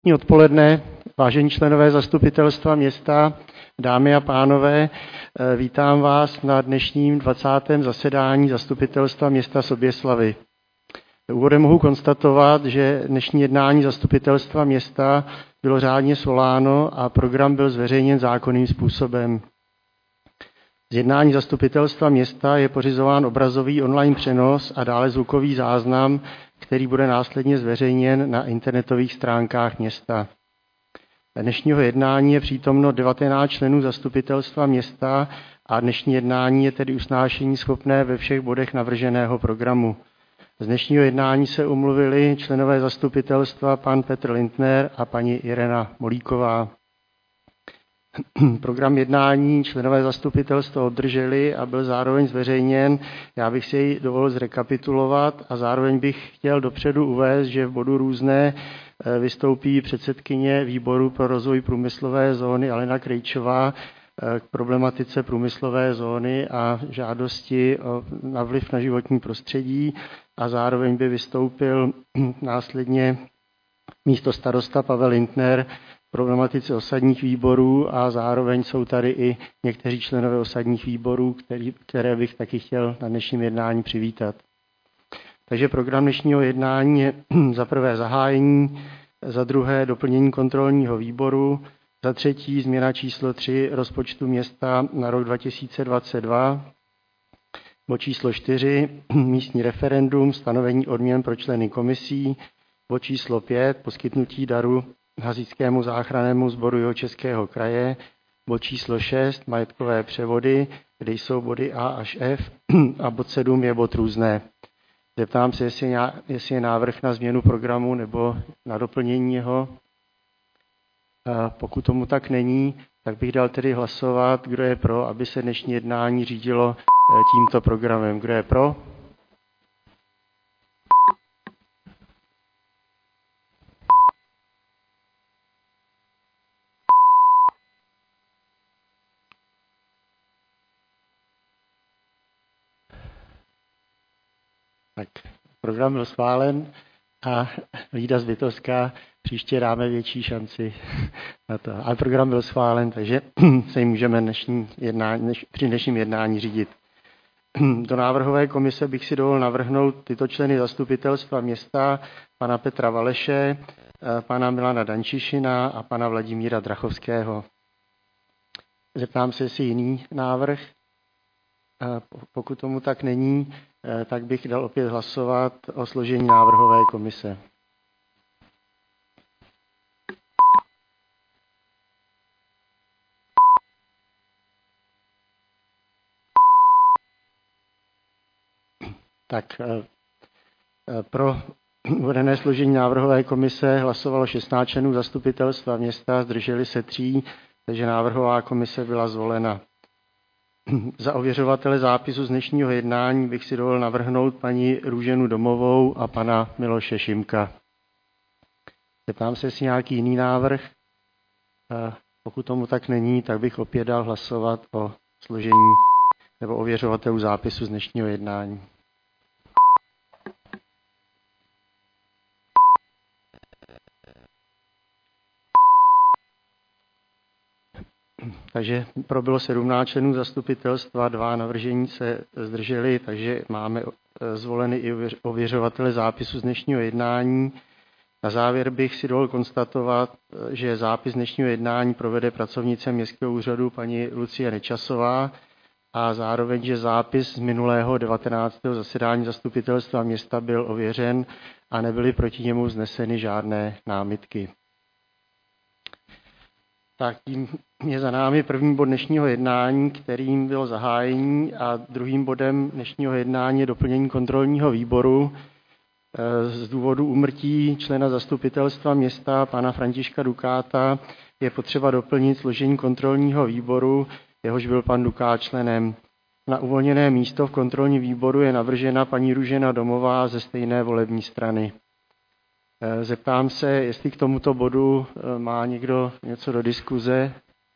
Pěkné odpoledne, vážení členové zastupitelstva města, dámy a pánové, vítám vás na dnešním 20. zasedání zastupitelstva města Soběslavy. Úvodem mohu konstatovat, že dnešní jednání zastupitelstva města bylo řádně svoláno a program byl zveřejněn zákonným způsobem. Z jednání zastupitelstva města je pořizován obrazový online přenos a dále zvukový záznam, který bude následně zveřejněn na internetových stránkách města. Dnešního jednání je přítomno 19 členů zastupitelstva města a dnešní jednání je tedy usnášení schopné ve všech bodech navrženého programu. Z dnešního jednání se omluvili členové zastupitelstva pan Petr Lindner a paní Irena Molíková. Program jednání členové zastupitelstva obdrželi a byl zároveň zveřejněn. Já bych si jej dovolil zrekapitulovat a zároveň bych chtěl dopředu uvést, že v bodu různé vystoupí předsedkyně výboru pro rozvoj průmyslové zóny Alena Krejčová k problematice průmyslové zóny a žádosti na vliv na životní prostředí a zároveň by vystoupil následně místo starosta Pavel Lindner problematice osadních výborů a zároveň jsou tady i někteří členové osadních výborů, které bych taky chtěl na dnešním jednání přivítat. Takže program dnešního jednání je za prvé zahájení, za druhé doplnění kontrolního výboru, za třetí změna číslo 3 rozpočtu města na rok 2022, bod číslo 4 místní referendum, stanovení odměn pro členy komisí, bod číslo 5 poskytnutí daru Hasičskému záchrannému sboru Jihočeského kraje, bod číslo 6 majetkové převody, kde jsou body A až F a bod 7 je bod různé. Zeptám se, jestli je návrh na změnu programu nebo na doplnění jeho. Pokud tomu tak není, tak bych dal tedy hlasovat, kdo je pro, aby se dnešní jednání řídilo tímto programem. Kdo je pro? Tak program byl schválen a Lída Zbytovská, příště dáme větší šanci na to. Ale program byl schválen, takže se jim můžeme při dnešním jednání řídit. Do návrhové komise bych si dovolil navrhnout tyto členy zastupitelstva města, pana Petra Valeše, pana Milana Dančišina a pana Vladimíra Drachovského. Zeptám se, jestli jiný návrh. Pokud tomu tak není, tak bych dal opět hlasovat o složení návrhové komise. Tak pro uvedené složení návrhové komise hlasovalo 16 členů zastupitelstva města, zdrželi se 3, takže návrhová komise byla zvolena. Za ověřovatele zápisu z dnešního jednání bych si dovolil navrhnout paní Růženu Domovou a pana Miloše Šimka. Zeptám se, jestli nějaký jiný návrh. Pokud tomu tak není, tak bych opět dal hlasovat o složení nebo ověřovatelů zápisu z dnešního jednání. Takže pro bylo 17 členů zastupitelstva, 2 navržení se zdrželi, takže máme zvoleny i ověřovatele zápisu z dnešního jednání. Na závěr bych si dovolil konstatovat, že zápis dnešního jednání provede pracovnice Městského úřadu paní Lucie Nečasová a zároveň, že zápis z minulého 19. zasedání zastupitelstva města byl ověřen a nebyly proti němu vzneseny žádné námitky. Tak tím je za námi první bod dnešního jednání, kterým bylo zahájení a druhým bodem dnešního jednání je doplnění kontrolního výboru. Z důvodu úmrtí člena zastupitelstva města pana Františka Dukáta je potřeba doplnit složení kontrolního výboru, jehož byl pan Dukát členem. Na uvolněné místo v kontrolním výboru je navržena paní Růžena Domová ze stejné volební strany. Zeptám se, jestli k tomuto bodu má někdo něco do diskuze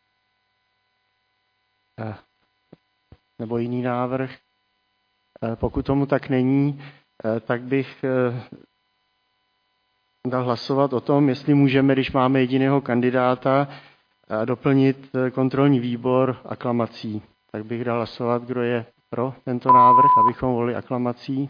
nebo jiný návrh. Pokud tomu tak není, tak bych dal hlasovat o tom, jestli můžeme, když máme jediného kandidáta, doplnit kontrolní výbor aklamací. Tak bych dal hlasovat, kdo je pro tento návrh, abychom volili aklamací.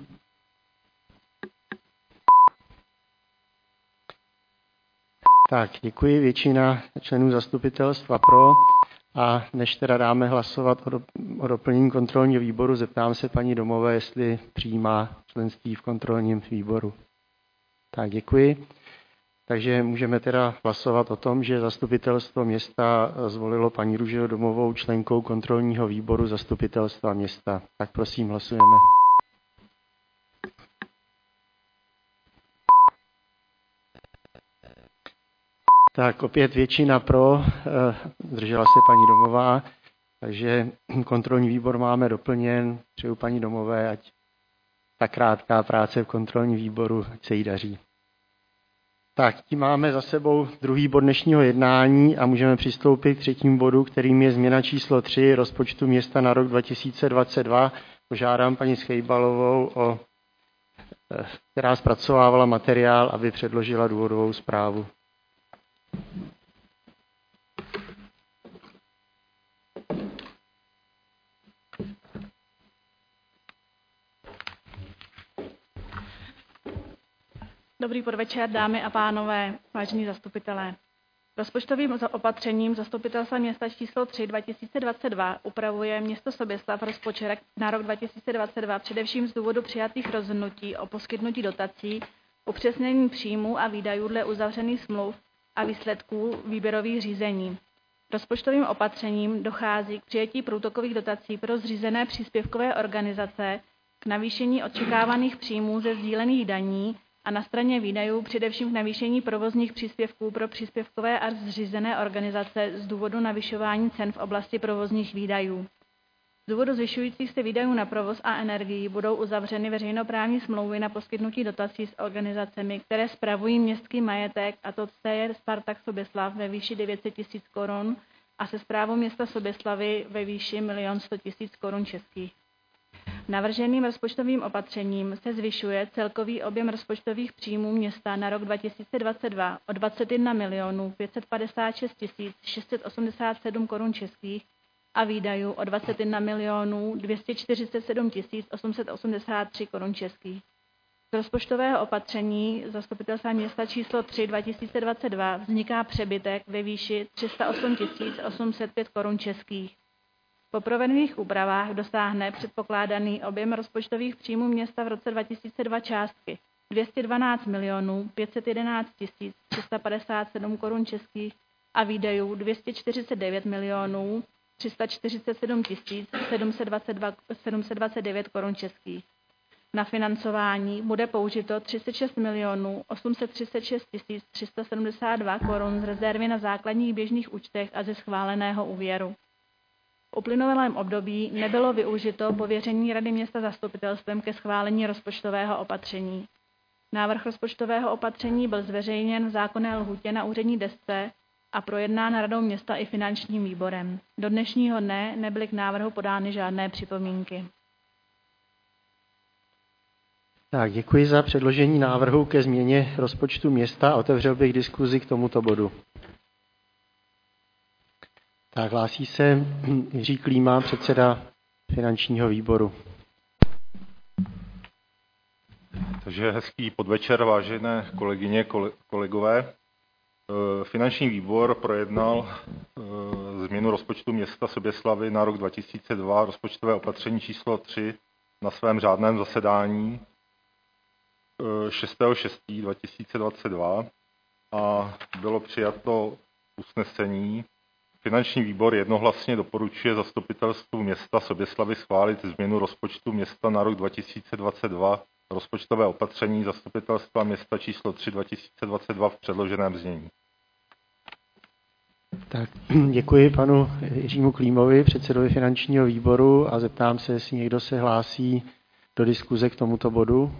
Tak, děkuji. Většina členů zastupitelstva pro. A než teda dáme hlasovat o doplnění kontrolního výboru, zeptám se paní Domové, jestli přijímá členství v kontrolním výboru. Tak, děkuji. Takže můžeme teda hlasovat o tom, že zastupitelstvo města zvolilo paní Růženu Domovou členkou kontrolního výboru zastupitelstva města. Tak prosím, hlasujeme. Tak opět většina pro, zdržela se paní Domová, takže kontrolní výbor máme doplněn. Přeju paní Domové, ať ta krátká práce v kontrolním výboru, ať se jí daří. Tak, tím máme za sebou druhý bod dnešního jednání a můžeme přistoupit k třetímu bodu, kterým je změna číslo 3 rozpočtu města na rok 2022. Požádám paní Schejbalovou, která zpracovávala materiál, aby předložila důvodovou zprávu. Dobrý podvečer, dámy a pánové, vážení zastupitelé. Rozpočtovým opatřením Zastupitelstva města číslo 3 2022 upravuje město Soběslav rozpočet na rok 2022 především z důvodu přijatých rozhodnutí o poskytnutí dotací, upřesnění příjmů a výdajů dle uzavřených smluv a výsledků výběrových řízení. Rozpočtovým opatřením dochází k přijetí průtokových dotací pro zřízené příspěvkové organizace, k navýšení očekávaných příjmů ze sdílených daní a na straně výdajů především k navýšení provozních příspěvků pro příspěvkové a zřízené organizace z důvodu navyšování cen v oblasti provozních výdajů. Z důvodu zvyšujících se výdajů na provoz a energii budou uzavřeny veřejnoprávní smlouvy na poskytnutí dotací s organizacemi, které spravují městský majetek, a to je Spartak Soběslav ve výši 900 000 korun a se správou města Soběslavy ve výši 1 100 000 korun českých. Navrženým rozpočtovým opatřením se zvyšuje celkový objem rozpočtových příjmů města na rok 2022 o 21 556 687 korun českých a výdajů o 21 247 883 korun českých. Z rozpočtového opatření Zastupitelstva města číslo 3 2022 vzniká přebytek ve výši 308 805 korun českých. Po provedených úpravách dosáhne předpokládaný objem rozpočtových příjmů města v roce 2002 částky 212 511 357 korun českých a výdajů 249 347 729 korun českých. Na financování bude použito 36 836 372 korun z rezervy na základních běžných účtech a ze schváleného úvěru. V uplynulém období nebylo využito pověření Rady města zastupitelstvem ke schválení rozpočtového opatření. Návrh rozpočtového opatření byl zveřejněn v zákonné lhůtě na úřední desce a projednán Radou města i finančním výborem. Do dnešního dne nebyly k návrhu podány žádné připomínky. Tak, děkuji za předložení návrhu ke změně rozpočtu města a otevřel bych diskuzi k tomuto bodu. Tak, hlásí se Jiří Klíma, předseda finančního výboru. Takže hezký podvečer, vážené kolegyně, kolegové. Finanční výbor projednal změnu rozpočtu města Soběslavy na rok 2002, rozpočtové opatření číslo 3 na svém řádném zasedání 6.6.2022 a bylo přijato usnesení. Finanční výbor jednohlasně doporučuje zastupitelstvu města Soběslavy schválit změnu rozpočtu města na rok 2022, rozpočtové opatření zastupitelstva města číslo 3 2022 v předloženém znění. Tak, děkuji panu Jiřímu Klímovi, předsedovi finančního výboru, a zeptám se, jestli někdo se hlásí do diskuze k tomuto bodu.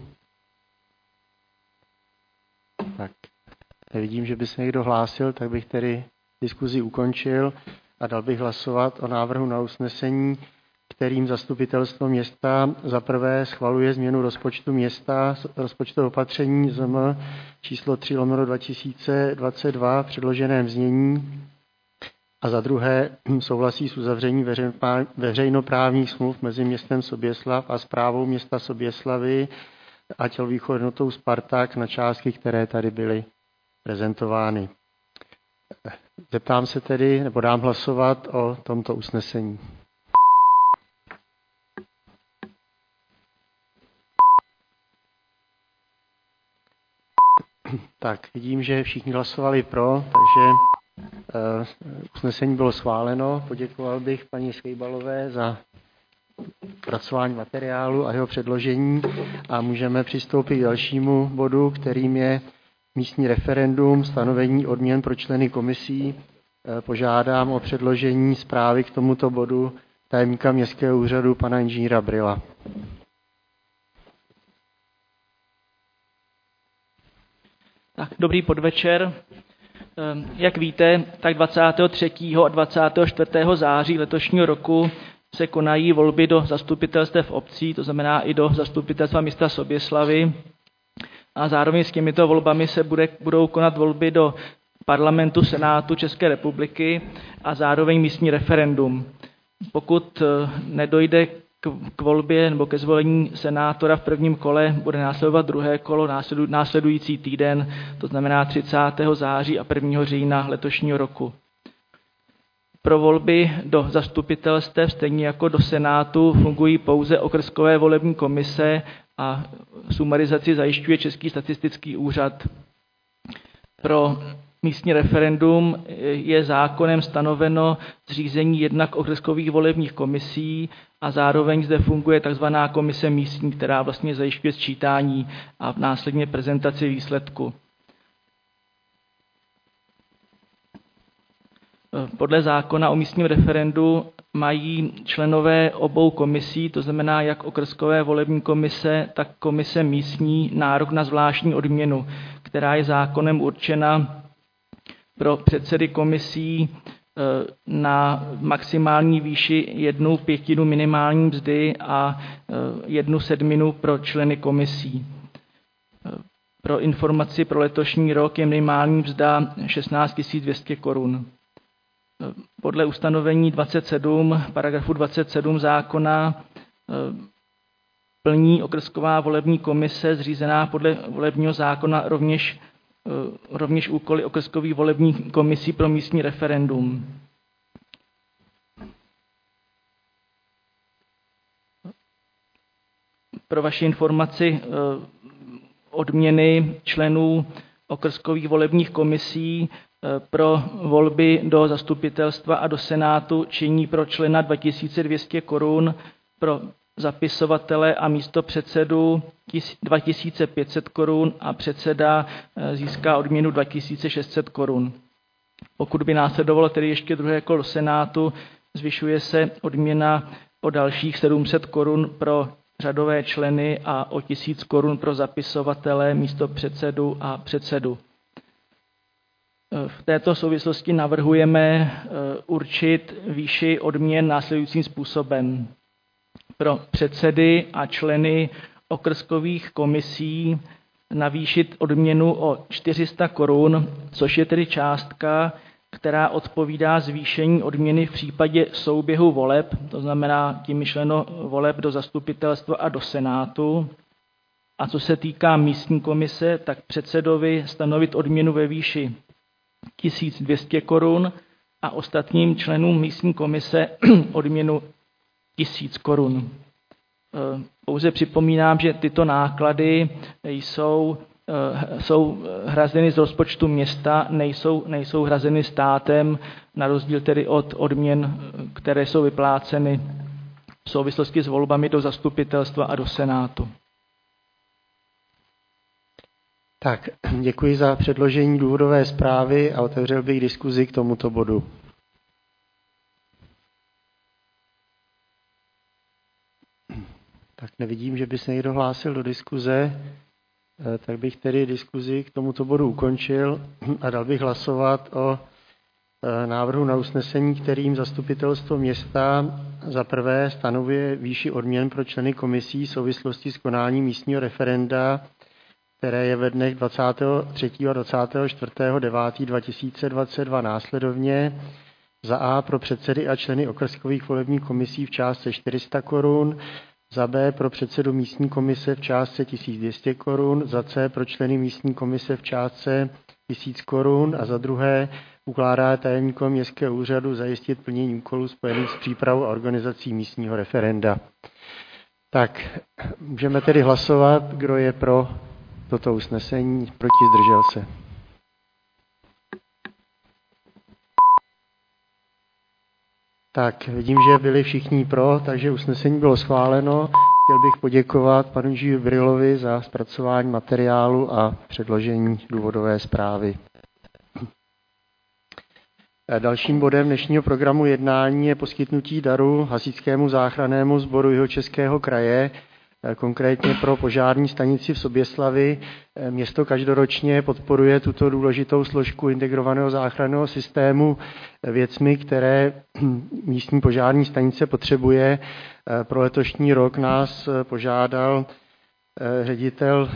Tak, nevidím, že by se někdo hlásil, tak bych tedy diskuzi ukončil a dal bych hlasovat o návrhu na usnesení, kterým zastupitelstvo města za prvé schvaluje změnu rozpočtu města, rozpočtové opatření ZM číslo 3/2022 v předloženém znění a za druhé souhlasí s uzavřením veřejnoprávních smluv mezi městem Soběslav a správou města Soběslavy a tělovýchovnou jednotou Spartak na částky, které tady byly prezentovány. Zeptám se tedy, nebo dám hlasovat o tomto usnesení. Tak, vidím, že všichni hlasovali pro, takže usnesení bylo schváleno. Poděkoval bych paní Schejbalové za zpracování materiálu a jeho předložení a můžeme přistoupit k dalšímu bodu, kterým je místní referendum, stanovení odměn pro členy komisí. Požádám o předložení zprávy k tomuto bodu tajemníka městského úřadu pana inženýra Brila. Tak, dobrý podvečer. Jak víte, tak 23. a 24. září letošního roku se konají volby do zastupitelstev obcí, to znamená i do zastupitelstva města Soběslavy. A zároveň s těmito volbami se budou konat volby do parlamentu, Senátu České republiky a zároveň místní referendum. Pokud nedojde k volbě nebo ke zvolení senátora v prvním kole, bude následovat druhé kolo následující týden, to znamená 30. září a 1. října letošního roku. Pro volby do zastupitelstev, stejně jako do Senátu, fungují pouze okrskové volební komise a sumarizaci zajišťuje Český statistický úřad. Pro místní referendum je zákonem stanoveno zřízení jednak okrskových volebních komisí a zároveň zde funguje tzv. Komise místní, která vlastně zajišťuje sčítání a následně prezentaci výsledku. Podle zákona o místním referendu mají členové obou komisí, to znamená jak okrskové volební komise, tak komise místní, nárok na zvláštní odměnu, která je zákonem určena pro předsedy komisí na maximální výši 1/5 minimální mzdy a 1/7 pro členy komisí. Pro informaci pro letošní rok je minimální mzda 16 200 korun. Podle ustanovení 27, paragrafu 27 zákona plní okrsková volební komise zřízená podle volebního zákona rovněž úkoly okrskových volebních komisí pro místní referendum. Pro vaši informaci, odměny členů okrskových volebních komisí pro volby do zastupitelstva a do Senátu činí pro člena 2200 korun, pro zapisovatele a místopředsedu 2500 korun a předseda získá odměnu 2600 korun. Pokud by následovalo tedy ještě druhé kolo Senátu, zvyšuje se odměna o dalších 700 korun pro řadové členy a o 1000 korun pro zapisovatele, místopředsedu a předsedu. V této souvislosti navrhujeme určit výši odměn následujícím způsobem. Pro předsedy a členy okrskových komisí navýšit odměnu o 400 korun, což je tedy částka, která odpovídá zvýšení odměny v případě souběhu voleb, to znamená tím myšleno voleb do zastupitelstva a do Senátu. A co se týká místní komise, tak předsedovi stanovit odměnu ve výši 1200 korun a ostatním členům místní komise odměnu 1000 korun. Pouze připomínám, že tyto náklady jsou hrazeny z rozpočtu města, nejsou hrazeny státem, na rozdíl tedy od odměn, které jsou vypláceny v souvislosti s volbami do zastupitelstva a do Senátu. Tak, děkuji za předložení důvodové zprávy a otevřel bych diskuzi k tomuto bodu. Tak nevidím, že by se někdo hlásil do diskuze, tak bych tedy diskuzi k tomuto bodu ukončil a dal bych hlasovat o návrhu na usnesení, kterým zastupitelstvo města za prvé stanovuje výši odměn pro členy komisí v souvislosti s konáním místního referenda, které je ve dnech 23. a 24. 9. 2022 následovně. Za A pro předsedy a členy okrskových volebních komisí v částce 400 korun, za B pro předsedu místní komise v částce 1200 korun, za C pro členy místní komise v částce 1000 korun a za druhé ukládá tajemníkovi městského úřadu zajistit plnění úkolů spojených s přípravou a organizací místního referenda. Tak, můžeme tedy hlasovat, kdo je pro toto usnesení, proti, zdržel se. Tak, vidím, že byli všichni pro, takže usnesení bylo schváleno. Chtěl bych poděkovat panu inženýru Brilovi za zpracování materiálu a předložení důvodové zprávy. Dalším bodem dnešního programu jednání je poskytnutí daru Hasičskému záchrannému sboru Jihočeského kraje, konkrétně pro požární stanici v Soběslavi. Město každoročně podporuje tuto důležitou složku integrovaného záchranného systému věcmi, které místní požární stanice potřebuje. Pro letošní rok nás požádal ředitel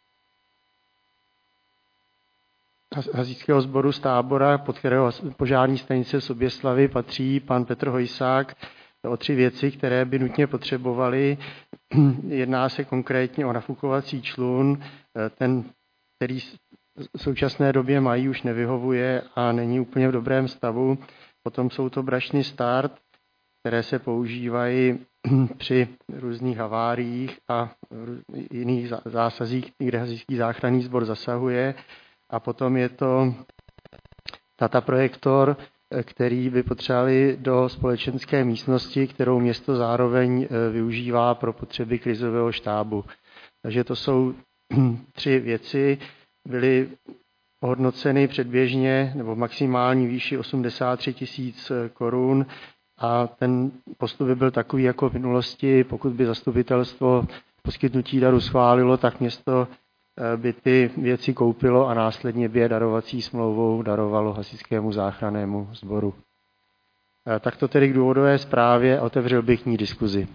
Hasičského sboru z Tábora, pod kterého požární stanice v Soběslavi patří pan Petr Hojsák, o 3 věci, které by nutně potřebovali. Jedná se konkrétně o nafukovací člun, ten, který v současné době mají, už nevyhovuje a není úplně v dobrém stavu. Potom jsou to brašny Start, které se používají při různých haváriích a jiných zásazích, kde Hasičský záchranný sbor zasahuje. A potom je to data projektor, který by potřebovali do společenské místnosti, kterou město zároveň využívá pro potřeby krizového štábu. Takže to jsou 3 věci, byly ohodnoceny předběžně nebo v maximální výši 83 000 korun a ten postup by byl takový jako v minulosti, pokud by zastupitelstvo poskytnutí daru schválilo, tak město by ty věci koupilo a následně by je darovací smlouvou darovalo Hasičskému záchrannému sboru. Tak to tedy k důvodové zprávě, otevřel bych k ní diskuzi.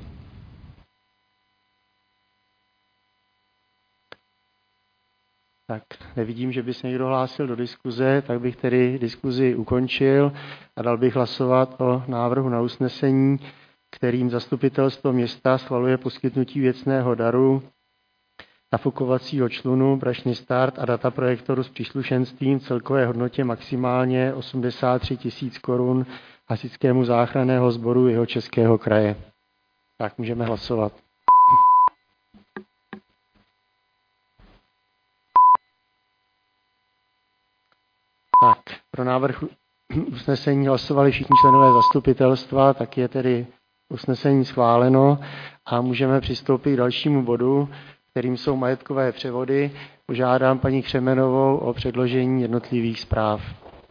Tak nevidím, že by se někdo hlásil do diskuze, tak bych tedy diskuzi ukončil a dal bych hlasovat o návrhu na usnesení, kterým zastupitelstvo města schvaluje poskytnutí věcného daru, nafukovacího člunu, brašny Start a data projektoru s příslušenstvím v celkové hodnotě maximálně 83 000 korun Hasičskému záchranného sboru Jihočeského kraje. Tak můžeme hlasovat. Tak, pro návrh usnesení hlasovali všichni členové zastupitelstva, tak je tedy usnesení schváleno a můžeme přistoupit k dalšímu bodu, kterým jsou majetkové převody. Požádám paní Křemenovou o předložení jednotlivých zpráv.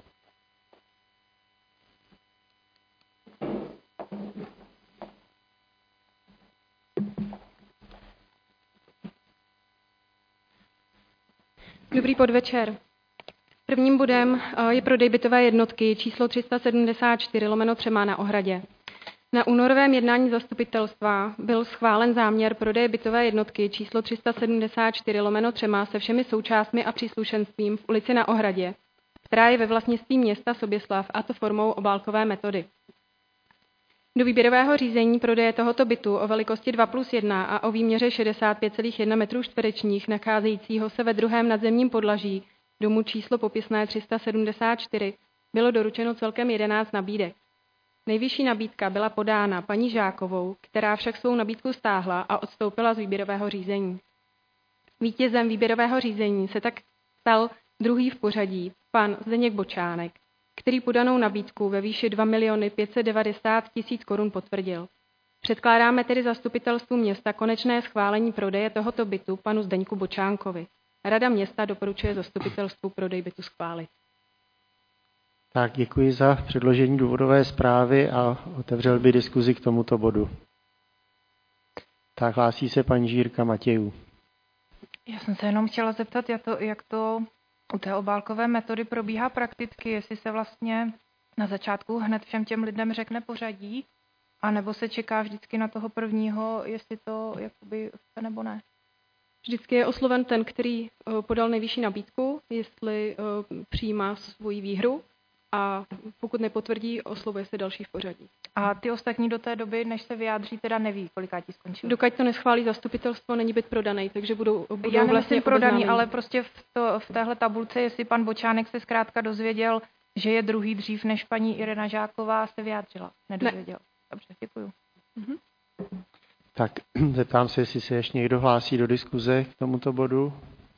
Dobrý podvečer. Prvním bodem je prodej bytové jednotky číslo 374/3 na Ohradě. Na únorovém jednání zastupitelstva byl schválen záměr prodeje bytové jednotky číslo 374/3 se všemi součástmi a příslušenstvím v ulici na Ohradě, která je ve vlastnictví města Soběslav, a to formou obálkové metody. Do výběrového řízení prodeje tohoto bytu o velikosti 2+1 a o výměře 65,1 m2 nacházejícího se ve 2. nadzemním podlaží domu číslo popisné 374 bylo doručeno celkem 11 nabídek. Nejvyšší nabídka byla podána paní Žákovou, která však svou nabídku stáhla a odstoupila z výběrového řízení. Vítězem výběrového řízení se tak stal druhý v pořadí, pan Zdeněk Bočánek, který podanou nabídku ve výši 2 590 000 korun potvrdil. Předkládáme tedy zastupitelstvu města konečné schválení prodeje tohoto bytu panu Zdeňku Bočánkovi. Rada města doporučuje zastupitelstvu prodej bytu schválit. Tak děkuji za předložení důvodové zprávy a otevřel by diskuzi k tomuto bodu. Tak hlásí se paní Žírka Matějů. Já jsem se jenom chtěla zeptat, jak to u té obálkové metody probíhá prakticky, jestli se vlastně na začátku hned všem těm lidem řekne pořadí, anebo se čeká vždycky na toho prvního, jestli to jakoby chce nebo ne? Vždycky je osloven ten, který podal nejvyšší nabídku, jestli přijímá svoji výhru a pokud nepotvrdí, oslovuje se další v pořadí. A ty ostatní do té doby, než se vyjádří, teda neví, kolikátí skončil. Dokud to neschválí zastupitelstvo, není byt prodaný, takže budou Já vlastně prodaný, ale prostě v téhle tabulce, jestli pan Bočánek se zkrátka dozvěděl, že je druhý dřív, než paní Irena Žáková se vyjádřila. Nedozvěděl. Dobře, děkuju. Mhm. Tak zeptám se, jestli se ještě někdo hlásí do diskuze k tomuto bodu.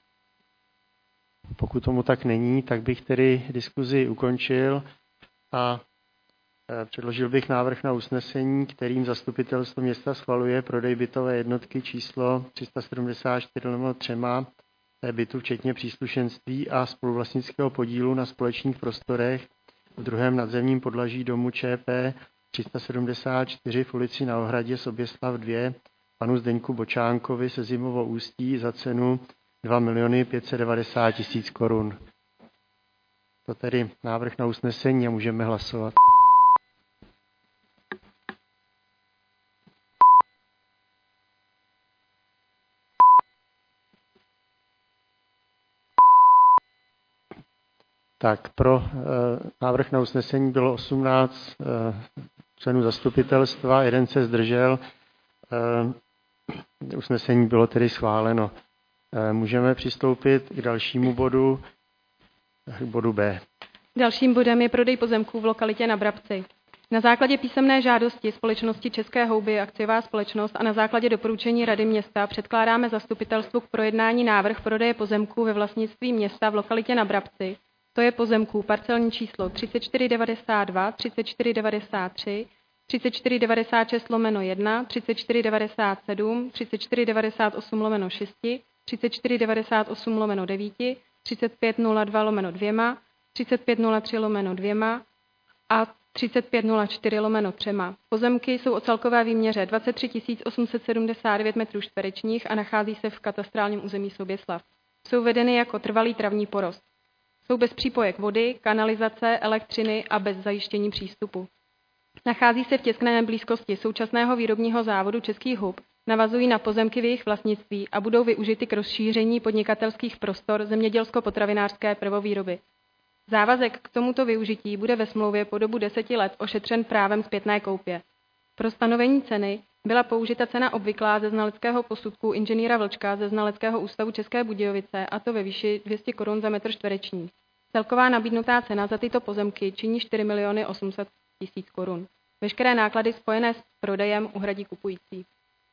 Pokud tomu tak není, tak bych tedy diskuzi ukončil a předložil bych návrh na usnesení, kterým zastupitelstvo města schvaluje prodej bytové jednotky číslo 374/3 bytu včetně příslušenství a spoluvlastnického podílu na společných prostorech v druhém nadzemním podlaží domu ČP 374 v ulici Na Ohradě Soběslav 2 panu Zdeňku Bočánkovi se Zimovou Ústí za cenu 2 590 000 korun. To tedy návrh na usnesení a můžeme hlasovat. Tak pro návrh na usnesení bylo 18 členů zastupitelstva, jeden se zdržel. Usnesení bylo tedy schváleno. Můžeme přistoupit k dalšímu bodu, k bodu B. Dalším bodem je prodej pozemků v lokalitě Na Brabci. Na základě písemné žádosti společnosti České houby akciová společnost a na základě doporučení Rady města předkládáme zastupitelstvu k projednání návrh prodeje pozemků ve vlastnictví města v lokalitě Na Brabci. To je pozemků parcelní číslo 3492, 3493, 3496/1, 3497, 3498/6, 3498/9, 3502/2, 3503/2 a 3504/3. Pozemky jsou o celkové výměře 23 879 m2 a nachází se v katastrálním území Soběslav. Jsou vedeny jako trvalý travní porost. Jsou bez přípojek vody, kanalizace, elektřiny a bez zajištění přístupu. Nachází se v těsné blízkosti současného výrobního závodu Českých hub, navazují na pozemky v jejich vlastnictví a budou využity k rozšíření podnikatelských prostor zemědělsko-potravinářské prvovýroby. Závazek k tomuto využití bude ve smlouvě po dobu 10 let ošetřen právem zpětné koupě. Pro stanovení ceny byla použita cena obvyklá ze znaleckého posudku inženýra Vlčka ze Znaleckého ústavu České Budějovice, a to ve výši 200 korun za metr čtvereční. Celková nabídnutá cena za tyto pozemky činí 4 800 000 korun. Veškeré náklady spojené s prodejem uhradí kupující.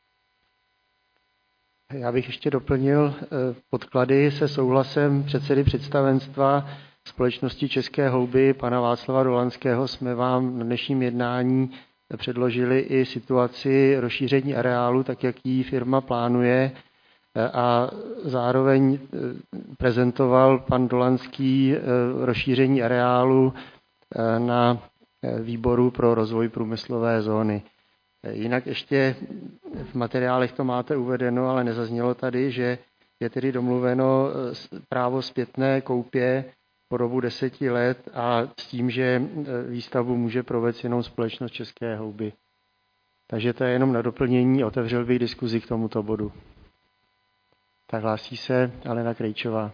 Já bych ještě doplnil podklady se souhlasem předsedy představenstva společnosti České houby, pana Václava Dolanského. Jsme vám na dnešním jednání předložili i situaci rozšíření areálu, tak jak ji firma plánuje, a zároveň prezentoval pan Dolanský rozšíření areálu na výboru pro rozvoj průmyslové zóny. Jinak ještě v materiálech to máte uvedeno, ale nezaznělo tady, že je tedy domluveno právo zpětné koupě po dobu 10 let a s tím, že výstavbu může provést jenom společnost České houby. Takže to je jenom na doplnění, otevřel bych diskuzi k tomuto bodu. Tak hlásí se Alena Krejčová.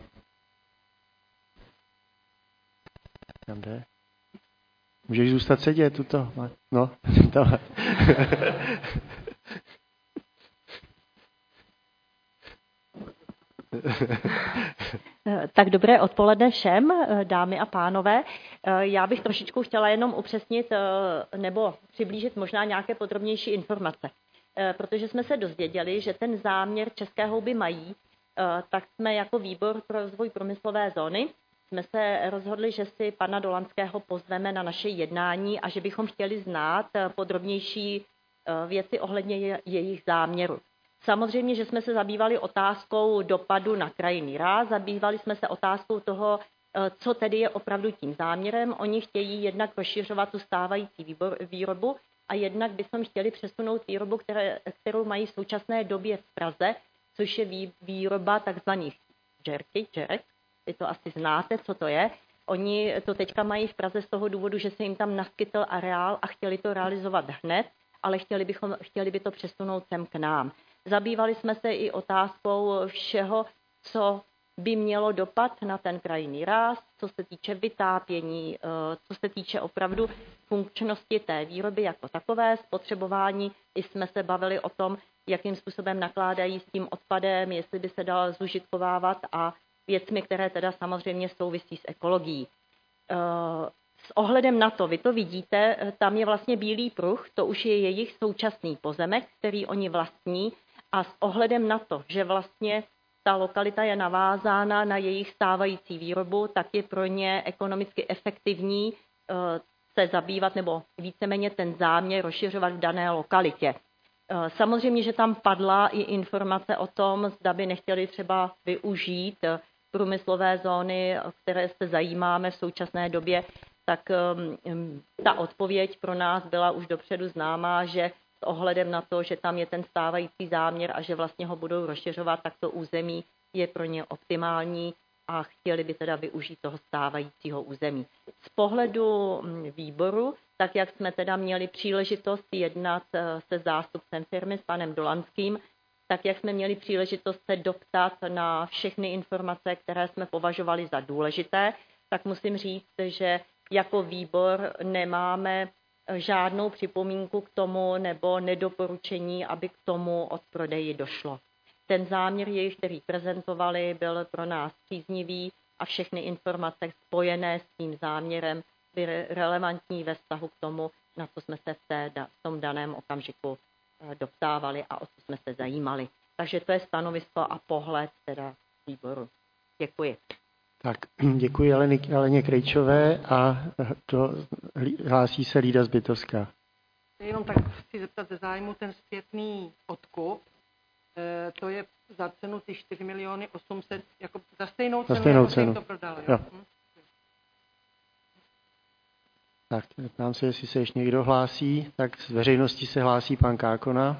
Tam jde. Můžeš zůstat sedět tuto? No, tohle. Tak dobré odpoledne všem, dámy a pánové. Já bych trošičku chtěla jenom upřesnit nebo přiblížit možná nějaké podrobnější informace. Protože jsme se dozvěděli, že ten záměr České houby mají, tak jsme jako výbor pro rozvoj průmyslové zóny jsme se rozhodli, že si pana Dolanského pozveme na naše jednání a že bychom chtěli znát podrobnější věci ohledně jejich záměru. Samozřejmě, že jsme se zabývali otázkou dopadu na krajinný ráz, zabývali jsme se otázkou toho, co tedy je opravdu tím záměrem. Oni chtějí jednak rozšiřovat tu stávající výrobu a jednak bychom chtěli přesunout výrobu, kterou mají v současné době v Praze, což je výroba takzvaných džerek. Vy to asi znáte, co to je. Oni to teďka mají v Praze z toho důvodu, že se jim tam naskytl areál a chtěli to realizovat hned, ale chtěli by to přesunout sem k nám. Zabývali jsme se i otázkou všeho, co by mělo dopad na ten krajinný ráz, co se týče vytápění, co se týče opravdu funkčnosti té výroby jako takové, spotřebování. I jsme se bavili o tom, jakým způsobem nakládají s tím odpadem, jestli by se dal zužitkovávat a věcmi, které teda samozřejmě souvisí s ekologií. S ohledem na to, vy to vidíte, tam je vlastně bílý pruh, to už je jejich současný pozemek, který oni vlastní, a s ohledem na to, že vlastně ta lokalita je navázána na jejich stávající výrobu, tak je pro ně ekonomicky efektivní se zabývat nebo víceméně ten záměr rozšiřovat v dané lokalitě. Samozřejmě, že tam padla i informace o tom, zda by nechtěli třeba využít průmyslové zóny, o které se zajímáme v současné době, tak ta odpověď pro nás byla už dopředu známá, že s ohledem na to, že tam je ten stávající záměr a že vlastně ho budou rozšiřovat, tak to území je pro ně optimální a chtěli by teda využít toho stávajícího území. Z pohledu výboru, tak jak jsme teda měli příležitost jednat se zástupcem firmy, s panem Dolanským, tak jak jsme měli příležitost se doptat na všechny informace, které jsme považovali za důležité, tak musím říct, že jako výbor nemáme žádnou připomínku k tomu nebo nedoporučení, aby k tomu odprodeji došlo. Ten záměr jejich, který prezentovali, byl pro nás příznivý a všechny informace spojené s tím záměrem byly relevantní ve vztahu k tomu, na co jsme se v tom daném okamžiku doptávali a o co jsme se zajímali. Takže to je stanovisko a pohled teda výboru. Děkuji. Tak, děkuji Aleně Krejčové a hlásí se Lída Zbytovská. Jenom tak chci zeptat ze zájmu ten zpětný odkup. To je za cenu ty 4 miliony 800, jako za stejnou cenu, jako se jim to prodalo. Jo. Tak, ptám se, jestli se ještě někdo hlásí. Tak z veřejnosti se hlásí pan Kákona.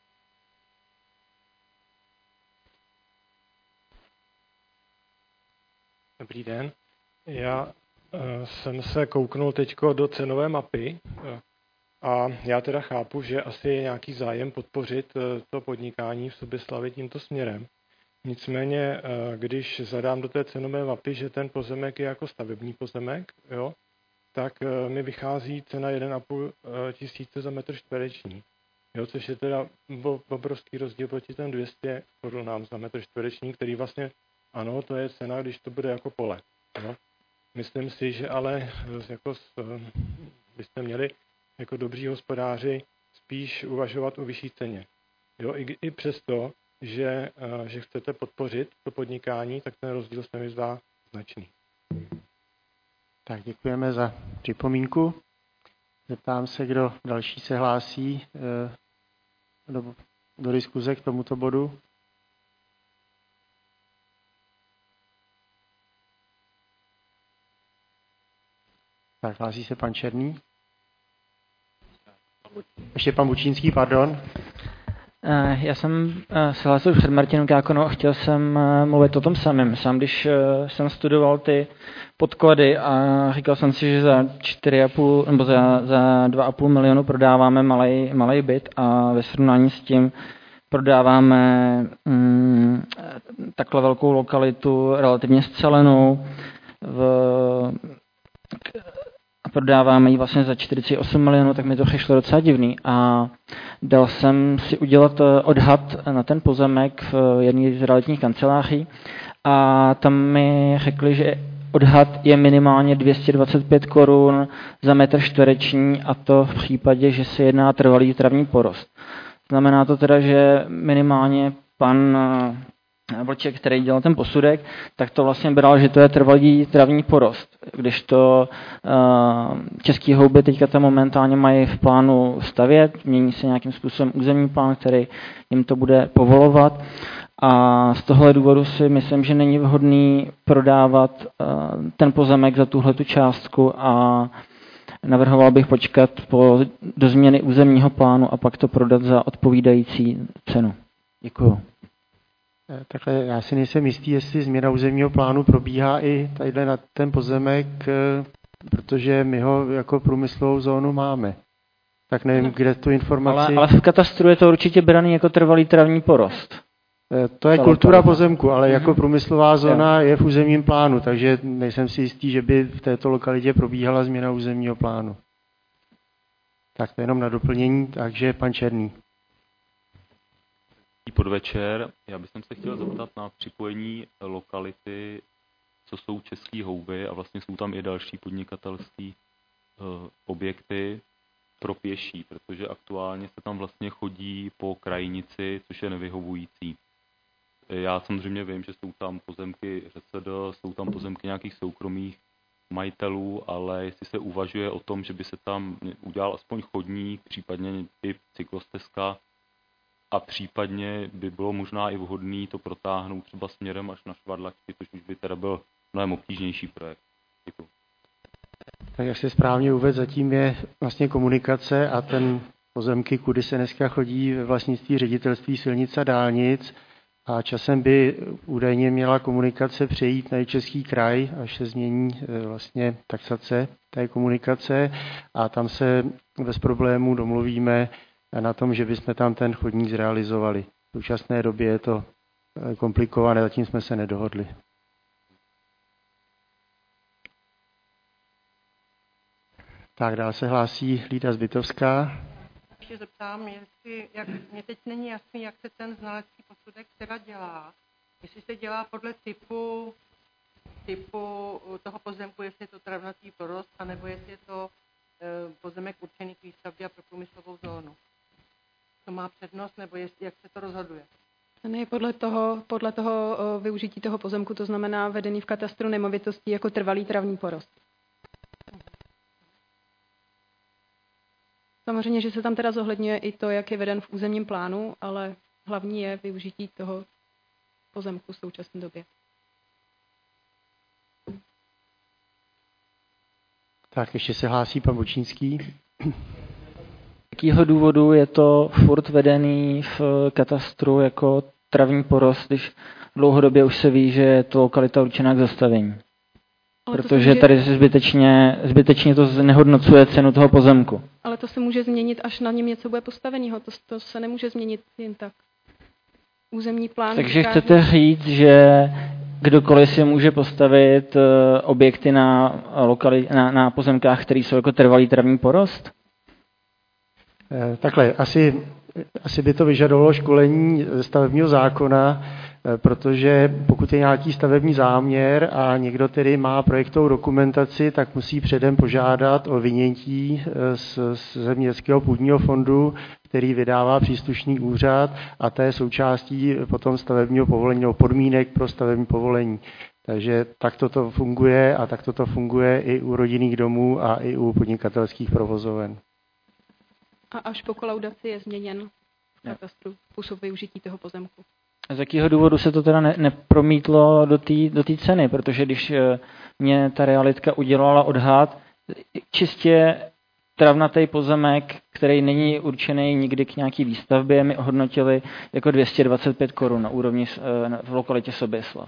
Dobrý den. Já jsem se kouknul teďko do cenové mapy a já teda chápu, že asi je nějaký zájem podpořit to podnikání v Soběslavi tímto směrem. Nicméně, když zadám do té cenové mapy, že ten pozemek je jako stavební pozemek, jo, tak mi vychází cena 1,5 tisíce za metr čtvereční. Jo, což je teda obrovský rozdíl proti ten 200 korunám za metr čtvereční, který vlastně, ano, to je cena, když to bude jako pole. Jo. Myslím si, že ale jako byste měli jako dobří hospodáři spíš uvažovat o vyšší ceně. Jo, i přesto, že chcete podpořit to podnikání, tak ten rozdíl se mi zdá značný. Tak děkujeme za připomínku. Zeptám se, kdo další se hlásí do diskuze k tomuto bodu. Tak hlásí se pan Černý. Ještě pan Bučínský, pardon. Já jsem se hlásil před Martinem Kákonou a chtěl jsem mluvit o tom samém. Sám když jsem studoval ty podklady a říkal jsem si, že za 4,5 nebo za 2,5 milionu prodáváme malej byt a ve srovnání s tím prodáváme takhle velkou lokalitu, relativně scelenou, a prodáváme ji vlastně za 48 milionů, tak mi to přišlo docela divný. A dal jsem si udělat odhad na ten pozemek v jedné z realitních kanceláří a tam mi řekli, že odhad je minimálně 225 korun za metr čtvereční a to v případě, že se jedná trvalý travní porost. Znamená to teda, že minimálně pan Vlček, který dělal ten posudek, tak to vlastně bral, že to je trvalý travní porost. Když to Český houby teďka tam momentálně mají v plánu stavět, mění se nějakým způsobem územní plán, který jim to bude povolovat. A z tohle důvodu si myslím, že není vhodný prodávat ten pozemek za tuhletu částku a navrhoval bych počkat do změny územního plánu a pak to prodat za odpovídající cenu. Děkuju. Takhle já si nejsem jistý, jestli změna územního plánu probíhá i tadyhle na ten pozemek, protože my ho jako průmyslovou zónu máme. Tak nevím, kde tu informaci... Ale v katastru je to určitě braný jako trvalý travní porost. To je kultura pozemku, ale jako průmyslová zóna je v územním plánu, takže nejsem si jistý, že by v této lokalitě probíhala změna územního plánu. Tak to jenom na doplnění, takže pan Černý. Podvečer. Já bych se chtěl zeptat na připojení lokality, co jsou České Houby a vlastně jsou tam i další podnikatelské objekty pro pěší, protože aktuálně se tam vlastně chodí po krajnici, což je nevyhovující. Já samozřejmě vím, že jsou tam pozemky ŘSD, jsou tam pozemky nějakých soukromých majitelů, ale jestli se uvažuje o tom, že by se tam udělal aspoň chodník, případně i cyklostezka, a případně by bylo možná i vhodné to protáhnout třeba směrem až na Švadlačky, což už by teda byl mnohem obtížnější projekt. Děkuji. Tak jak se správně uvedl, zatím je vlastně komunikace a ten pozemky, kudy se dneska chodí ve vlastnictví ředitelství silnic a dálnic, a časem by údajně měla komunikace přejít na Jihočeský kraj, až se změní vlastně taxace té komunikace, a tam se bez problémů domluvíme na tom, že bychom tam ten chodník zrealizovali. V současné době je to komplikované, zatím jsme se nedohodli. Tak dál se hlásí Lída Zbytovská. Ještě zeptám, jestli, mě teď není jasný, jak se ten znalecký posudek teda dělá. Jestli se dělá podle typu toho pozemku, jestli je to travnatý porost, anebo jestli je to pozemek určený k výstavbě a pro průmyslovou zónu. To má přednost, nebo jak se to rozhoduje? Ne, podle toho využití toho pozemku, to znamená vedený v katastru nemovitostí jako trvalý travní porost. Samozřejmě, že se tam teda zohledňuje i to, jak je veden v územním plánu, ale hlavní je využití toho pozemku v současné době. Tak ještě se hlásí pan Bočínský. Z jakého důvodu je to furt vedený v katastru jako travní porost, když dlouhodobě už se ví, že je to lokalita určená k zastavení? Protože tady se zbytečně to znehodnocuje cenu toho pozemku. Ale to se může změnit, až na něm něco bude postaveného. To se nemůže změnit jen tak. Územní plán... Takže chcete říct, že kdokoliv si může postavit objekty na pozemkách, které jsou jako trvalý travní porost? Takhle, asi by to vyžadovalo školení stavebního zákona, protože pokud je nějaký stavební záměr a někdo tedy má projektovou dokumentaci, tak musí předem požádat o vynětí z zemědělského půdního fondu, který vydává příslušný úřad, a to je součástí potom stavebního povolení nebo podmínek pro stavební povolení. Takže takto to funguje a takto to funguje i u rodinných domů a i u podnikatelských provozoven. A až po kolaudaci je změněn v katastru způsob využití toho pozemku. Z jakého důvodu se to teda nepromítlo do té ceny? Protože když mě ta realitka udělala odhad, čistě travnatý pozemek, který není určený nikdy k nějaký výstavbě, mi ohodnotili jako 225 korun na úrovni v lokalitě Soběslav.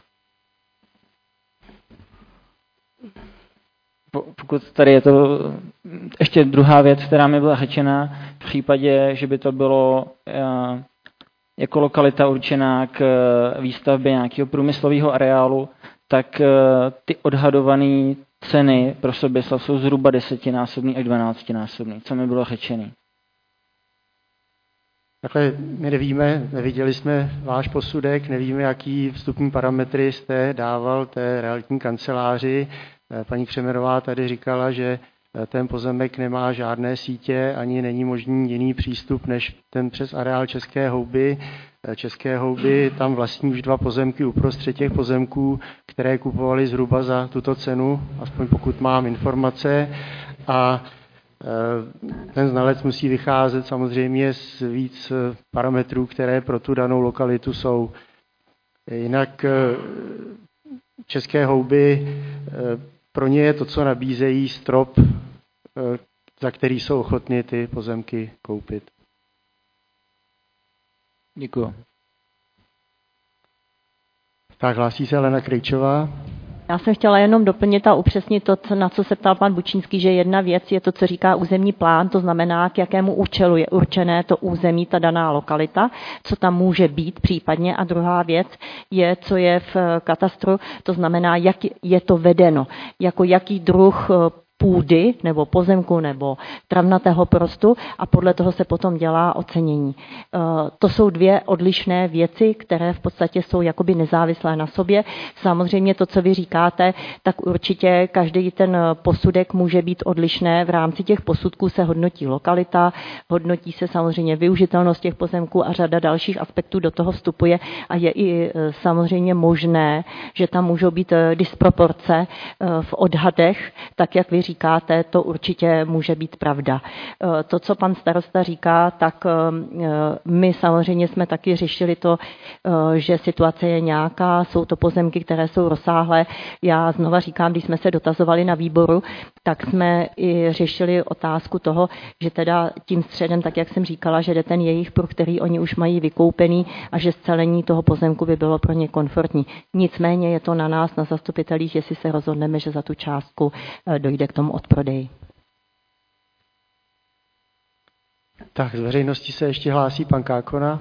Pokud tady je to ještě druhá věc, která mi byla řečena, v případě, že by to bylo jako lokalita určená k výstavbě nějakého průmyslového areálu, tak ty odhadované ceny pro Soběslav jsou zhruba 10násobný až 12násobný, co mi bylo řečený. Takhle my nevíme, neviděli jsme váš posudek, nevíme, jaký vstupní parametry jste dával té realitní kanceláři. Paní Křemerová tady říkala, že ten pozemek nemá žádné sítě, ani není možný jiný přístup než ten přes areál České Houby. České Houby tam vlastní už 2 pozemky uprostřed těch pozemků, které kupovali zhruba za tuto cenu, aspoň pokud mám informace. A ten znalec musí vycházet samozřejmě z víc parametrů, které pro tu danou lokalitu jsou. Jinak České Houby, pro ně je to, co nabízejí, strop, za který jsou ochotni ty pozemky koupit. Děkuji. Tak hlásí se Helena Krejčová. Já jsem chtěla jenom doplnit a upřesnit to, na co se ptal pan Bučínský, že jedna věc je to, co říká územní plán, to znamená, k jakému účelu je určené to území, ta daná lokalita, co tam může být případně. A druhá věc je, co je v katastru, to znamená, jak je to vedeno, jako jaký druh půdy nebo pozemku nebo travnatého porostu a podle toho se potom dělá ocenění. To jsou dvě odlišné věci, které v podstatě jsou jakoby nezávislé na sobě. Samozřejmě to, co vy říkáte, tak určitě každý ten posudek může být odlišné. V rámci těch posudků se hodnotí lokalita, hodnotí se samozřejmě využitelnost těch pozemků a řada dalších aspektů do toho vstupuje a je i samozřejmě možné, že tam můžou být disproporce v odhadech, tak jak vy říkáte, to určitě může být pravda. To, co pan starosta říká, tak my samozřejmě jsme taky řešili to, že situace je nějaká, jsou to pozemky, které jsou rozsáhlé. Já znova říkám, když jsme se dotazovali na výboru, tak jsme i řešili otázku toho, že teda tím středem, tak jak jsem říkala, že jde ten jejich pruh, který oni už mají vykoupený a že scelení toho pozemku by bylo pro ně komfortní. Nicméně je to na nás, na zastupitelích, jestli se rozhodneme, že za tu částku dojde k tomu odprodeji. Tak z veřejnosti se ještě hlásí pan Kákona.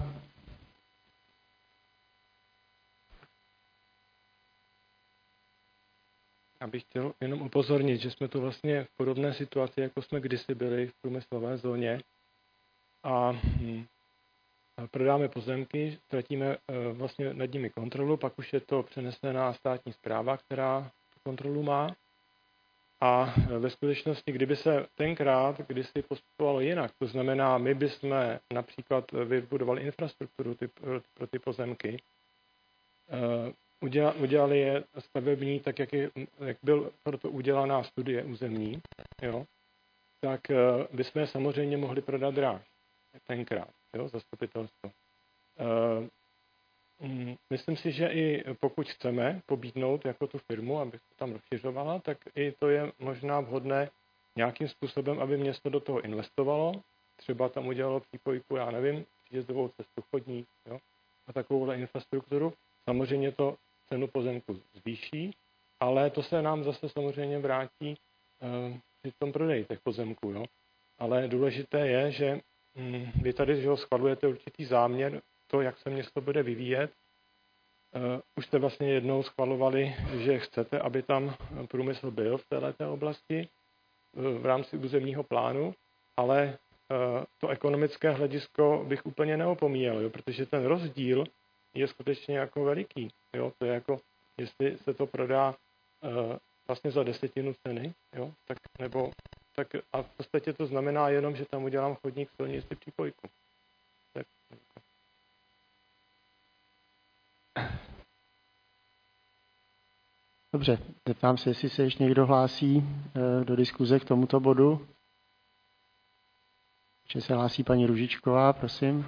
Já bych chtěl jenom upozornit, že jsme tu vlastně v podobné situaci, jako jsme kdysi byli v průmyslové zóně a prodáme pozemky, ztratíme vlastně nad nimi kontrolu, pak už je to přenesená státní správa, která tu kontrolu má. A ve skutečnosti, kdyby se tenkrát, kdysi postupovalo jinak, to znamená, my bychom například vybudovali infrastrukturu pro ty pozemky, udělali je stavební, tak jak byl proto udělaná studie územní, jo, tak bychom je samozřejmě mohli prodat dráž tenkrát, jo, zastupitelstvo. Myslím si, že i pokud chceme pobídnout jako tu firmu, aby se tam rozšiřovala, tak i to je možná vhodné nějakým způsobem, aby město do toho investovalo, třeba tam udělalo přípojku, já nevím, příjezdovou cestu, chodník, jo, a takovouhle infrastrukturu. Samozřejmě to cenu pozemku zvýší, ale to se nám zase samozřejmě vrátí při tom prodeji těch pozemků. Jo. Ale důležité je, že vy tady že schvalujete určitý záměr, to, jak se město bude vyvíjet. Už jste vlastně jednou schvalovali, že chcete, aby tam průmysl byl v této oblasti v rámci územního plánu, ale to ekonomické hledisko bych úplně neopomíjel, jo, protože ten rozdíl je skutečně jako veliký. Jo. To je jako, jestli se to prodá vlastně za 10% ceny, jo, tak a v podstatě to znamená jenom, že tam udělám chodník, silnici, přípojku. Tak. Dobře, zeptám se, jestli se ještě někdo hlásí do diskuze k tomuto bodu. Ještě se hlásí paní Růžičková, prosím.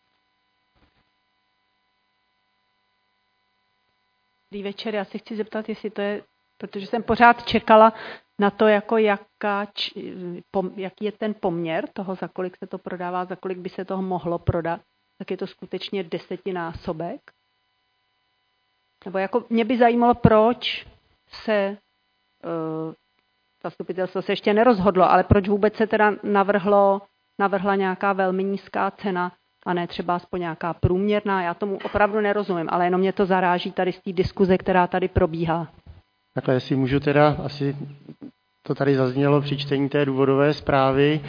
Dobrý večer, já se chci zeptat, jestli to je, protože jsem pořád čekala na to, jako jaký je ten poměr toho, za kolik se to prodává, za kolik by se toho mohlo prodat, tak je to skutečně 10násobek. Nebo jako mě by zajímalo, proč se zastupitelstvo se ještě nerozhodlo, ale proč vůbec se teda navrhla nějaká velmi nízká cena a ne třeba aspoň nějaká průměrná. Já tomu opravdu nerozumím, ale jenom mě to zaráží tady z té diskuze, která tady probíhá. Takhle, jestli můžu teda, asi to tady zaznělo při čtení té důvodové zprávy,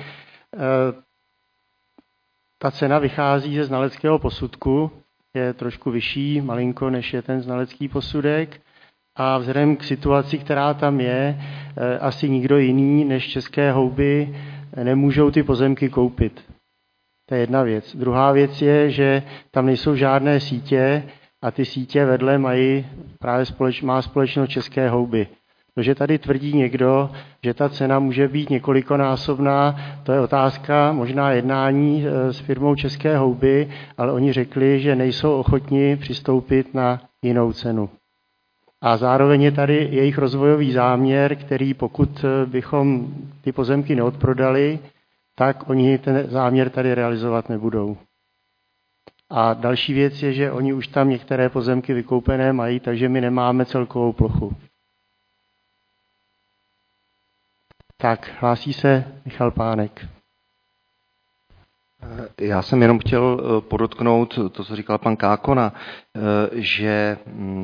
ta cena vychází ze znaleckého posudku, je trošku vyšší, malinko, než je ten znalecký posudek. A vzhledem k situaci, která tam je, asi nikdo jiný než České houby nemůžou ty pozemky koupit. To je jedna věc. Druhá věc je, že tam nejsou žádné sítě a ty sítě vedle má společnost České houby. Protože tady tvrdí někdo, že ta cena může být několikonásobná, to je otázka možná jednání s firmou České houby, ale oni řekli, že nejsou ochotni přistoupit na jinou cenu. A zároveň je tady jejich rozvojový záměr, který pokud bychom ty pozemky neodprodali, tak oni ten záměr tady realizovat nebudou. A další věc je, že oni už tam některé pozemky vykoupené mají, takže my nemáme celkovou plochu. Tak, hlásí se Michal Pánek. Já jsem jenom chtěl podotknout to, co říkal pan Kákona, že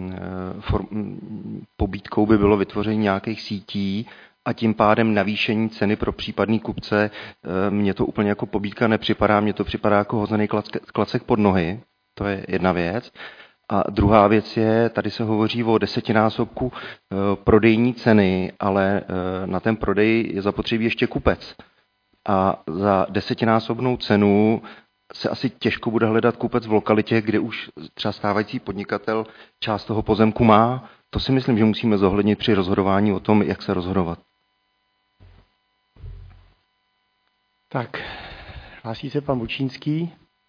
pobídkou by bylo vytvoření nějakých sítí a tím pádem navýšení ceny pro případný kupce. Mně to úplně jako pobídka nepřipadá, mně to připadá jako hozený klacek pod nohy. To je jedna věc. A druhá věc je, tady se hovoří o 10násobku prodejní ceny, ale na ten prodej je zapotřebí ještě kupec. A za 10násobnou cenu se asi těžko bude hledat kupec v lokalitě, kde už třeba stávající podnikatel část toho pozemku má. To si myslím, že musíme zohlednit při rozhodování o tom, jak se rozhodovat. Tak, hlásí se pan Bučínský.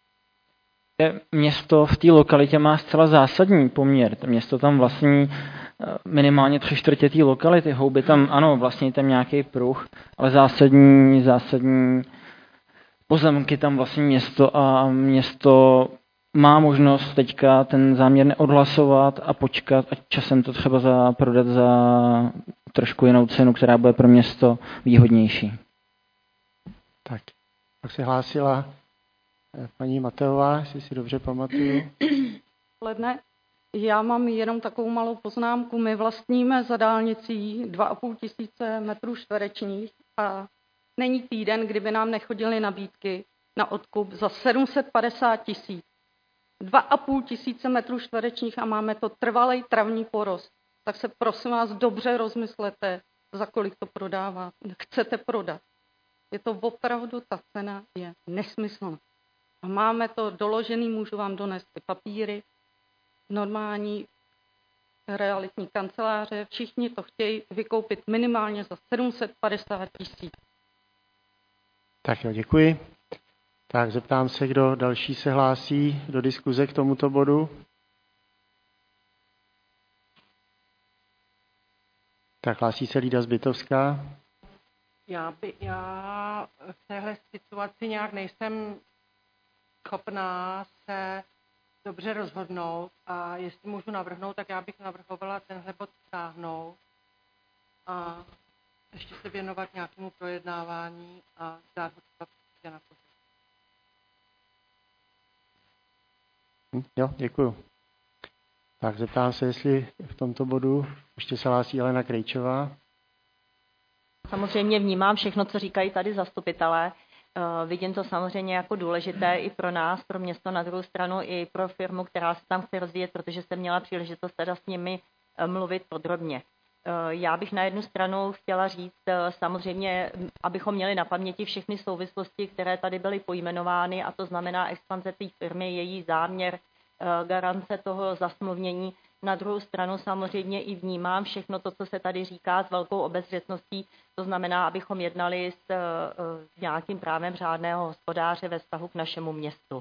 Město v té lokalitě má zcela zásadní poměr. To město tam vlastní minimálně 3/4 té lokality. Houby tam, ano, vlastně tam nějaký pruh, ale zásadní pozemky tam vlastní město a město má možnost teďka ten záměr neodhlasovat a počkat a časem to třeba prodat za trošku jinou cenu, která bude pro město výhodnější. Tak, pak se hlásila paní Mateová, jestli si dobře pamatuju. Ledne. Já mám jenom takovou malou poznámku. My vlastníme za dálnicí 2,5 tisíce metrů čtverečních a není týden, kdyby nám nechodily nabídky na odkup za 750 000. 2,5 tisíce metrů čtverečních a máme to trvalej travní porost. Tak se prosím vás dobře rozmyslete, za kolik to chcete prodat. Je to opravdu, ta cena je nesmyslná. A máme to doložený, můžu vám donést ty papíry, normální realitní kanceláře, všichni to chtějí vykoupit minimálně za 750 000. Tak jo, děkuji. Tak zeptám se, kdo další se hlásí do diskuze k tomuto bodu. Tak hlásí se Lída Zbytovská. Já v téhle situaci nějak nejsem schopná se dobře rozhodnout a jestli můžu navrhnout, tak já bych navrhovala tenhle bod stáhnout a ještě se věnovat nějakému projednávání a dát ho třeba příště na pořad. Jo, děkuju. Tak zeptám se, jestli v tomto bodu ještě se hlásí Alena Krejčová. Samozřejmě vnímám všechno, co říkají tady zastupitelé. Vidím to samozřejmě jako důležité i pro nás, pro město, na druhou stranu i pro firmu, která se tam chce rozvíjet, protože jsem měla příležitost teda s nimi mluvit podrobně. Já bych na jednu stranu chtěla říct, samozřejmě, abychom měli na paměti všechny souvislosti, které tady byly pojmenovány, a to znamená expanze té firmy, její záměr, garance toho zasmluvnění. Na druhou stranu samozřejmě i vnímám všechno to, co se tady říká, s velkou obezřetností. To znamená, abychom jednali s nějakým právem řádného hospodáře ve vztahu k našemu městu.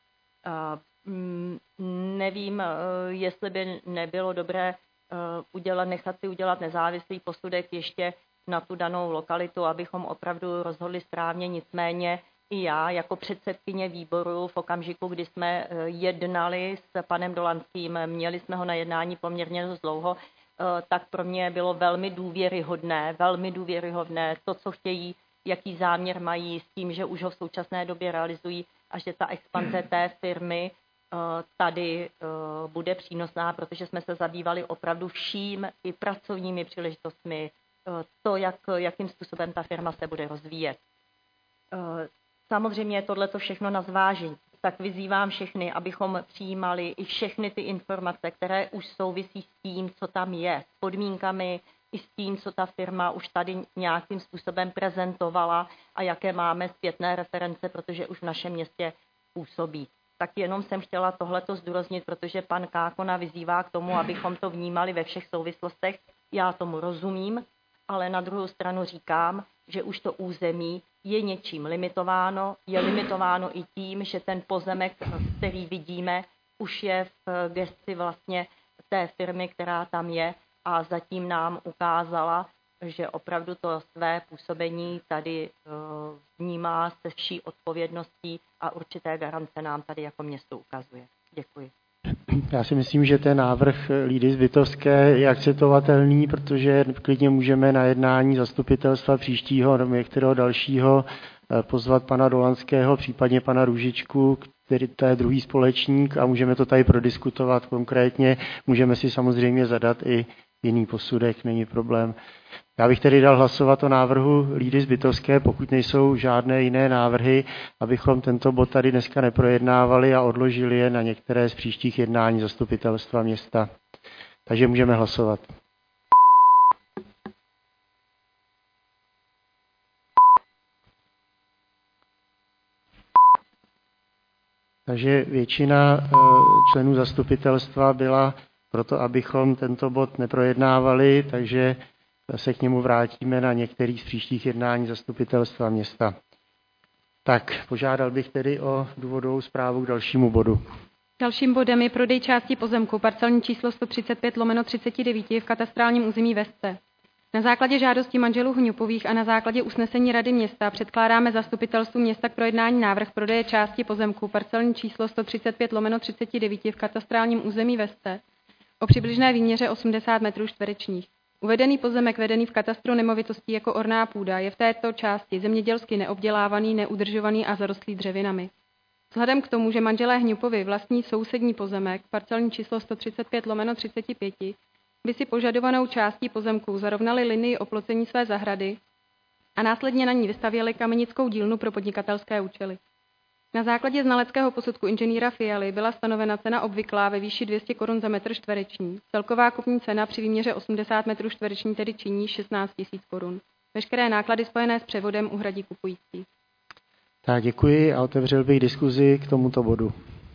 Nevím, jestli by nebylo dobré nechat si udělat nezávislý posudek ještě na tu danou lokalitu, abychom opravdu rozhodli správně. Nicméně i já jako předsedkyně výboru v okamžiku, kdy jsme jednali s panem Dolanským, měli jsme ho na jednání poměrně dlouho, tak pro mě bylo velmi důvěryhodné to, co chtějí, jaký záměr mají s tím, že už ho v současné době realizují a že ta expanze té firmy tady bude přínosná, protože jsme se zabývali opravdu vším i pracovními příležitostmi, to, jakým způsobem ta firma se bude rozvíjet. Samozřejmě je tohleto všechno na zvážení. Tak vyzývám všechny, abychom přijímali i všechny ty informace, které už souvisí s tím, co tam je, s podmínkami, i s tím, co ta firma už tady nějakým způsobem prezentovala a jaké máme zpětné reference, protože už v našem městě působí. Tak jenom jsem chtěla tohleto zdůraznit, protože pan Kákona vyzývá k tomu, abychom to vnímali ve všech souvislostech. Já tomu rozumím, ale na druhou stranu říkám, že už to území je něčím limitováno. Je limitováno i tím, že ten pozemek, který vidíme, už je v gesci vlastně té firmy, která tam je a zatím nám ukázala, že opravdu to své působení tady vnímá se vší odpovědností a určité garance nám tady jako město ukazuje. Děkuji. Já si myslím, že ten návrh Lídy Zbytovské je akceptovatelný, protože klidně můžeme na jednání zastupitelstva příštího nebo některého dalšího pozvat pana Dolanského, případně pana Růžičku, který to je druhý společník a můžeme to tady prodiskutovat konkrétně. Můžeme si samozřejmě zadat i jiný posudek, není problém. Já bych tedy dal hlasovat o návrhu Lídy Zbytovské, pokud nejsou žádné jiné návrhy, abychom tento bod tady dneska neprojednávali a odložili je na některé z příštích jednání zastupitelstva města. Takže můžeme hlasovat. Takže většina členů zastupitelstva byla proto, abychom tento bod neprojednávali, takže se k němu vrátíme na některých z příštích jednání zastupitelstva města. Tak, požádal bych tedy o důvodovou zprávu k dalšímu bodu. Dalším bodem je prodej části pozemku parcelní číslo 135/39 v katastrálním území Vesce. Na základě žádosti manželů Hňupových a na základě usnesení Rady města předkládáme zastupitelstvu města k projednání návrh prodeje části pozemku parcelní číslo 135/39 v katastrálním území Vesce o přibližné výměře 80 metrů čtverečních. Uvedený pozemek vedený v katastru nemovitostí jako orná půda je v této části zemědělsky neobdělávaný, neudržovaný a zarostlý dřevinami. Vzhledem k tomu, že manželé Hňupovi vlastní sousední pozemek, parcelní číslo 135/35, by si požadovanou částí pozemku zarovnali linii oplocení své zahrady a následně na ní vystavěli kamenickou dílnu pro podnikatelské účely. Na základě znaleckého posudku inženýra Fialy byla stanovena cena obvyklá ve výši 200 korun za metr čtvereční. Celková kupní cena při výměře 80 metrů čtvereční tedy činí 16 000 korun. Veškeré náklady spojené s převodem uhradí kupující. Tak děkuji a otevřel bych diskuzi k tomuto bodu.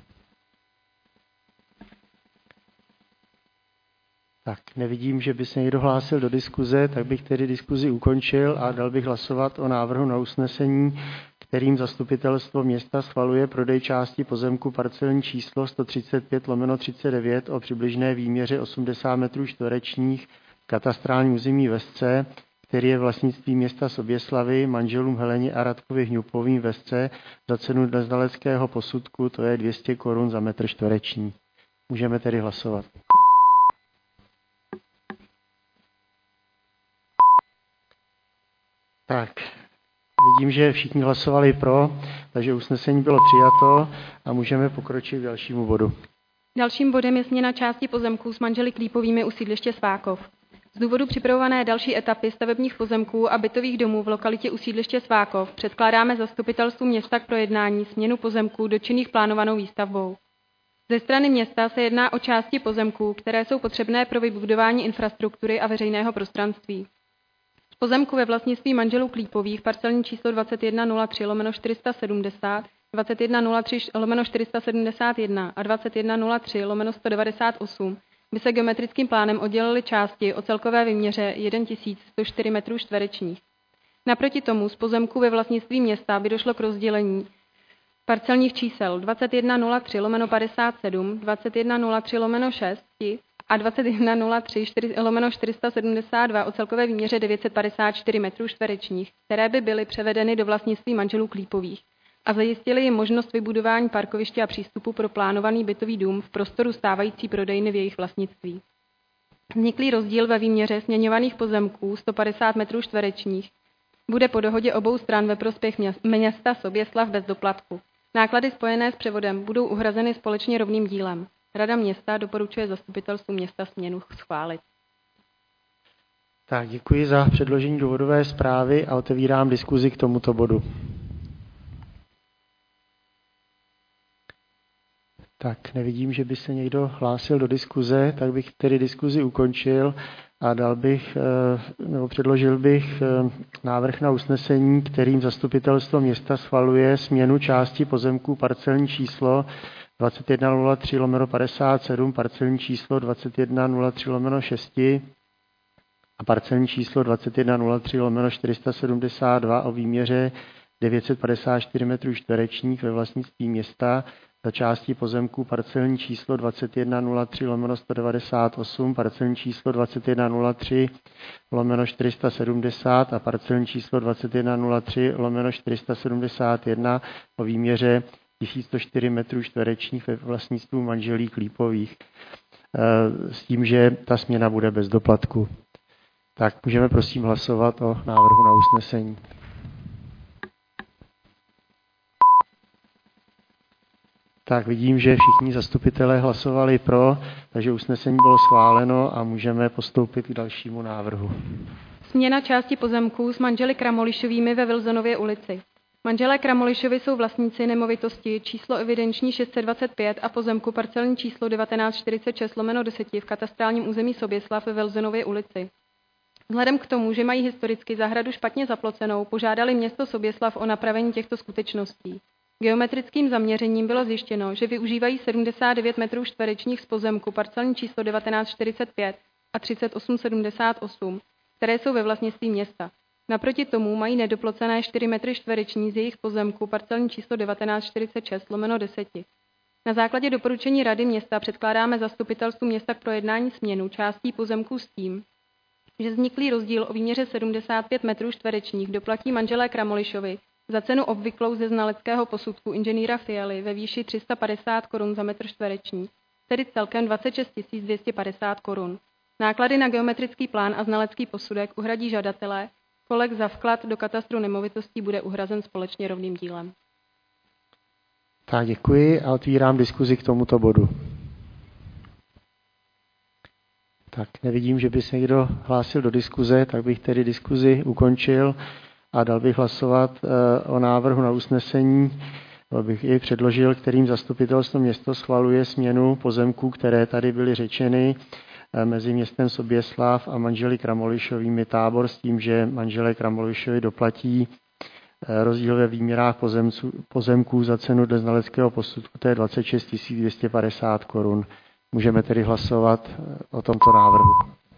Tak nevidím, že by se někdo hlásil do diskuze, tak bych tedy diskuzi ukončil a dal bych hlasovat o návrhu na usnesení, kterým zastupitelstvo města schvaluje prodej části pozemku parcelní číslo 135/39 o přibližné výměře 80 metrů čtverečních v katastrálním území Vesce, který je vlastnictví města Soběslavy, manželům Heleně a Radkovi Hňupovým Vesce za cenu neznaleckého posudku, to je 200 korun za metr čtvereční. Můžeme tedy hlasovat. Tak, vidím, že všichni hlasovali pro, takže usnesení bylo přijato a můžeme pokročit k dalšímu bodu. Dalším bodem je směna části pozemků s manželi Klípovými u sídliště Svákov. Z důvodu připravované další etapy stavebních pozemků a bytových domů v lokalitě u sídliště Svákov předkládáme zastupitelstvu města k projednání směnu pozemků dotčených plánovanou výstavbou. Ze strany města se jedná o části pozemků, které jsou potřebné pro vybudování infrastruktury a veřejného prostranství. Z pozemku ve vlastnictví manželů Klípových parcelní číslo 2103/470, 2103/471 a 2103/198 by se geometrickým plánem oddělily části o celkové výměře 1104 metrů čtverečních. Naproti tomu z pozemku ve vlastnictví města by došlo k rozdělení parcelních čísel 2103/57, 2103/6 a 2103/472 o celkové výměře 954 metrů čtverečních, které by byly převedeny do vlastnictví manželů Klípových a zajistily jim možnost vybudování parkoviště a přístupu pro plánovaný bytový dům v prostoru stávající prodejny v jejich vlastnictví. Vzniklý rozdíl ve výměře směňovaných pozemků 150 metrů čtverečních bude po dohodě obou stran ve prospěch města Soběslav bez doplatku. Náklady spojené s převodem budou uhrazeny společně rovným dílem. Rada města doporučuje zastupitelstvu města směnu schválit. Tak, děkuji za předložení důvodové zprávy a otevírám diskuzi k tomuto bodu. Tak, nevidím, že by se někdo hlásil do diskuze, tak bych tedy diskuzi ukončil a předložil bych návrh na usnesení, kterým zastupitelstvo města schvaluje směnu části pozemků parcelní číslo 2103/57, parcelní číslo 2103/6 a parcelní číslo 2103/472 o výměře 954 metrů čtverečních ve vlastnictví města za části pozemků parcelní číslo 2103/198, parcelní číslo 2103/470 a parcelní číslo 2103/471 o výměře 1104 metrů čtverečních ve vlastnictví manželí Klípových. S tím, že ta směna bude bez doplatku. Tak můžeme prosím hlasovat o návrhu na usnesení. Tak vidím, že všichni zastupitelé hlasovali pro, takže usnesení bylo schváleno a můžeme postoupit k dalšímu návrhu. Směna části pozemků s manželi Kramolišovými ve Wilsonově ulici. Manželé Kramolišovi jsou vlastníci nemovitosti číslo evidenční 625 a pozemku parcelní číslo 1946/10 v katastrálním území Soběslav ve Wilsonově ulici. Vzhledem k tomu, že mají historicky zahradu špatně zaplocenou, požádali město Soběslav o napravení těchto skutečností. Geometrickým zaměřením bylo zjištěno, že využívají 79 metrů čtverečních z pozemku parcelní číslo 1945 a 3878, které jsou ve vlastnictví města. Naproti tomu mají nedoplocené 4 metry čtvereční z jejich pozemku parcelní číslo 1946/10. Na základě doporučení Rady města předkládáme zastupitelstvu města k projednání směnu částí pozemků s tím, že vzniklý rozdíl o výměře 75 metrů čtverečních doplatí manželé Kramolišovi za cenu obvyklou ze znaleckého posudku inženýra Fialy ve výši 350 korun za metr čtvereční, tedy celkem 26 250 korun. Náklady na geometrický plán a znalecký posudek uhradí žadatelé, kolek za vklad do katastru nemovitostí bude uhrazen společně rovným dílem. Tak děkuji a otvírám diskuzi k tomuto bodu. Tak nevidím, že by se někdo hlásil do diskuze, tak bych tedy diskuzi ukončil a dal bych hlasovat o návrhu na usnesení, bych jej předložil, kterým zastupitelstvo město schvaluje směnu pozemků, které tady byly řečeny mezi městem Soběslav a manželi Kramolišovými Tábor s tím, že manželé Kramolišovi doplatí rozdíl ve výměrách pozemků za cenu dle znaleckého posudku, to je 26 250 korun. Můžeme tedy hlasovat o tomto návrhu.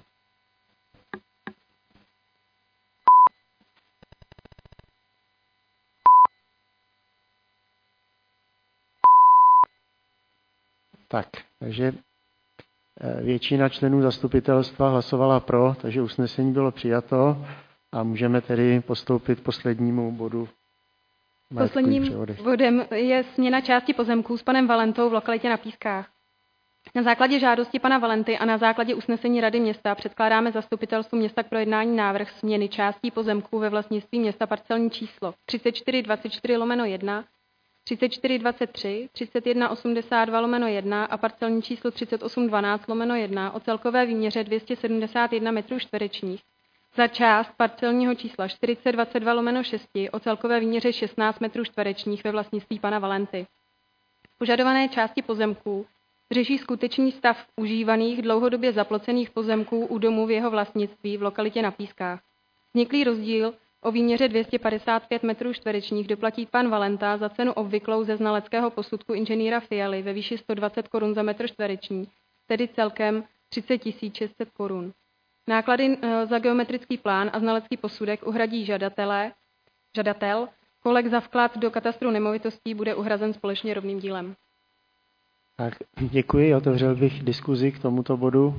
Tak, takže většina členů zastupitelstva hlasovala pro, takže usnesení bylo přijato a můžeme tedy postoupit k poslednímu bodu. Posledním bodem je směna části pozemků s panem Valentou v lokalitě na Pískách. Na základě žádosti pana Valenty a na základě usnesení Rady města předkládáme zastupitelstvu města k projednání návrh směny částí pozemků ve vlastnictví města parcelní číslo 3424/1, 3423, 3182/1 a parcelní číslo 3812/1 o celkové výměře 271 metrů čtverečních za část parcelního čísla 4022/6 o celkové výměře 16 metrů čtverečních ve vlastnictví pana Valenty. Požadované části pozemků řeší skutečný stav užívaných dlouhodobě zaplocených pozemků u domu v jeho vlastnictví v lokalitě na Pískách. Vzniklý rozdíl o výměře 255 metrů čtverečních doplatí pan Valenta za cenu obvyklou ze znaleckého posudku inženýra Fialy ve výši 120 korun za metr čtvereční, tedy celkem 30 600 korun. Náklady za geometrický plán a znalecký posudek uhradí žadatel, kolek za vklad do katastru nemovitostí bude uhrazen společně rovným dílem. Tak děkuji, otevřel bych diskuzi k tomuto bodu.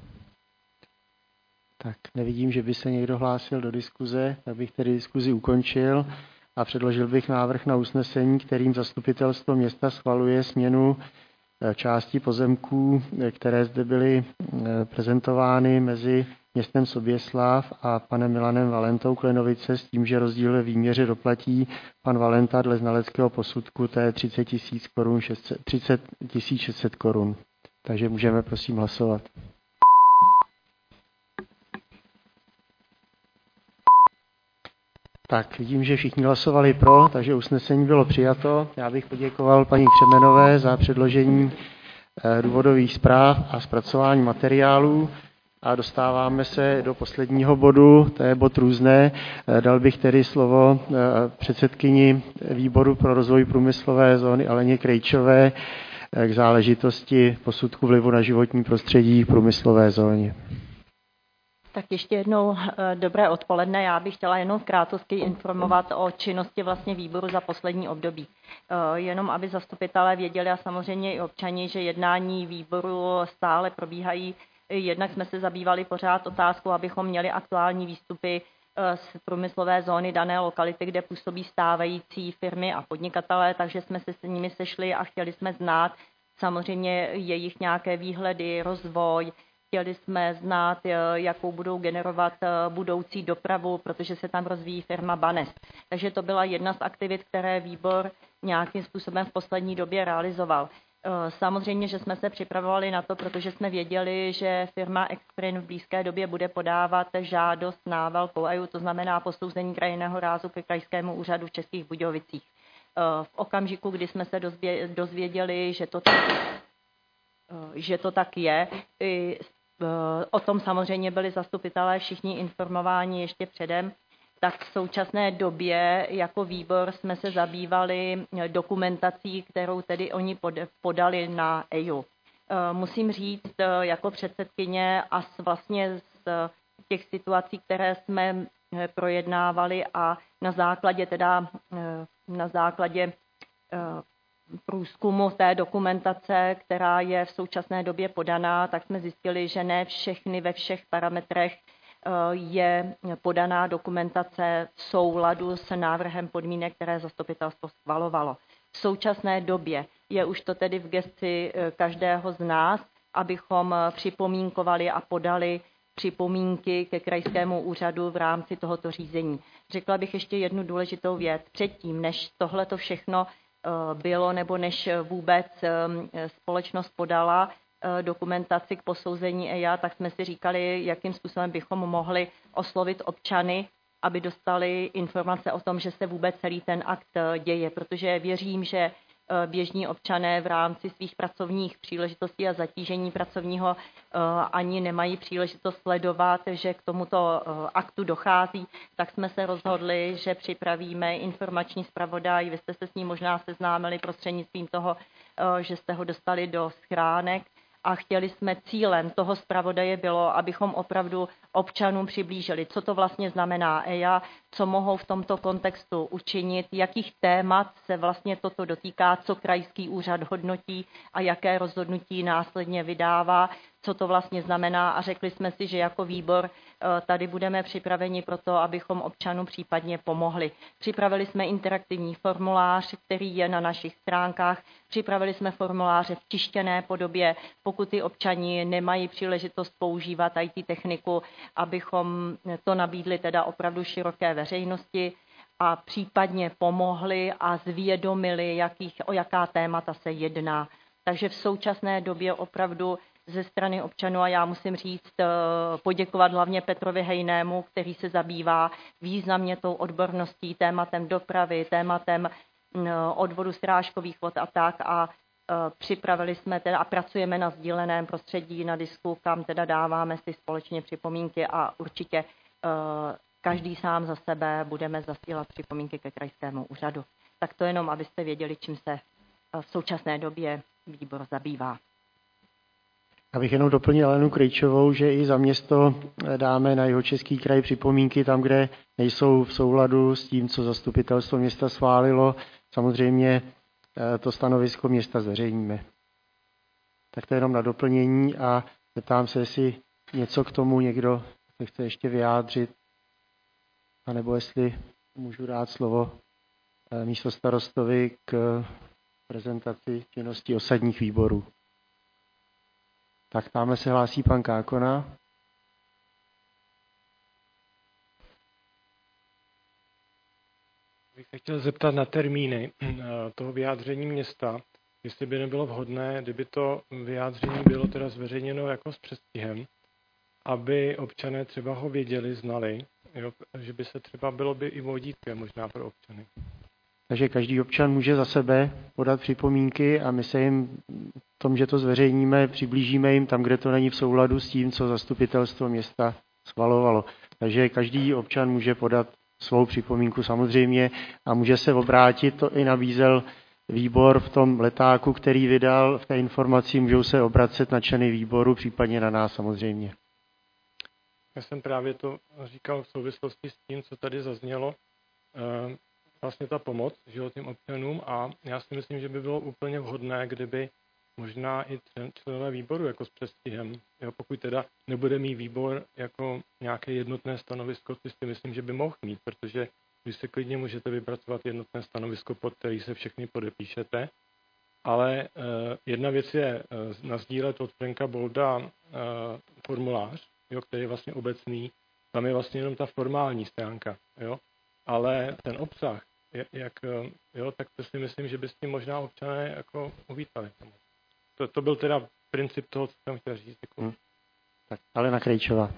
Tak nevidím, že by se někdo hlásil do diskuze, tak bych tedy diskuzi ukončil a předložil bych návrh na usnesení, kterým zastupitelstvo města schvaluje směnu části pozemků, které zde byly prezentovány mezi městem Soběslav a panem Milanem Valentou Klenovice s tím, že rozdíl ve výměře doplatí pan Valenta dle znaleckého posudku, to je 30 600 korun. Takže můžeme prosím hlasovat. Tak, vidím, že všichni hlasovali pro, takže usnesení bylo přijato. Já bych poděkoval paní Křemenové za předložení důvodových zpráv a zpracování materiálů. A dostáváme se do posledního bodu, to je bod různé. Dal bych tedy slovo předsedkyni výboru pro rozvoj průmyslové zóny Aleně Krejčové k záležitosti posudku vlivu na životní prostředí v průmyslové zóně. Tak ještě jednou dobré odpoledne. Já bych chtěla jenom v krátkosti informovat o činnosti vlastně výboru za poslední období. Jenom aby zastupitelé věděli a samozřejmě i občani, že jednání výboru stále probíhají. Jednak jsme se zabývali pořád otázkou, abychom měli aktuální výstupy z průmyslové zóny dané lokality, kde působí stávající firmy a podnikatelé, takže jsme se s nimi sešli a chtěli jsme znát samozřejmě jejich nějaké výhledy, rozvoj. Chtěli jsme znát, jakou budou generovat budoucí dopravu, protože se tam rozvíjí firma Banes. Takže to byla jedna z aktivit, které výbor nějakým způsobem v poslední době realizoval. Samozřejmě, že jsme se připravovali na to, protože jsme věděli, že firma Exprin v blízké době bude podávat žádost na velkou EIA, to znamená posouzení krajinného rázu ke krajskému úřadu v Českých Budějovicích. V okamžiku, kdy jsme se dozvěděli, že to tak je, o tom samozřejmě byli zastupitelé všichni informováni ještě předem, tak v současné době jako výbor jsme se zabývali dokumentací, kterou tedy oni podali na EIA. Musím říct jako předsedkyně a vlastně z těch situací, které jsme projednávali a na základě průzkumu té dokumentace, která je v současné době podaná, tak jsme zjistili, že ne všechny ve všech parametrech je podaná dokumentace v souladu s návrhem podmínek, které zastupitelstvo schvalovalo. V současné době je už to tedy v gesci každého z nás, abychom připomínkovali a podali připomínky ke krajskému úřadu v rámci tohoto řízení. Řekla bych ještě jednu důležitou věc. Předtím, než tohleto všechno bylo, nebo než vůbec společnost podala dokumentaci k posouzení EIA, tak jsme si říkali, jakým způsobem bychom mohli oslovit občany, aby dostali informace o tom, že se vůbec celý ten akt děje, protože věřím, že běžní občané v rámci svých pracovních příležitostí a zatížení pracovního ani nemají příležitost sledovat, že k tomuto aktu dochází, tak jsme se rozhodli, že připravíme informační zpravodaj. Vy jste se s ním možná seznámili prostřednictvím toho, že jste ho dostali do schránek. A chtěli jsme, cílem toho zpravodaje bylo, abychom opravdu občanům přiblížili, co to vlastně znamená EIA, co mohou v tomto kontextu učinit, jakých témat se vlastně toto dotýká, co krajský úřad hodnotí a jaké rozhodnutí následně vydává, co to vlastně znamená. A řekli jsme si, že jako výbor tady budeme připraveni pro to, abychom občanům případně pomohli. Připravili jsme interaktivní formulář, který je na našich stránkách. Připravili jsme formuláře v tištěné podobě, pokud ty občani nemají příležitost používat IT techniku, abychom to nabídli teda opravdu široké veřejnosti a případně pomohli a zvědomili, o jaká témata se jedná. Takže v současné době opravdu ze strany občanů, a já musím říct, poděkovat hlavně Petrovi Hejnému, který se zabývá významně tou odborností, tématem dopravy, tématem odvodu strážkových vod a tak, a připravili jsme teda a pracujeme na sdíleném prostředí, na disku, kam teda dáváme si společně připomínky a určitě každý sám za sebe budeme zasílat připomínky ke krajskému úřadu. Tak to jenom, abyste věděli, čím se v současné době výbor zabývá. Abych jenom doplnil Alenu Krejčovou, že i za město dáme na Jihočeský kraj připomínky tam, kde nejsou v souladu s tím, co zastupitelstvo města schválilo. Samozřejmě to stanovisko města zveřejníme. Tak to je jenom na doplnění a zeptám se, jestli něco k tomu někdo se chce ještě vyjádřit, anebo jestli můžu dát slovo místostarostovi k prezentaci činnosti osadních výborů. Tak tamhle se hlásí pan Kákona. Bych se chtěl zeptat na termíny toho vyjádření města, jestli by nebylo vhodné, kdyby to vyjádření bylo teda zveřejněno jako s předstihem, aby občané třeba ho věděli, znali, jo, že by se třeba bylo by i vodítkem možná pro občany. Takže každý občan může za sebe podat připomínky a my se jim v tom, že to zveřejníme, přiblížíme jim tam, kde to není v souladu s tím, co zastupitelstvo města schvalovalo. Takže každý občan může podat svou připomínku samozřejmě a může se obrátit, to i nabízel výbor v tom letáku, který vydal, v té informaci můžou se obracet na členy výboru, případně na nás samozřejmě. Já jsem právě to říkal v souvislosti s tím, co tady zaznělo, vlastně ta pomoc životním občanům, a já si myslím, že by bylo úplně vhodné, kdyby možná i členové výboru jako s předstihem, jo, pokud teda nebude mít výbor jako nějaké jednotné stanovisko, což si myslím, že by mohl mít, protože vy se klidně můžete vypracovat jednotné stanovisko, pod který se všichni podepíšete, ale jedna věc je nasdílet od Franka Bolda formulář, jo, který je vlastně obecný, tam je vlastně jenom ta formální stránka, jo, ale ten obsah, tak to si myslím, že by s tím možná občané jako uvítali. To byl teda princip toho, co jsem chtěl říct. Tak, Alena Krejčová.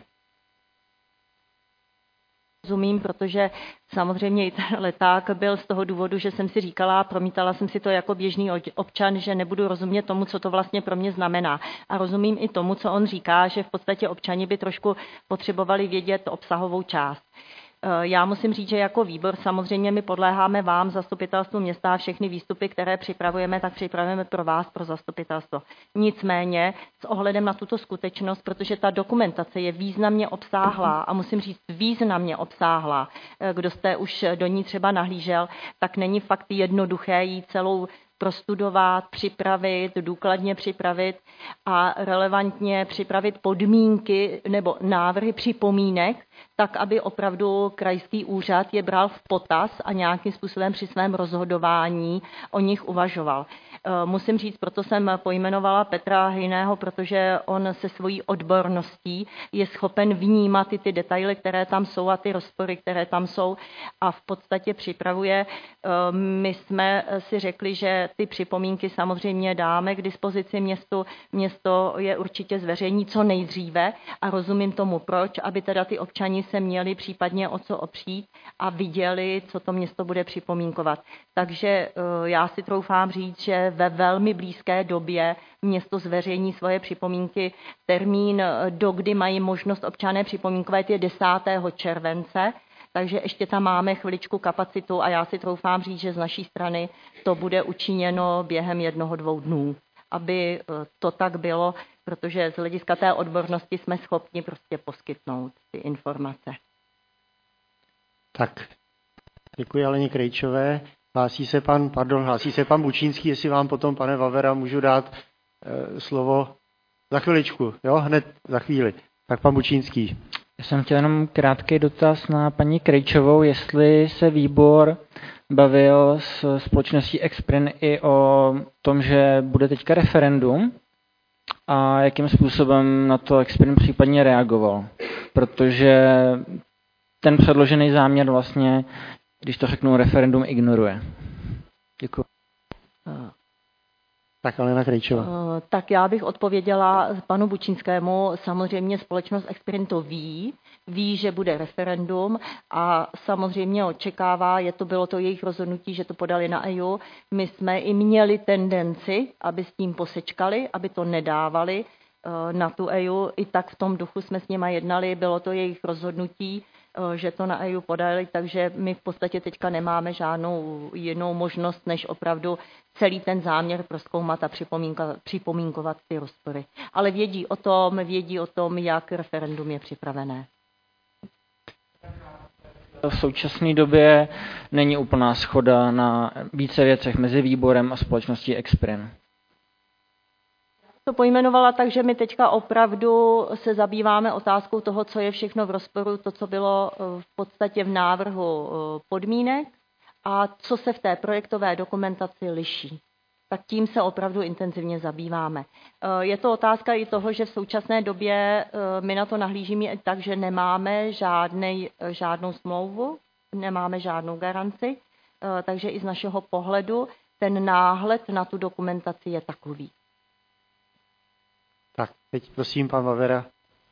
Rozumím, protože samozřejmě i ten leták byl z toho důvodu, že jsem si říkala, promítala jsem si to jako běžný občan, že nebudu rozumět tomu, co to vlastně pro mě znamená. A rozumím i tomu, co on říká, že v podstatě občani by trošku potřebovali vědět obsahovou část. Já musím říct, že jako výbor samozřejmě my podléháme vám, zastupitelstvu města, a všechny výstupy, které připravujeme, tak připravujeme pro vás, pro zastupitelstvo. Nicméně s ohledem na tuto skutečnost, protože ta dokumentace je významně obsáhlá a musím říct významně obsáhlá, kdo jste už do ní třeba nahlížel, tak není fakt jednoduché jí celou prostudovat, připravit, důkladně připravit a relevantně připravit podmínky nebo návrhy připomínek, tak aby opravdu krajský úřad je bral v potaz a nějakým způsobem při svém rozhodování o nich uvažoval. Musím říct, proto jsem pojmenovala Petra Hejného, protože on se svojí odborností je schopen vnímat ty detaily, které tam jsou a ty rozpory, které tam jsou a v podstatě připravuje. My jsme si řekli, že ty připomínky samozřejmě dáme k dispozici městu. Město je určitě zveřejní co nejdříve a rozumím tomu proč, aby teda ty občani se měli případně o co opřít a viděli, co to město bude připomínkovat. Takže já si troufám říct, že ve velmi blízké době město zveřejní svoje připomínky. Termín, do kdy mají možnost občané připomínkovat, je 10. července, takže ještě tam máme chviličku kapacitu a já si troufám říct, že z naší strany to bude učiněno během 1-2 dnů, aby to tak bylo, protože z hlediska té odbornosti jsme schopni prostě poskytnout ty informace. Tak, děkuji Aleně Krejčové. Hlásí se pan Bučínský, jestli vám potom, pane Vavera, můžu dát slovo za chviličku, jo, hned za chvíli. Tak pan Bučínský. Já jsem chtěl jenom krátký dotaz na paní Krejčovou, jestli se výbor bavil s společností Exprin i o tom, že bude teďka referendum a jakým způsobem na to Exprin případně reagoval. Protože ten předložený záměr vlastně, když to řeknu, referendum ignoruje. Děkuji. Tak Alena Krejčová. Tak já bych odpověděla panu Bučínskému. Samozřejmě společnost Exprin to ví, že bude referendum a samozřejmě očekává, bylo to jejich rozhodnutí, že to podali na EU. My jsme i měli tendenci, aby s tím posečkali, aby to nedávali na tu EU. I tak v tom duchu jsme s nima jednali, bylo to jejich rozhodnutí, že to na EU podali, takže my v podstatě teďka nemáme žádnou jinou možnost, než opravdu celý ten záměr prozkoumat a připomínkovat ty rozpory. Ale vědí o tom, jak referendum je připravené. V současné době není úplná shoda na více věcech mezi výborem a společností Exprin. To pojmenovala tak, že my teďka opravdu se zabýváme otázkou toho, co je všechno v rozporu, to, co bylo v podstatě v návrhu podmínek a co se v té projektové dokumentaci liší. Tak tím se opravdu intenzivně zabýváme. Je to otázka i toho, že v současné době my na to nahlížíme i tak, že nemáme žádnou smlouvu, nemáme žádnou garanci, takže i z našeho pohledu ten náhled na tu dokumentaci je takový. Tak, teď prosím, pan Vavera.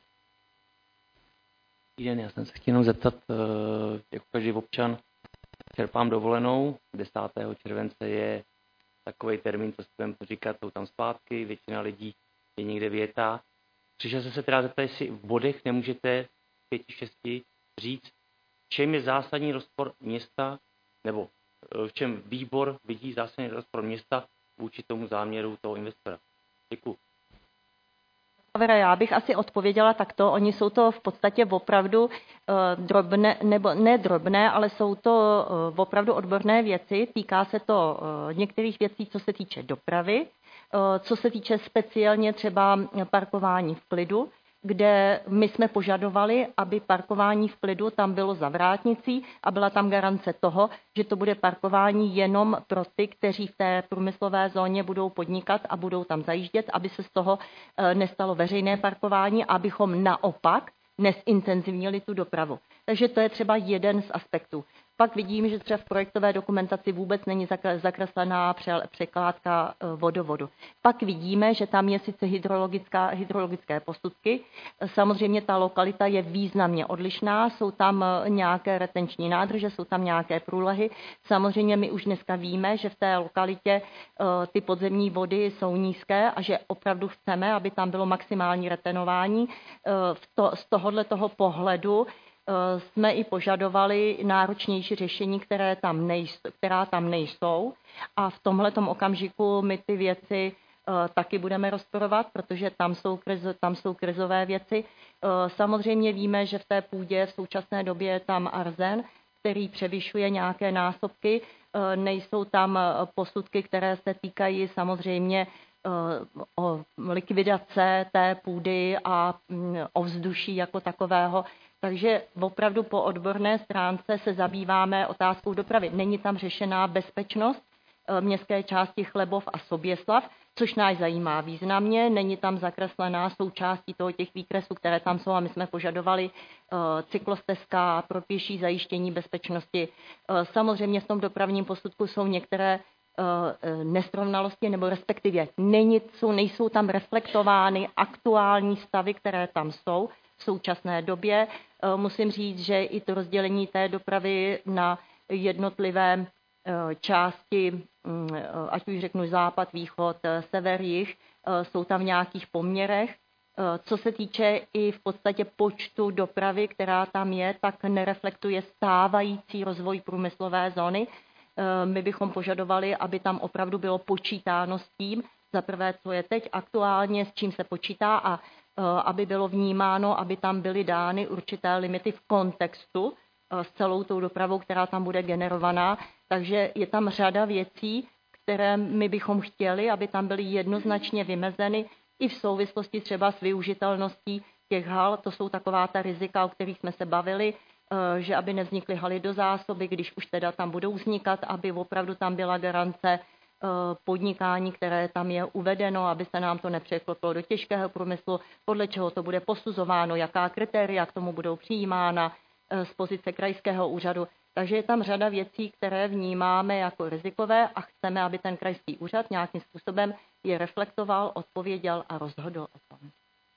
Já jsem se chtěl jenom zeptat, jako každý občan čerpám dovolenou, 10. července je takový termín, co si budeme říkat, jsou tam svátky, většina lidí je někde větá. Přišel jsem se teda zeptat, jestli v bodech nemůžete 5-6 říct, v čem je zásadní rozpor města, nebo v čem výbor vidí zásadní rozpor města vůči tomu záměru toho investora. Děkuji. Já bych asi odpověděla takto. Oni jsou to v podstatě opravdu drobné, nebo ne drobné, ale jsou to opravdu odborné věci. Týká se to některých věcí, co se týče dopravy, co se týče speciálně třeba parkování v klidu, kde my jsme požadovali, aby parkování v klidu tam bylo za vrátnicí a byla tam garance toho, že to bude parkování jenom pro ty, kteří v té průmyslové zóně budou podnikat a budou tam zajíždět, aby se z toho nestalo veřejné parkování, abychom naopak nesintenzivnili tu dopravu. Takže to je třeba jeden z aspektů. Pak vidím, že třeba v projektové dokumentaci vůbec není zakreslená překládka vodovodu. Pak vidíme, že tam je sice hydrologické posudky. Samozřejmě ta lokalita je významně odlišná, jsou tam nějaké retenční nádrže, jsou tam nějaké průlehy. Samozřejmě my už dneska víme, že v té lokalitě ty podzemní vody jsou nízké a že opravdu chceme, aby tam bylo maximální retenování. Z tohoto pohledu jsme i požadovali náročnější řešení, která tam nejsou. A v tomhletom okamžiku my ty věci taky budeme rozporovat, protože tam jsou krizové věci. Samozřejmě víme, že v té půdě v současné době je tam arzen, který převyšuje nějaké násobky. Nejsou tam posudky, které se týkají samozřejmě o likvidace té půdy a ovzduší jako takového. Takže opravdu po odborné stránce se zabýváme otázkou dopravy. Není tam řešená bezpečnost městské části Chlebov a Soběslav, což nás zajímá významně. Není tam zakreslená součástí těch výkresů, které tam jsou a my jsme požadovali cyklostezka pro pěší zajištění bezpečnosti. Samozřejmě v tom dopravním posudku jsou některé nesrovnalosti, nebo respektive nejsou tam reflektovány aktuální stavy, které tam jsou v současné době. Musím říct, že i to rozdělení té dopravy na jednotlivé části, ať už řeknu západ, východ, sever, jih, jsou tam v nějakých poměrech. Co se týče i v podstatě počtu dopravy, která tam je, tak nereflektuje stávající rozvoj průmyslové zóny. My bychom požadovali, aby tam opravdu bylo počítáno s tím, za prvé, co je teď aktuálně, s čím se počítá a aby bylo vnímáno, aby tam byly dány určité limity v kontextu s celou tou dopravou, která tam bude generovaná. Takže je tam řada věcí, které my bychom chtěli, aby tam byly jednoznačně vymezeny i v souvislosti třeba s využitelností těch hal. To jsou taková ta rizika, o kterých jsme se bavili, že aby nevznikly haly do zásoby, když už teda tam budou vznikat, aby opravdu tam byla garance podnikání, které tam je uvedeno, aby se nám to nepřeklopilo do těžkého průmyslu, podle čeho to bude posuzováno, jaká kritéria k tomu budou přijímána z pozice krajského úřadu. Takže je tam řada věcí, které vnímáme jako rizikové a chceme, aby ten krajský úřad nějakým způsobem je reflektoval, odpověděl a rozhodl o tom.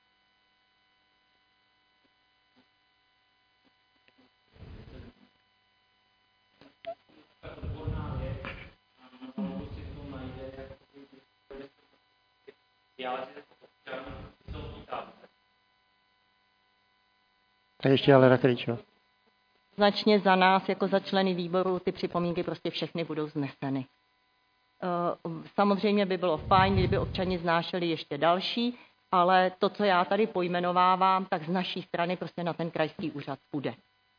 Tak ještě ale Kryčo. Značně za nás, jako za členy výboru, ty připomínky prostě všechny budou zneseny. Samozřejmě by bylo fajn, kdyby občani znášeli ještě další, ale to, co já tady pojmenovávám, tak z naší strany prostě na ten krajský úřad půjde.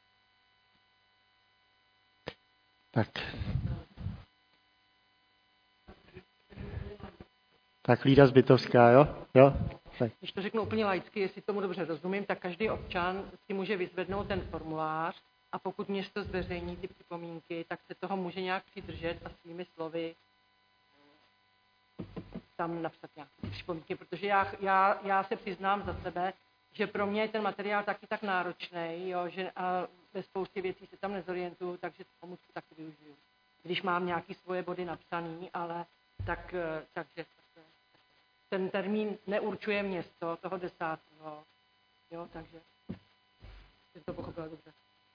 Tak Lída Zbytovská, jo? Tak. Když to řeknu úplně laicky, jestli tomu dobře rozumím, tak každý občan si může vyzvednout ten formulář a pokud město zveřejní ty připomínky, tak se toho může nějak přidržet a svými slovy tam napsat nějaké připomínky, protože já se přiznám za sebe, že pro mě je ten materiál taky tak náročný, jo, že a ve spoustě věcí se tam nezorientuju, takže tomu taky využiju. Když mám nějaké svoje body napsané, ale takže ten termín neurčuje město toho 10. Jo, takže jsem to pochopila dobře.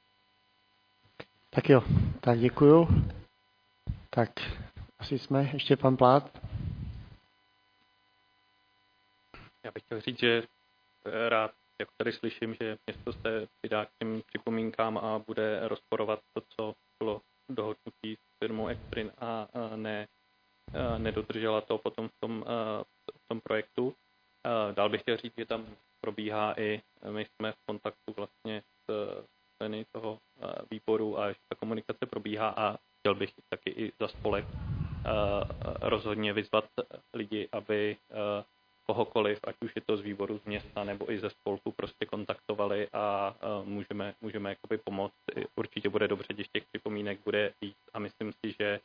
Tak jo, tak děkuju. Tak asi jsme, ještě pan Plát. Já bych chtěl říct, že rád, jako tady slyším, že město se přidá k těm připomínkám a bude rozporovat to, co bylo dohodnutí s firmou Exprin a nedodržela to potom v tom projektu. Dál bych chtěl říct, že tam probíhá i, my jsme v kontaktu vlastně s členy toho výboru a že ta komunikace probíhá a chtěl bych taky i za spolek rozhodně vyzvat lidi, aby kohokoliv, ať už je to z výboru z města nebo i ze spolku, prostě kontaktovali a můžeme jakoby pomoct. Určitě bude dobře, když těch připomínek bude víc a myslím si, že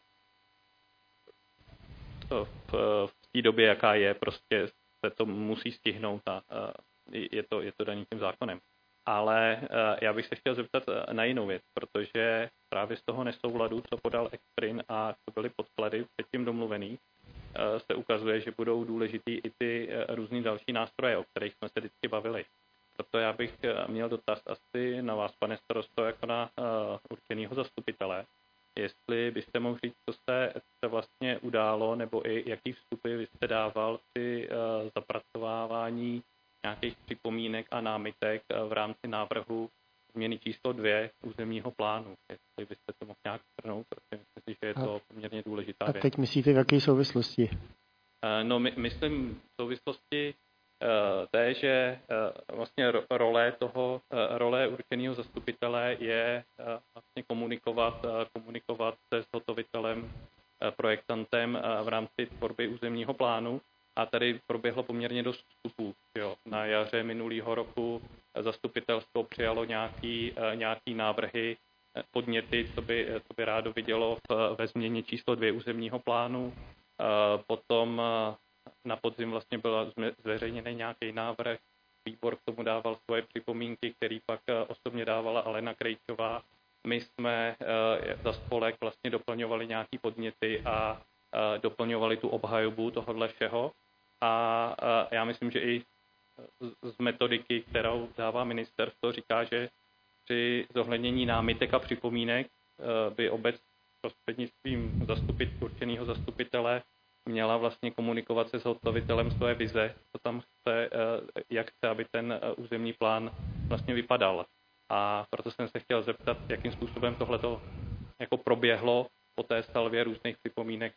v té době, jaká je, prostě se to musí stihnout a je to daný tím zákonem. Ale já bych se chtěl zeptat na jinou věc, protože právě z toho nesouladu, co podal Exprin a co byly podklady předtím domluvený, se ukazuje, že budou důležitý i ty různý další nástroje, o kterých jsme se vždycky bavili. Proto já bych měl dotaz asi na vás, pane starosto, jako na určenýho zastupitele, jestli byste mohl říct, co se vlastně událo, nebo i jaký vstupy vy jste dával při zapracovávání nějakých připomínek a námitek v rámci návrhu změny číslo 2 územního plánu. Jestli byste to mohl nějak shrnout, protože myslím si, že je to poměrně důležitá věc. A teď myslíte v jaké souvislosti? No, myslím v souvislosti té, že vlastně role určeného zastupitele je vlastně komunikovat se zhotovitelem, projektantem v rámci tvorby územního plánu. A tady proběhlo poměrně dost vstupů. Na jaře minulého roku zastupitelstvo přijalo nějaký návrhy, podněty, co by rádo vidělo ve změně číslo 2 územního plánu. Potom na podzim vlastně byl zveřejněný nějaký návrh. Výbor k tomu dával svoje připomínky, který pak osobně dávala Alena Krejčová. My jsme za spolek vlastně doplňovali nějaký podněty a doplňovali tu obhajobu tohohle všeho. A já myslím, že i z metodiky, kterou dává ministerstvo, říká, že při zohlednění námitek a připomínek by obec prostřednictvím určeného zastupitele měla vlastně komunikovat se zhotovitelem své vize, co tam chce, jak chce, aby ten územní plán vlastně vypadal. A proto jsem se chtěl zeptat, jakým způsobem tohleto jako proběhlo po té salvě různých připomínek,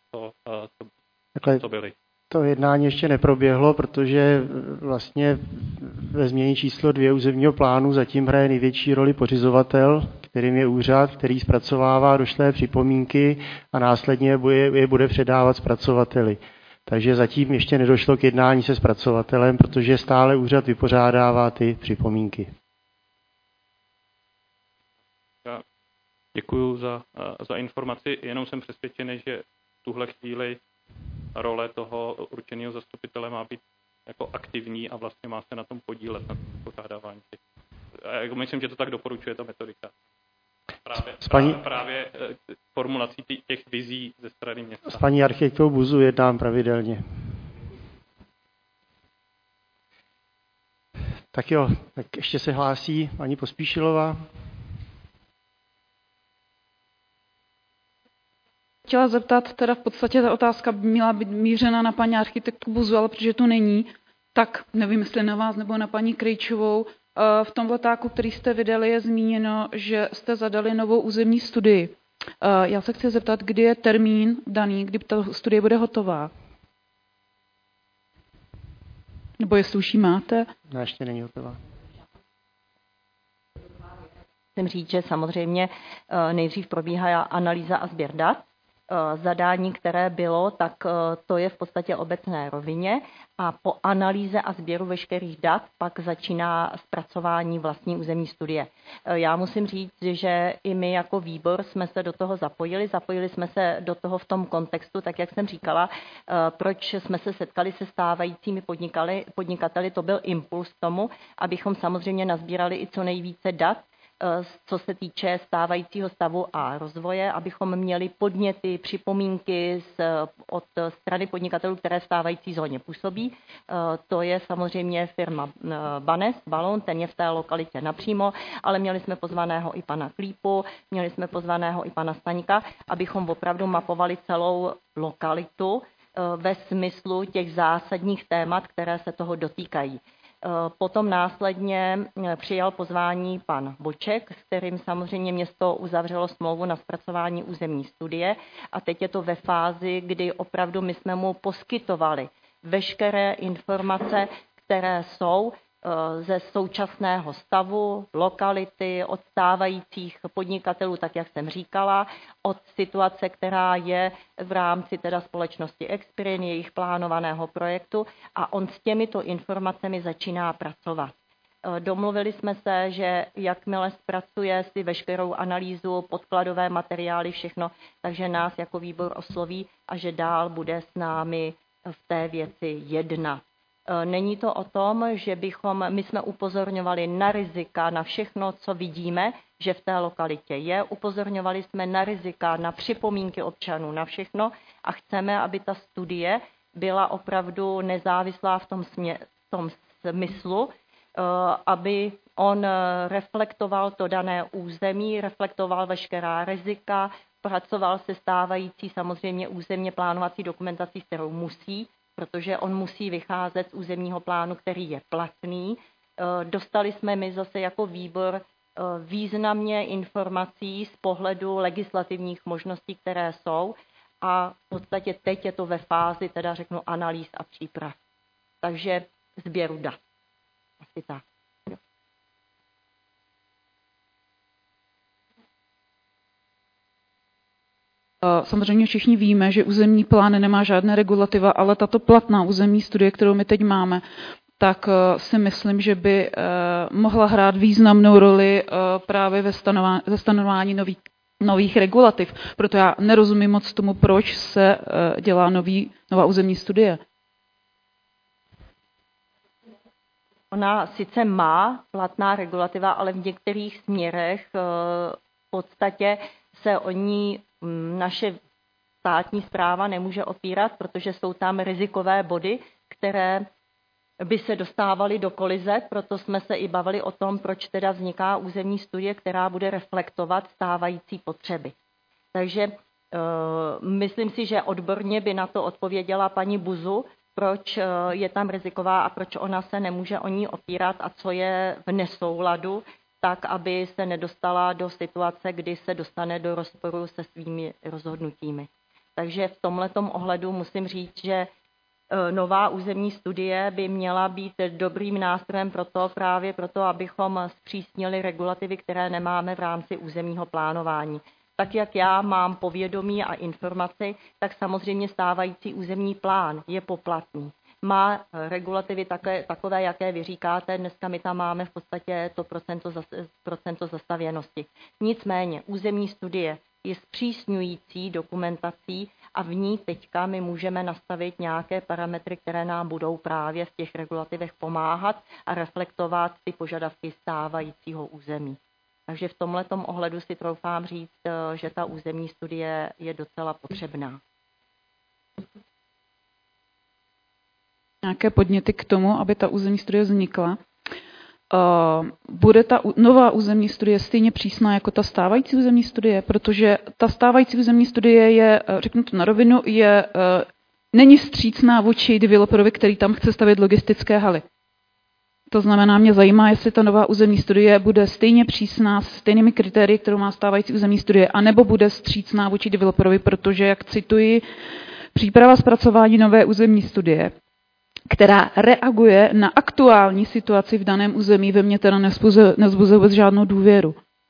co byly. To jednání ještě neproběhlo, protože vlastně ve změně číslo 2 územního plánu zatím hraje největší roli pořizovatel, kterým je úřad, který zpracovává došlé připomínky a následně je bude předávat zpracovateli. Takže zatím ještě nedošlo k jednání se zpracovatelem, protože stále úřad vypořádává ty připomínky. Já děkuji za informaci, jenom jsem přesvědčený, že v tuhle chvíli role toho určeného zastupitele má být jako aktivní a vlastně má se na tom podílet, na tom pořádávání. Myslím, že to tak doporučuje ta metodika. Právě formulací těch vizí ze strany města. S paní architektou Buzu jednám pravidelně. Tak jo, tak ještě se hlásí paní Pospíšilová. Chtěla zeptat, teda v podstatě ta otázka by měla být mířena na paní architektku Buzu, ale protože to není, tak nevím, jestli na vás nebo na paní Krejčovou. V tom letáku, který jste vydali, je zmíněno, že jste zadali novou územní studii. Já se chci zeptat, kdy je termín daný, kdy ta studie bude hotová? Nebo jestli už ji máte? No, ještě není hotová. Musím říct, že samozřejmě nejdřív probíhá analýza a sběr dat. Zadání, které bylo, tak to je v podstatě obecné rovině a po analýze a sběru veškerých dat pak začíná zpracování vlastní územní studie. Já musím říct, že i my jako výbor jsme se do toho zapojili jsme se do toho v tom kontextu, tak jak jsem říkala, proč jsme se setkali se stávajícími podnikateli, to byl impuls k tomu, abychom samozřejmě nazbírali i co nejvíce dat, co se týče stávajícího stavu a rozvoje, abychom měli podněty, připomínky od strany podnikatelů, které stávající zóně působí. To je samozřejmě firma Balon, ten je v té lokalitě napřímo, ale měli jsme pozvaného i pana Klípu, měli jsme pozvaného i pana Staňka, abychom opravdu mapovali celou lokalitu ve smyslu těch zásadních témat, které se toho dotýkají. Potom následně přijal pozvání pan Boček, s kterým samozřejmě město uzavřelo smlouvu na zpracování územní studie a teď je to ve fázi, kdy opravdu my jsme mu poskytovali veškeré informace, které jsou ze současného stavu, lokality, od stávajících podnikatelů, tak jak jsem říkala, od situace, která je v rámci teda společnosti Exprin, jejich plánovaného projektu, a on s těmito informacemi začíná pracovat. Domluvili jsme se, že jakmile zpracuje si veškerou analýzu, podkladové materiály, všechno, takže nás jako výbor osloví a že dál bude s námi v té věci jednat. Není to o tom, že my jsme upozorňovali na rizika, na všechno, co vidíme, že v té lokalitě je. Upozorňovali jsme na rizika, na připomínky občanů, na všechno a chceme, aby ta studie byla opravdu nezávislá v tom smyslu, aby on reflektoval to dané území, reflektoval veškerá rizika, pracoval se stávající samozřejmě územně plánovací dokumentací, s kterou musí, protože on musí vycházet z územního plánu, který je platný. Dostali jsme my zase jako výbor významně informací z pohledu legislativních možností, které jsou, a v podstatě teď je to ve fázi, teda řeknu, analýz a příprav. Takže sběru dat. Asi tak. Samozřejmě všichni víme, že územní plán nemá žádné regulativa, ale tato platná územní studie, kterou my teď máme, tak si myslím, že by mohla hrát významnou roli právě ve stanování nových regulativ. Proto já nerozumím moc tomu, proč se dělá nová územní studie. Ona sice má platná regulativa, ale v některých směrech v podstatě se o ní naše státní správa nemůže opírat, protože jsou tam rizikové body, které by se dostávaly do kolize, proto jsme se i bavili o tom, proč teda vzniká územní studie, která bude reflektovat stávající potřeby. Takže myslím si, že odborně by na to odpověděla paní Buzu, proč je tam riziková a proč ona se nemůže o ní opírat a co je v nesouladu, tak, aby se nedostala do situace, kdy se dostane do rozporu se svými rozhodnutími. Takže v tomhletom ohledu musím říct, že nová územní studie by měla být dobrým nástrojem právě proto, abychom zpřísnili regulativy, které nemáme v rámci územního plánování. Tak, jak já mám povědomí a informaci, tak samozřejmě stávající územní plán je poplatný. Má regulativy takové, jaké vy říkáte, dneska my tam máme v podstatě to procento zastavěnosti. Nicméně územní studie je zpřísňující dokumentací a v ní teďka my můžeme nastavit nějaké parametry, které nám budou právě v těch regulativech pomáhat a reflektovat ty požadavky stávajícího území. Takže v tomhletom ohledu si troufám říct, že ta územní studie je docela potřebná. Nějaké podněty k tomu, aby ta územní studie vznikla. Bude ta nová územní studie stejně přísná jako ta stávající územní studie, protože ta stávající územní studie je, řeknu to na rovinu, není vstřícná vůči developerovi, který tam chce stavět logistické haly. To znamená, mě zajímá, jestli ta nová územní studie bude stejně přísná s stejnými kritérii, kterou má stávající územní studie, anebo bude vstřícná vůči developerovi, protože, jak cituji, příprava zpracování nové územní studie, která reaguje na aktuální situaci v daném území, ve mně teda nevzbuzuje vůbec žádnou důvěru.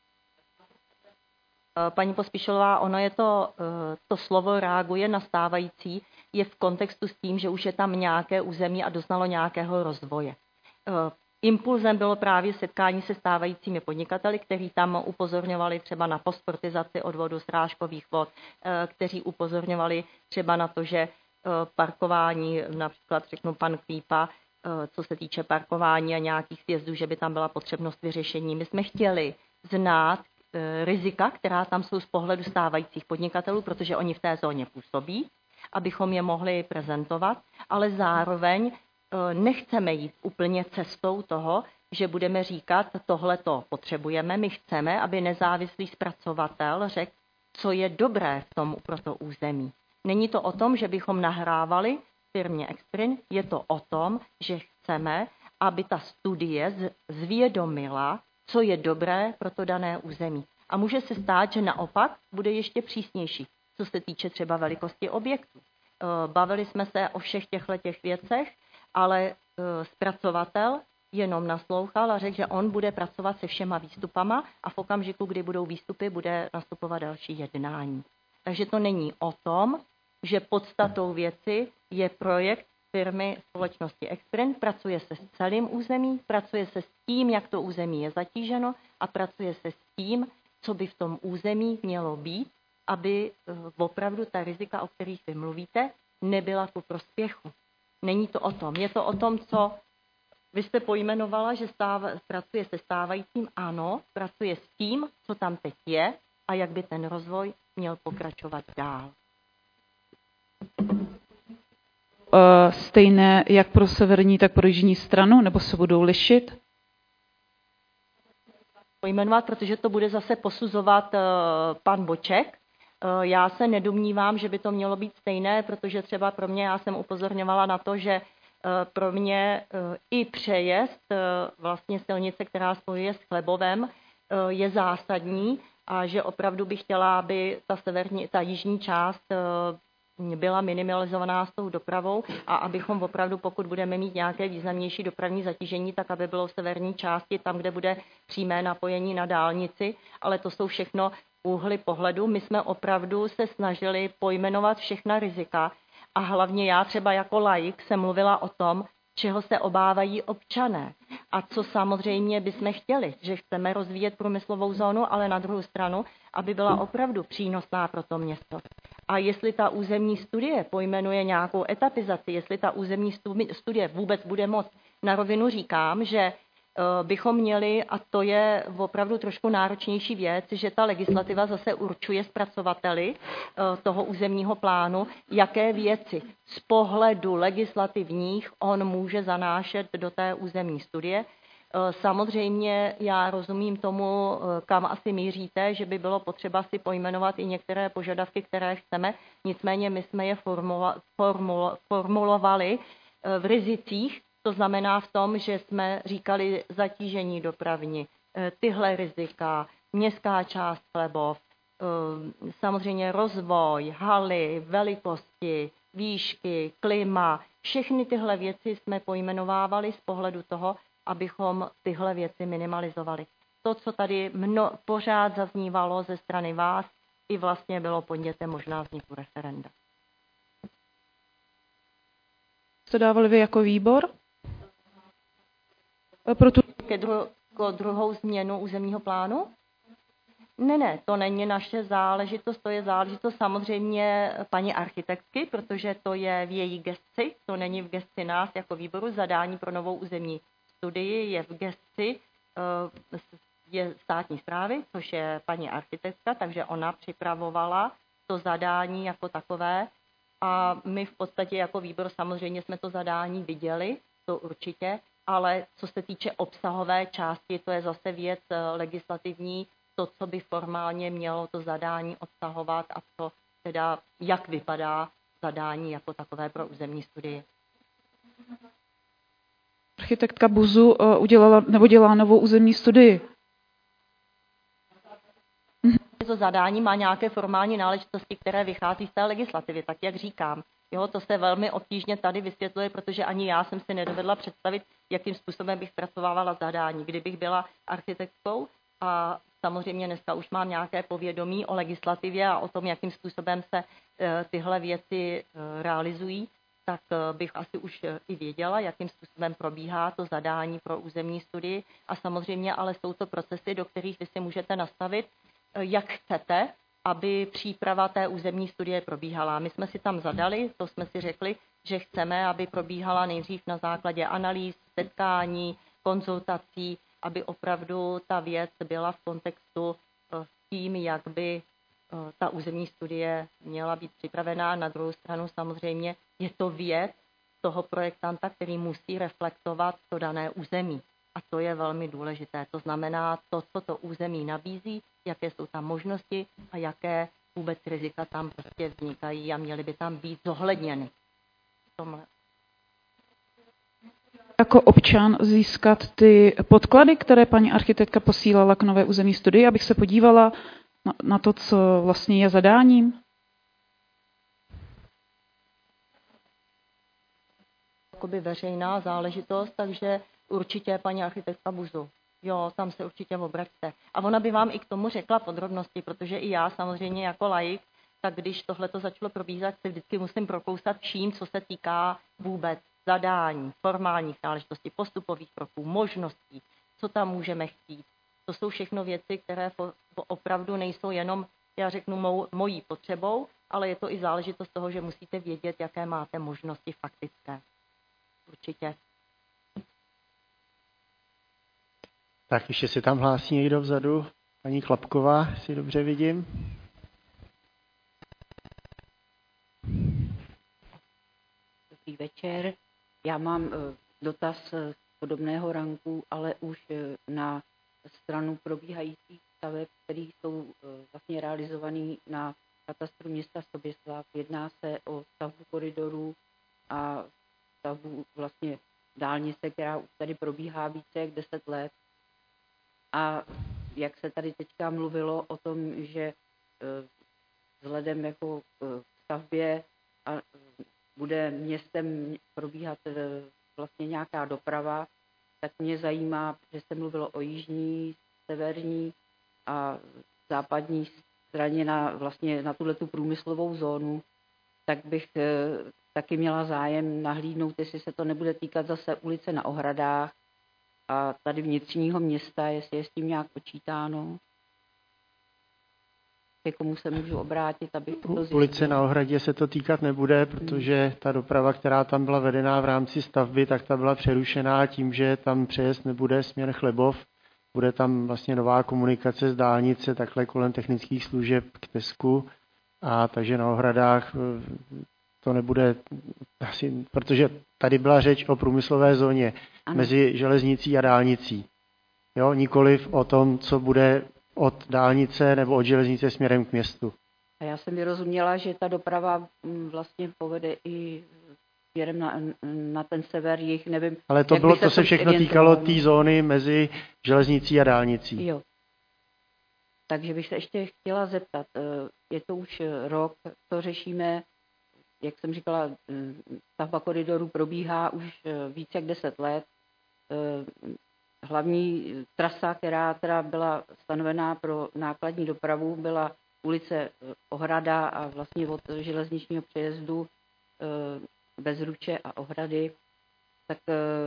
Paní Pospíšilová, ono je to slovo reaguje na stávající, je v kontextu s tím, že už je tam nějaké území a doznalo nějakého rozvoje. Impulzem bylo právě setkání se stávajícími podnikateli, kteří tam upozorňovali třeba na postportizaci odvodu srážkových vod, kteří upozorňovali třeba na to, že parkování, například řeknu pan Kvípa, co se týče parkování a nějakých sjezdů, že by tam byla potřebnost vyřešení. My jsme chtěli znát rizika, která tam jsou z pohledu stávajících podnikatelů, protože oni v té zóně působí, abychom je mohli prezentovat, ale zároveň nechceme jít úplně cestou toho, že budeme říkat, tohle to potřebujeme, my chceme, aby nezávislý zpracovatel řekl, co je dobré v tom pro to území. Není to o tom, že bychom nahrávali firmě Exprin, je to o tom, že chceme, aby ta studie zvědomila, co je dobré pro to dané území. A může se stát, že naopak bude ještě přísnější, co se týče třeba velikosti objektů. Bavili jsme se o všech těchto věcech, ale zpracovatel jenom naslouchal a řekl, že on bude pracovat se všema výstupama a v okamžiku, kdy budou výstupy, bude nastupovat další jednání. Takže to není o tom, že podstatou věci je projekt firmy společnosti Exprint, pracuje se s celým území, pracuje se s tím, jak to území je zatíženo a pracuje se s tím, co by v tom území mělo být, aby opravdu ta rizika, o kterých vy mluvíte, nebyla ku prospěchu. Není to o tom. Je to o tom, co vy jste pojmenovala, že pracuje se stávajícím. Ano, pracuje s tím, co tam teď je a jak by ten rozvoj měl pokračovat dál. Stejné jak pro severní, tak pro jižní stranu, nebo se budou lišit? Pojmenovat, protože to bude zase posuzovat pan Boček. Já se nedomnívám, že by to mělo být stejné, protože třeba pro mě, já jsem upozorňovala na to, že pro mě i přejezd vlastně silnice, která spojuje s Chlebovem, je zásadní a že opravdu bych chtěla, aby ta jižní část byla minimalizovaná s tou dopravou a abychom opravdu, pokud budeme mít nějaké významnější dopravní zatížení, tak aby bylo v severní části, tam, kde bude přímé napojení na dálnici, ale to jsou všechno úhly pohledu. My jsme opravdu se snažili pojmenovat všechna rizika a hlavně já třeba jako laik jsem mluvila o tom, čeho se obávají občané a co samozřejmě bychom chtěli, že chceme rozvíjet průmyslovou zónu, ale na druhou stranu, aby byla opravdu přínosná pro to město. A jestli ta územní studie pojmenuje nějakou etapizaci, jestli ta územní studie vůbec bude moct, na rovinu říkám, že bychom měli, a to je opravdu trošku náročnější věc, že ta legislativa zase určuje zpracovateli toho územního plánu, jaké věci z pohledu legislativních on může zanášet do té územní studie. Samozřejmě já rozumím tomu, kam asi míříte, že by bylo potřeba si pojmenovat i některé požadavky, které chceme, nicméně my jsme je formulovali v rizicích. To znamená v tom, že jsme říkali zatížení dopravní, tyhle rizika, městská část Chlebov, samozřejmě rozvoj, haly, velikosti, výšky, klima. Všechny tyhle věci jsme pojmenovávali z pohledu toho, abychom tyhle věci minimalizovali. To, co tady pořád zaznívalo ze strany vás, i vlastně bylo podnětem možná vzniku referenda. Co dávali vy jako výbor? Druhou změnu územního plánu? Ne, to není naše záležitost, to je záležitost samozřejmě paní architektky, protože to je v její gesci, to není v gesci nás jako výboru. Zadání pro novou územní studii je v gesci je státní správy, což je paní architektka, takže ona připravovala to zadání jako takové a my v podstatě jako výbor samozřejmě jsme to zadání viděli, to určitě, ale co se týče obsahové části, to je zase věc legislativní, to, co by formálně mělo to zadání obsahovat a to teda, jak vypadá zadání jako takové pro územní studii. Architektka Buzu udělala nebo dělá novou územní studii. To zadání má nějaké formální náležitosti, které vychází z té legislativy, tak jak říkám. Jo, to se velmi obtížně tady vysvětluje, protože ani já jsem si nedovedla představit, jakým způsobem bych zpracovávala zadání. Kdybych byla architektkou a samozřejmě dneska už mám nějaké povědomí o legislativě a o tom, jakým způsobem se tyhle věci realizují, tak bych asi už i věděla, jakým způsobem probíhá to zadání pro územní studii. A samozřejmě ale jsou to procesy, do kterých vy si můžete nastavit, jak chcete, aby příprava té územní studie probíhala. My jsme si tam zadali, to jsme si řekli, že chceme, aby probíhala nejdřív na základě analýz, setkání, konzultací, aby opravdu ta věc byla v kontextu s tím, jak by ta územní studie měla být připravená. Na druhou stranu samozřejmě je to věc toho projektanta, který musí reflektovat to dané území. A to je velmi důležité. To znamená to, co to území nabízí, jaké jsou tam možnosti a jaké vůbec rizika tam prostě vznikají a měly by tam být zohledněny. Jako občan získat ty podklady, které paní architektka posílala k nové územní studii, abych se podívala na to, co vlastně je zadáním? jakoby veřejná záležitost, takže určitě paní architektka Buzu. Jo, tam se určitě obraťte. A ona by vám i k tomu řekla podrobnosti, protože i já samozřejmě jako laik, tak když tohle to začalo probíhat, se vždycky musím prokousat vším, co se týká vůbec zadání, formálních náležitostí, postupových kroků, možností, co tam můžeme chtít. To jsou všechno věci, které opravdu nejsou jenom, já řeknu, mojí potřebou, ale je to i záležitost toho, že musíte vědět, jaké máte možnosti faktické. Určitě. Tak ještě si tam hlásí někdo vzadu. Paní Klapková, si dobře vidím. Dobrý večer. Já mám dotaz podobného ranku, ale už na stranu probíhajících staveb, které jsou vlastně realizované na katastru města Soběslav. Jedná se o stavbu koridorů a stavbu vlastně dálnice, která už tady probíhá více jak 10 let. A jak se tady teďka mluvilo o tom, že vzhledem jako k stavbě a bude městem probíhat vlastně nějaká doprava, tak mě zajímá, že se mluvilo o jižní, severní a západní straně vlastně na tuhletu průmyslovou zónu, tak bych taky měla zájem nahlídnout, jestli se to nebude týkat zase ulice na Ohradách a tady vnitřního města, jestli je s tím nějak počítáno. Ke komu se můžu obrátit, aby to zjistil. Ulice na Ohradě se to týkat nebude, protože ta doprava, která tam byla vedená v rámci stavby, tak ta byla přerušená tím, že tam přejezd nebude směr Chlebov. Bude tam vlastně nová komunikace z dálnice takhle kolem technických služeb k Tesku. A takže na Ohradách to nebude asi, protože tady byla řeč o průmyslové zóně mezi železnicí a dálnicí. Jo, nikoliv o tom, co bude od dálnice nebo od železnice směrem k městu. A já jsem vyrozuměla, že ta doprava vlastně povede i směrem na ten sever, jich nevím. Ale to se všechno týkalo té zóny mezi železnicí a dálnicí. Jo. Takže bych se ještě chtěla zeptat, je to už rok, co řešíme, jak jsem říkala, stavba koridoru probíhá už více jak 10 let. Hlavní trasa, která teda byla stanovená pro nákladní dopravu, byla ulice Ohrada a vlastně od železničního přejezdu Bezruče a Ohrady, tak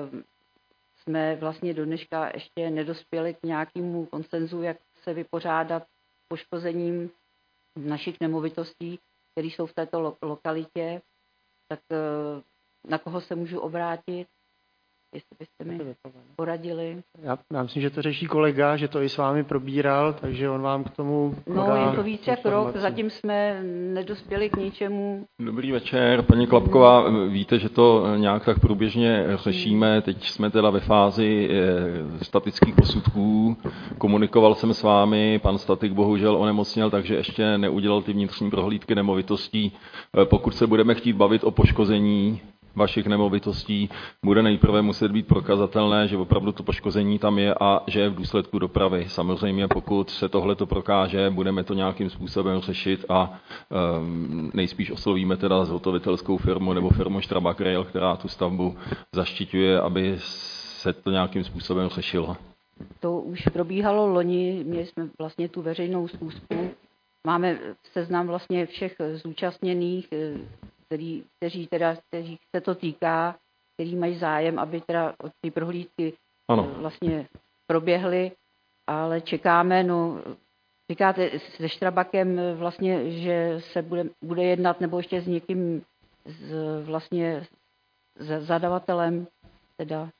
jsme vlastně do dneška ještě nedospěli k nějakému konsenzu, jak se vypořádat s poškozením našich nemovitostí, které jsou v této lokalitě, tak na koho se můžu obrátit, jestli byste mi poradili. Já myslím, že to řeší kolega, že to i s vámi probíral, takže on vám k tomu podá. No, je to víc jak rok, zatím jsme nedospěli k ničemu. Dobrý večer, paní Klapková, víte, že to nějak tak průběžně řešíme, teď jsme teda ve fázi statických posudků, komunikoval jsem s vámi, pan statik bohužel onemocněl, takže ještě neudělal ty vnitřní prohlídky nemovitostí. Pokud se budeme chtít bavit o poškození vašich nemovitostí, bude nejprve muset být prokazatelné, že opravdu to poškození tam je a že je v důsledku dopravy. Samozřejmě pokud se tohleto prokáže, budeme to nějakým způsobem řešit a nejspíš oslovíme teda zhotovitelskou firmu nebo firmu Strabag Rail, která tu stavbu zaštiťuje, aby se to nějakým způsobem řešilo. To už probíhalo loni, měli jsme vlastně tu veřejnou schůzku. Máme seznam vlastně všech zúčastněných, kteří se to týká, kteří mají zájem, aby teda ty prohlídky vlastně proběhly, ale čekáme, říkáte se Štrabakem vlastně, že se bude jednat nebo ještě s někým vlastně zadavatelem teda.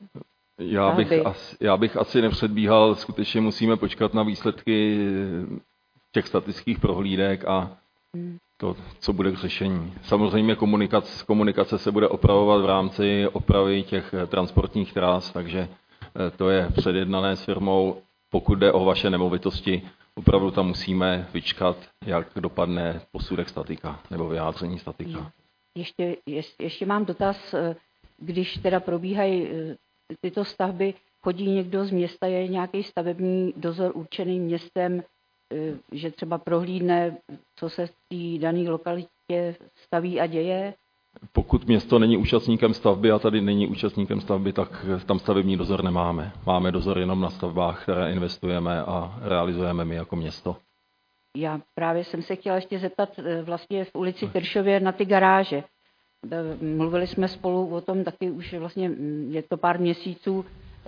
Já bych asi nepředbíhal, skutečně musíme počkat na výsledky těch statických prohlídek a to, co bude k řešení. Samozřejmě komunikace se bude opravovat v rámci opravy těch transportních tras, takže to je předjednané s firmou. Pokud jde o vaše nemovitosti, opravdu tam musíme vyčkat, jak dopadne posudek statika nebo vyjádření statika. Ještě mám dotaz, když teda probíhají tyto stavby, chodí někdo z města, je nějaký stavební dozor určený městem, že třeba prohlídne, co se v té dané lokalitě staví a děje, pokud město není účastníkem stavby a tady není účastníkem stavby, tak tam stavební dozor nemáme. Máme dozor jenom na stavbách, které investujeme a realizujeme my jako město. Já právě jsem se chtěla ještě zeptat vlastně v ulici Tršově na ty garáže. Mluvili jsme spolu o tom taky už vlastně je to pár měsíců.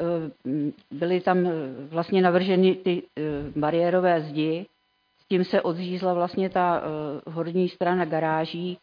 Byly tam vlastně navrženy ty bariérové zdi. S tím se odřízla vlastně ta horní strana garáží.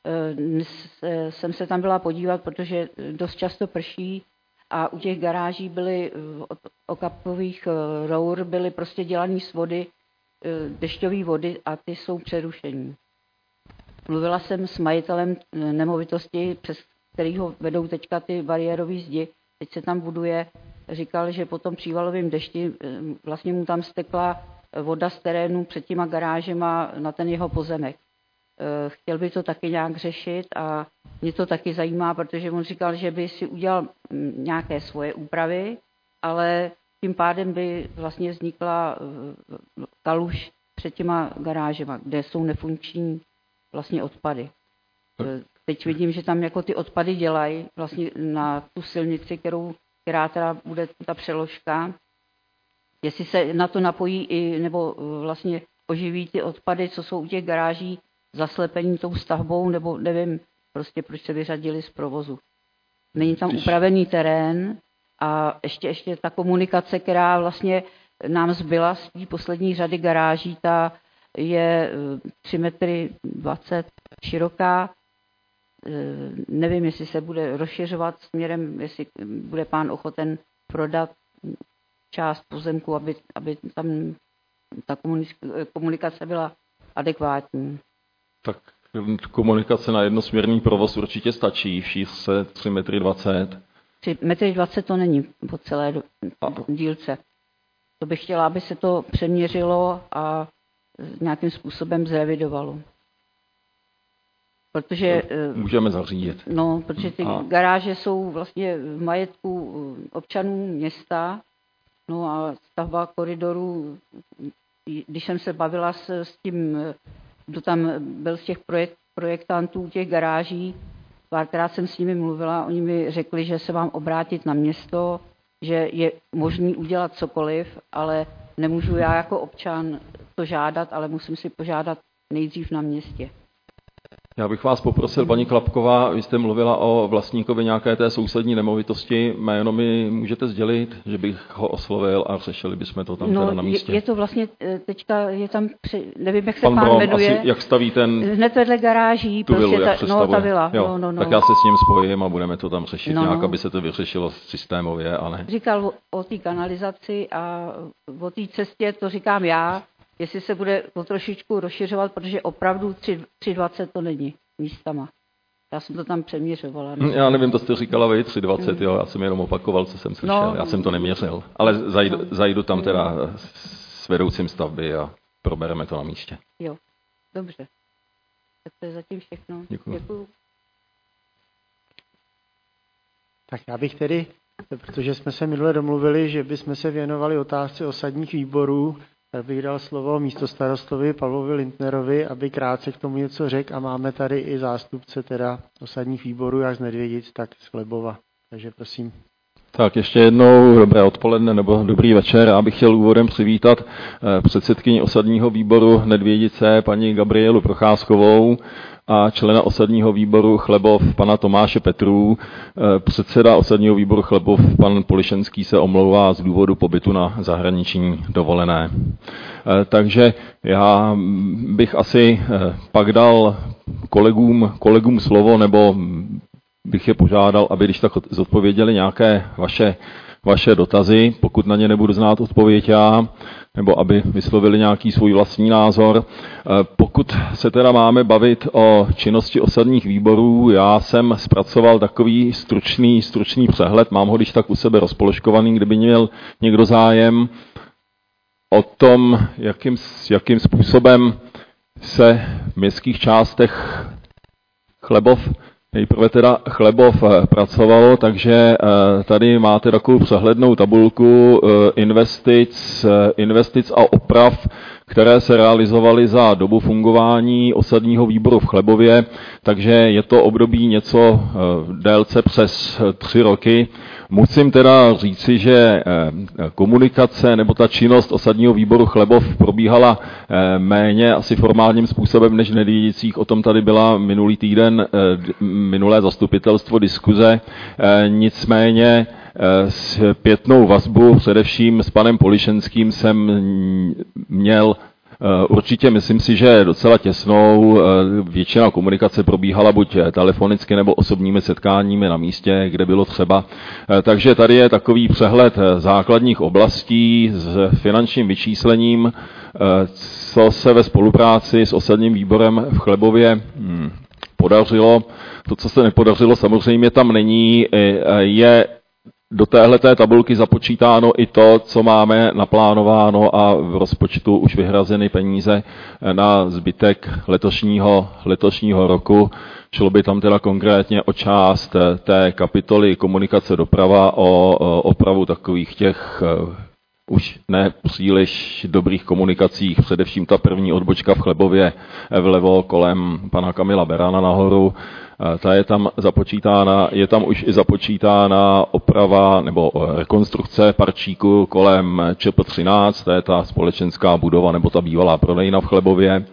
Jsem se tam byla podívat, protože dost často prší a u těch garáží byly od okapových rour byly prostě dělaný z vody, dešťové vody a ty jsou přerušení. Mluvila jsem s majitelem nemovitosti, přes kterýho vedou teďka ty bariérové zdi. Teď se tam buduje. Říkal, že po tom přívalovém dešti vlastně mu tam stekla voda z terénu před těma garážema na ten jeho pozemek. Chtěl by to taky nějak řešit a mě to taky zajímá, protože on říkal, že by si udělal nějaké svoje úpravy, ale tím pádem by vlastně vznikla kaluž před těma garážema, kde jsou nefunkční vlastně odpady. Teď vidím, že tam jako ty odpady dělají vlastně na tu silnici, která teda bude ta přeložka. Jestli se na to napojí i, nebo vlastně oživí ty odpady, co jsou u těch garáží zaslepení tou stavbou, nebo nevím prostě, proč se vyřadili z provozu. Není tam upravený terén a ještě ta komunikace, která vlastně nám zbyla z té poslední řady garáží, ta je 3,20 metry široká. Nevím, jestli se bude rozšiřovat směrem, jestli bude pán ochoten prodat část pozemku, aby tam ta komunikace byla adekvátní. Tak komunikace na jednosměrný provoz určitě stačí, v šířce 3,20 metry. 3,20 metry to není po celé dílce. To bych chtěla, aby se to přeměřilo a nějakým způsobem zrevidovalo. Protože můžeme zařídit. No, protože ty garáže jsou vlastně v majetku občanů města, no a stavba koridoru, když jsem se bavila s tím, kdo tam byl z těch projektantů těch garáží, párkrát jsem s nimi mluvila, oni mi řekli, že se mám obrátit na město, že je možný udělat cokoliv, ale nemůžu já jako občan to žádat, ale musím si požádat nejdřív na městě. Já bych vás poprosil, paní Klapková, vy jste mluvila o vlastníkovi nějaké té sousední nemovitosti. Jméno mi můžete sdělit, že bych ho oslovil a řešili bychom to tam teda na místě. Je to vlastně, teďka je tam, nevím, jak se pán jmenuje. Asi, jak staví ten... Hned vedle garáží, tu vilu, prostě ta vila. Jo, no. Tak já se s ním spojím a budeme to tam řešit nějak, aby se to vyřešilo systémově, ale... Říkal o té kanalizaci a o té cestě, to říkám já. Jestli se bude to trošičku rozšiřovat, protože opravdu 3,20 to není místama. Já jsem to tam přeměřovala. Ne? Já nevím, to jste říkala vy, 3,20, jo, já jsem jenom opakoval, co jsem slyšel, já jsem to neměřil. Ale zajdu tam teda s vedoucím stavby a probereme to na místě. Jo, dobře. Tak to je zatím všechno. Děkuju. Tak já bych tedy, protože jsme se minule domluvili, že bychom se věnovali otázce osadních výborů, tak bych dal slovo místostarostovi Pavlovi Lindnerovi, aby krátce k tomu něco řekl, a máme tady i zástupce teda osadních výborů, jak z Nedvědic, tak z Chlebova. Takže prosím. Tak ještě jednou dobré odpoledne nebo dobrý večer. Já bych chtěl úvodem přivítat předsedkyni osadního výboru Nedvědice, paní Gabrielu Procházkovou, a člena osadního výboru Chlebov, pana Tomáše Petrů. Předseda osadního výboru Chlebov, pan Polišenský, se omlouvá z důvodu pobytu na zahraniční dovolené. Takže já bych asi pak dal kolegům slovo, nebo bych je požádal, aby když tak zodpověděli nějaké vaše dotazy, pokud na ně nebudu znát odpověď já, nebo aby vyslovili nějaký svůj vlastní názor. Pokud se teda máme bavit o činnosti osadních výborů, já jsem zpracoval takový stručný přehled, mám ho když tak u sebe rozpoložkovaný, kdyby měl někdo zájem o tom, jakým způsobem se v městských částech Nejprve teda Chlebov pracovalo, takže tady máte takovou přehlednou tabulku investic a oprav, které se realizovaly za dobu fungování osadního výboru v Chlebově, takže je to období něco v délce přes 3 roky. Musím teda říci, že komunikace nebo ta činnost osadního výboru Chlebov probíhala méně asi formálním způsobem než v Nedvěděcích. O tom tady byla minulý týden minulé zastupitelstvo diskuze. Nicméně zpětnou vazbu především s panem Polišenským jsem měl určitě, myslím si, že docela těsnou. Většina komunikace probíhala buď telefonicky nebo osobními setkáními na místě, kde bylo třeba. Takže tady je takový přehled základních oblastí s finančním vyčíslením, co se ve spolupráci s osadním výborem v Chlebově podařilo. To, co se nepodařilo, samozřejmě tam není. Je do téhleté tabulky započítáno i to, co máme naplánováno a v rozpočtu už vyhrazeny peníze na zbytek letošního roku. Šlo by tam teda konkrétně o část té kapitoly komunikace doprava, o opravu takových těch už ne příliš dobrých komunikacích, především ta první odbočka v Chlebově vlevo kolem pana Kamila Berana nahoru. Ta je tam započítána, je tam už i započítána oprava nebo rekonstrukce parčíku kolem ČP13, to je ta společenská budova nebo ta bývalá prodejna v Chlebově.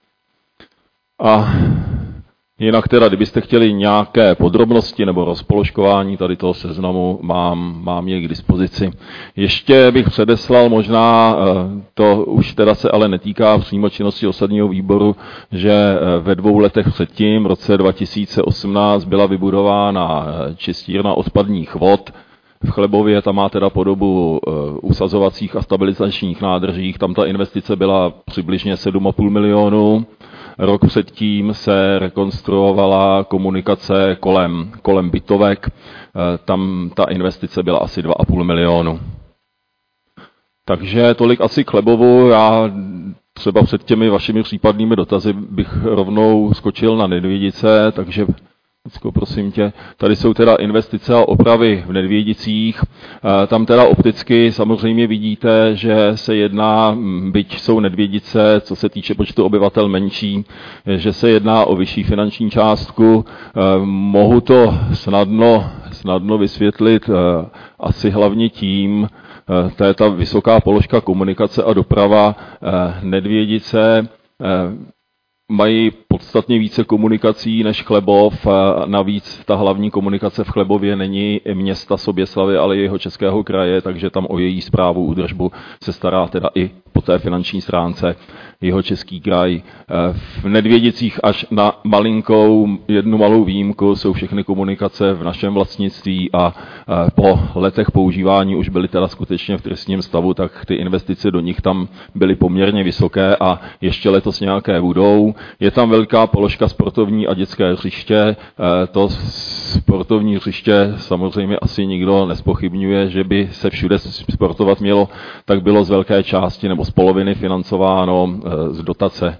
A jinak teda, kdybyste chtěli nějaké podrobnosti nebo rozpoložkování tady toho seznamu, mám je k dispozici. Ještě bych předeslal, možná to už teda se ale netýká přímo činnosti osadního výboru, že ve 2 letech předtím, v roce 2018, byla vybudována čistírna odpadních vod v Chlebově, tam má teda podobu usazovacích a stabilizačních nádržích, tam ta investice byla přibližně 7,5 milionu. Rok předtím se rekonstruovala komunikace kolem bytovek, tam ta investice byla asi 2,5 milionu. Takže tolik asi k Chlebovu. Já třeba před těmi vašimi případnými dotazy bych rovnou skočil na Nedvědice, takže prosím tě, tady jsou teda investice a opravy v Nedvědicích. Tam teda opticky samozřejmě vidíte, že se jedná, byť jsou Nedvědice, co se týče počtu obyvatel menší, že se jedná o vyšší finanční částku. Mohu to snadno vysvětlit asi hlavně tím, to je ta vysoká položka komunikace a doprava. Nedvědice mají podstatně více komunikací než Chlebov. Navíc ta hlavní komunikace v Chlebově není města Soběslavy, ale Jihočeského kraje, takže tam o její správu, údržbu se stará teda i po té finanční stránce Jihočeský kraj. V Nedvědicích až na jednu malou výjimku jsou všechny komunikace v našem vlastnictví a po letech používání už byly teda skutečně v tristním stavu, tak ty investice do nich tam byly poměrně vysoké a ještě letos nějaké budou. Je tam velká položka sportovní a dětské hřiště. To sportovní hřiště samozřejmě asi nikdo nespochybňuje, že by se všude sportovat mělo, tak bylo z velké části nebo z poloviny financováno z dotace.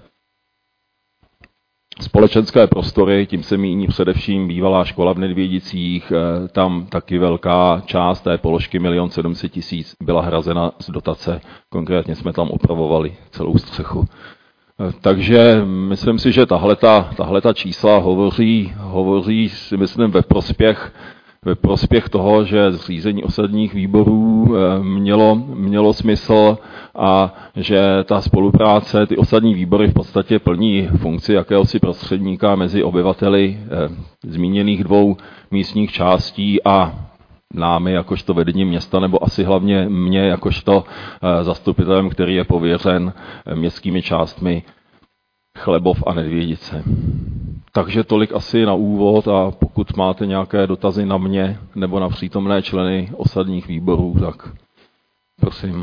Společenské prostory, tím se míní především bývalá škola v Nedvědicích, tam taky velká část té položky 1 700 000 byla hrazena z dotace, konkrétně jsme tam opravovali celou střechu. Takže myslím si, že tahleta čísla hovoří si myslím ve prospěch toho, že zřízení osadních výborů mělo smysl a že ta spolupráce, ty osadní výbory v podstatě plní funkci jakéhosi prostředníka mezi obyvateli zmíněných 2 místních částí a námi jakožto vedení města, nebo asi hlavně mě jakožto zastupitelem, který je pověřen městskými částmi Chlebov a Nedvědice. Takže tolik asi na úvod a pokud máte nějaké dotazy na mě nebo na přítomné členy osadních výborů, tak prosím.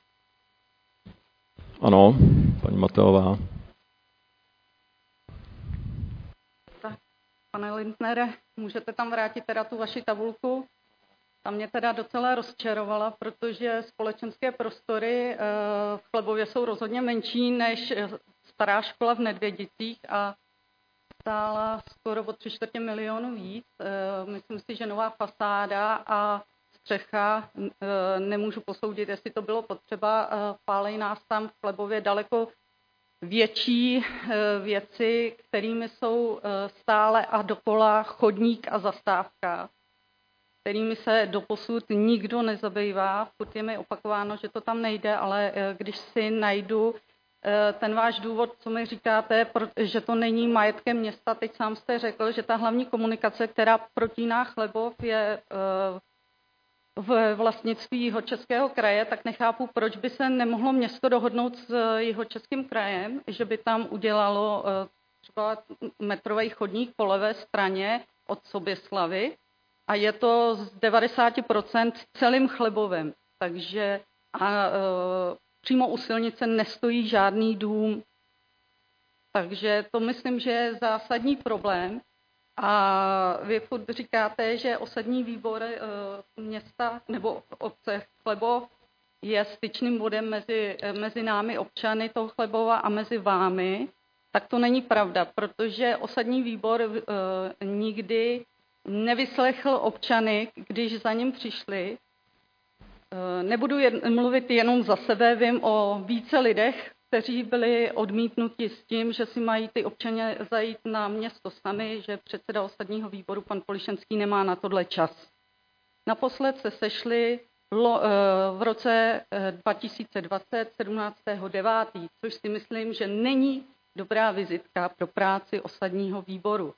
Ano, paní Mateová. Pane Lindnere, můžete tam vrátit teda tu vaši tabulku? Ta mě teda docela rozčarovala, protože společenské prostory v Chlebově jsou rozhodně menší než stará škola v Nedvědicích a stála skoro o 3/4 milionu víc. Myslím si, že nová fasáda a střecha, nemůžu posoudit, jestli to bylo potřeba, pálej nás tam v Chlebově daleko větší věci, kterými jsou stále a dokola chodník a zastávka, kterými se doposud nikdo nezabývá. Furt je mi opakováno, že to tam nejde, ale když si najdu ten váš důvod, co mi říkáte, že to není majetkem města, teď sám jste řekl, že ta hlavní komunikace, která protíná Chlebov, je v vlastnictví Jihočeského kraje, tak nechápu, proč by se nemohlo město dohodnout s Jihočeským krajem, že by tam udělalo třeba metrový chodník po levé straně od Soběslavy a je to z 90% celým Chlebovem. Takže přímo u silnice nestojí žádný dům. Takže to myslím, že je zásadní problém. A vy furt říkáte, že osadní výbor města nebo obce Chlebov je styčným bodem mezi námi občany toho Chlebova a mezi vámi. Tak to není pravda, protože osadní výbor nikdy nevyslechl občany, když za ním přišli. Nebudu mluvit jenom za sebe, vím o více lidech, kteří byli odmítnuti s tím, že si mají ty občané zajít na město sami, že předseda osadního výboru, pan Polišenský, nemá na tohle čas. Naposled se sešli v roce 2020, 17.9., což si myslím, že není dobrá vizitka pro práci osadního výboru.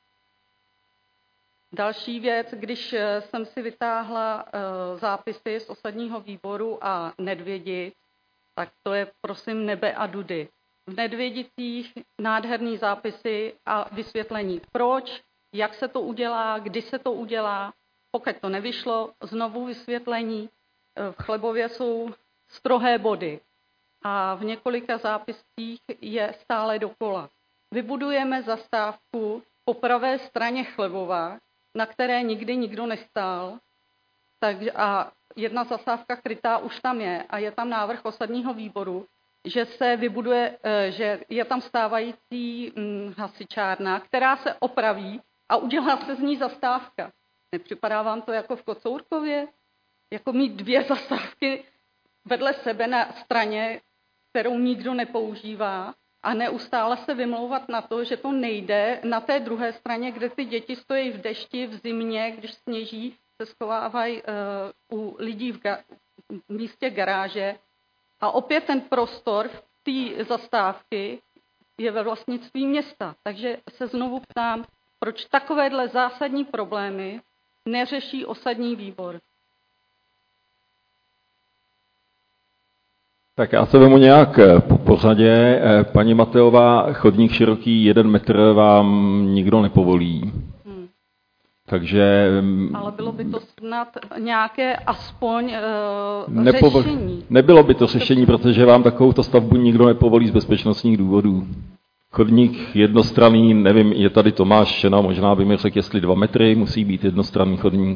Další věc, když jsem si vytáhla zápisy z osadního výboru a Nedvědic, tak to je prosím nebe a dudy. V Nedvědicích nádherný zápisy a vysvětlení proč, jak se to udělá, kdy se to udělá. Pokud to nevyšlo, znovu vysvětlení. V Chlebově jsou strohé body a v několika zápiscích je stále dokola. Vybudujeme zastávku po pravé straně Chlebova, na které nikdy nikdo nestál. Takže a jedna zastávka krytá už tam je a je tam návrh osadního výboru, že se vybuduje, že je tam stávající hasičárna, která se opraví a udělá se z ní zastávka. Nepřipadá vám to jako v Kocourkově? Jako mít dvě zastávky vedle sebe na straně, kterou nikdo nepoužívá a neustále se vymlouvat na to, že to nejde na té druhé straně, kde ty děti stojí v dešti, v zimě, když sněží, se schovávají u lidí v místě garáže. A opět ten prostor v té zastávky je ve vlastnictví města. Takže se znovu ptám, proč takovéhle zásadní problémy neřeší osadní výbor. Tak já to vemu nějak po pořadě. Paní Mateová, chodník široký 1 metr vám nikdo nepovolí. Takže... Ale bylo by to snad nějaké aspoň řešení. Nebylo by to řešení, protože vám takovouto stavbu nikdo nepovolí z bezpečnostních důvodů. Chodník jednostranný, nevím, je tady Tomáš Šena, možná by mi řekl, jestli 2 metry musí být jednostranný chodník.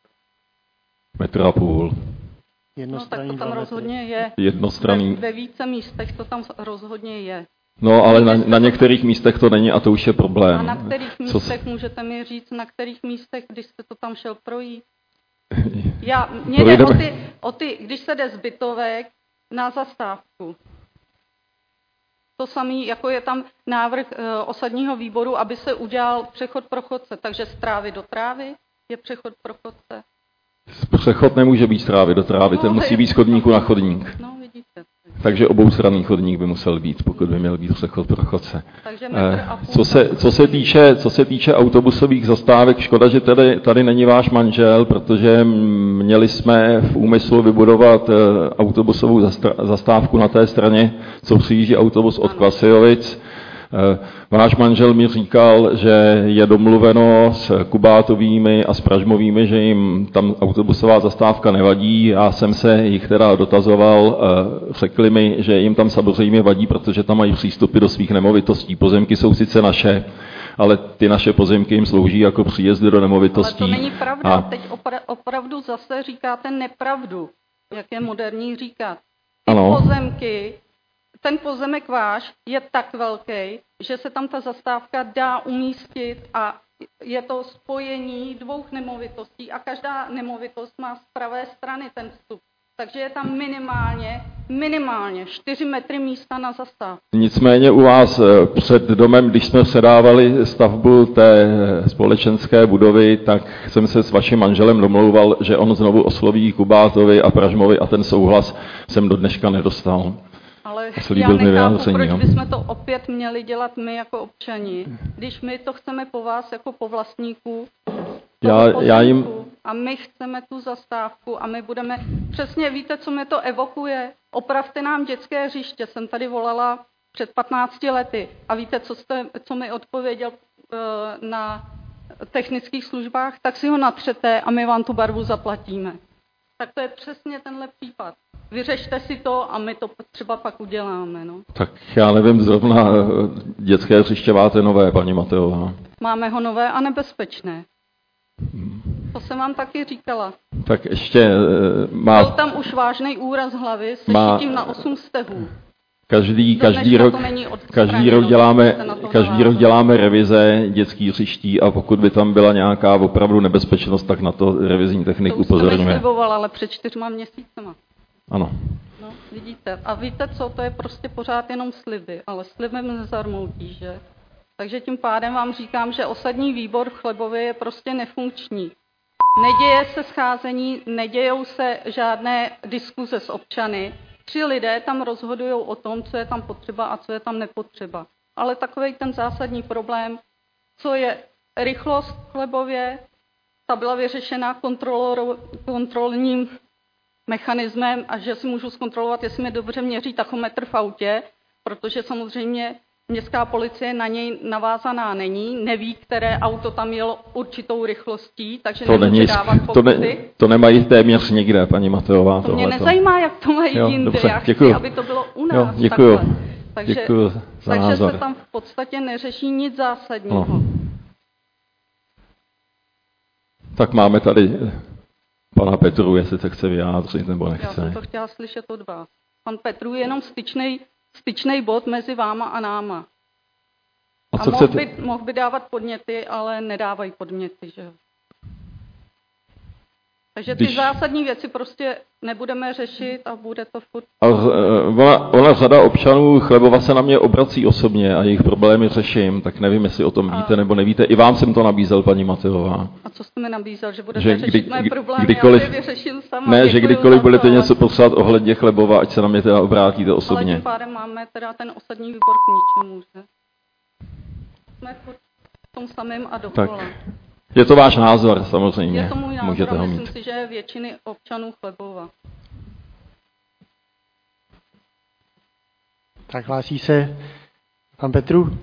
1,5 metru. No tak to tam rozhodně je. Jednostranný. Ve více místech to tam rozhodně je. No, ale na některých místech to není a to už je problém. A na kterých místech, můžete mi říct, na kterých místech, když jste to tam šel projít? Mně jde když se jde z bytovek na zastávku. To samé, jako je tam návrh osadního výboru, aby se udělal přechod pro chodce. Takže z trávy do trávy je přechod pro chodce. Přechod nemůže být z trávy do trávy, ten musí být z chodníku na chodník. No, vidíte. Takže oboustranný chodník by musel být, pokud by měl být přechod pro chodce. Co se týče autobusových zastávek, škoda, že tady není váš manžel, protože měli jsme v úmyslu vybudovat autobusovou zastávku na té straně, co přijíždí autobus od Kvasijovic. Váš manžel mi říkal, že je domluveno s Kubátovými a s Pražmovými, že jim tam autobusová zastávka nevadí. Já jsem se jich teda dotazoval, řekli mi, že jim tam samozřejmě vadí, protože tam mají přístupy do svých nemovitostí. Pozemky jsou sice naše, ale ty naše pozemky jim slouží jako příjezdy do nemovitostí. Ale to není pravda. Teď opravdu zase říkáte nepravdu, jak je moderní říkat. Pozemky, ten pozemek váš je tak velký, že se tam ta zastávka dá umístit a je to spojení 2 nemovitostí a každá nemovitost má z pravé strany ten vstup. Takže je tam minimálně 4 metry místa na zastávku. Nicméně u vás před domem, když jsme předávali stavbu té společenské budovy, tak jsem se s vaším manželem domlouval, že on znovu osloví Kubátovi a Pražmovi a ten souhlas jsem do dneška nedostal. Ale já nechápu, proč bychom to opět měli dělat my jako občani, když my to chceme po vás jako po vlastníků, a my chceme tu zastávku a my budeme, přesně víte, co mě to evokuje, opravte nám dětské hřiště, jsem tady volala před 15 lety a víte, co mi odpověděl na technických službách, tak si ho natřete a my vám tu barvu zaplatíme. Tak to je přesně tenhle případ. Vyřešte si to a my to třeba pak uděláme. No. Tak já nevím, zrovna dětské hřiště máte nové, paní Mateová. Máme ho nové a nebezpečné. To jsem vám taky říkala. Tak ještě Byl tam už vážný úraz hlavy se šitím na 8 stehů. Každý rok děláme revize dětských hřiští a pokud by tam byla nějaká opravdu nebezpečnost, tak na to revizní technik upozorňuje. To už sliboval, ale před 4 měsícema. Ano. No, vidíte. A víte co, to je prostě pořád jenom sliby, ale slibem nezarmoutí, že? Takže tím pádem vám říkám, že osadní výbor v Chlebově je prostě nefunkční. Neděje se scházení, nedějou se žádné diskuze s občany. 3 lidé tam rozhodují o tom, co je tam potřeba a co je tam nepotřeba. Ale takový ten zásadní problém, co je rychlost v Chlebově, ta byla vyřešena kontrolním mechanismem a že si můžu zkontrolovat, jestli mi dobře měří tachometr v autě, protože samozřejmě městská policie na něj navázaná není, neví, které auto tam jelo určitou rychlostí, takže nemůže dávat pokuty. To nemají téměř nikde, paní Mateová. To mě nezajímá, jak to mají jinde. Dobře, já chci, aby to bylo u nás. Děkuju. Takže se tam v podstatě neřeší nic zásadního. No. Tak máme tady pana Petru, jestli se chce vyjádřit nebo nechce. Já jsem to chtěla slyšet od vás. Pan Petru je jenom styčnej bod mezi váma a náma. A mohl by dávat podněty, ale nedávají podněty, že jo. Takže ty zásadní věci prostě nebudeme řešit a bude to furt... Ona řada občanů Chlebova se na mě obrací osobně a jejich problémy řeším, tak nevím, jestli o tom víte nebo nevíte. I vám jsem to nabízel, paní Mateová. A co jste mi nabízel, že budete řešit moje problémy, já je vyřeším sama. Ne, že kdykoliv budete něco potřebovat ohledně Chlebova, ať se na mě teda obrátíte osobně. Ale tím pádem máme teda ten osadní výbor k ničemu, že? Jsme v tom samém a dokola. Tak. Je to váš názor, samozřejmě. Je to můj názor, můžete ho mít. Myslím si, že je většiny občanů Chlebova. Tak hlásí se pan Petru.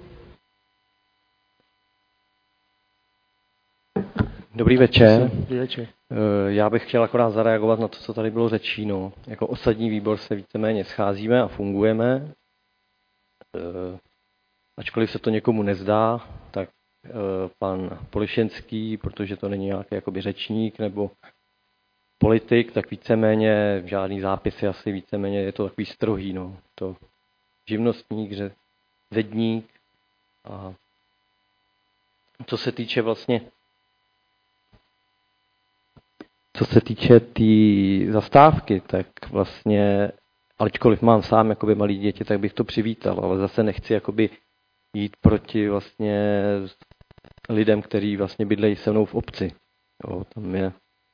Dobrý večer. Dobrý večer. Já bych chtěl akorát zareagovat na to, co tady bylo řečeno. Jako osadní výbor se víceméně scházíme a fungujeme. Ačkoliv se to někomu nezdá, tak pan Polišenský, protože to není nějaký jakoby řečník nebo politik, tak víceméně žádný zápisy asi víceméně je to takový strohý, no. To živnostník, zedník a co se týče vlastně té zastávky, tak vlastně, ačkoliv mám sám jakoby malý děti, tak bych to přivítal, ale zase nechci jakoby jít proti vlastně lidem, kteří vlastně bydlejí se mnou v obci. Jo, tam je,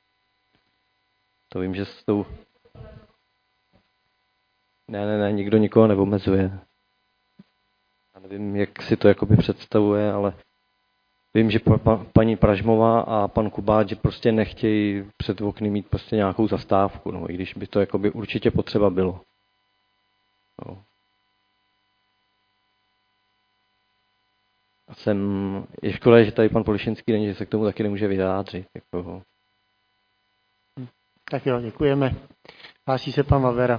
to vím, že jsou... Ne, nikdo nikoho neomezuje. Já nevím, jak si to jakoby představuje, ale vím, že paní Pražmová a pan Kubát, že prostě nechtějí před okny mít prostě nějakou zastávku, no, i když by to jakoby určitě potřeba bylo. Jo. Je škoda, že tady pan Polišenský není, že se k tomu taky nemůže vyjádřit. Jako. Tak jo, děkujeme. Hlásí se pan Vavera.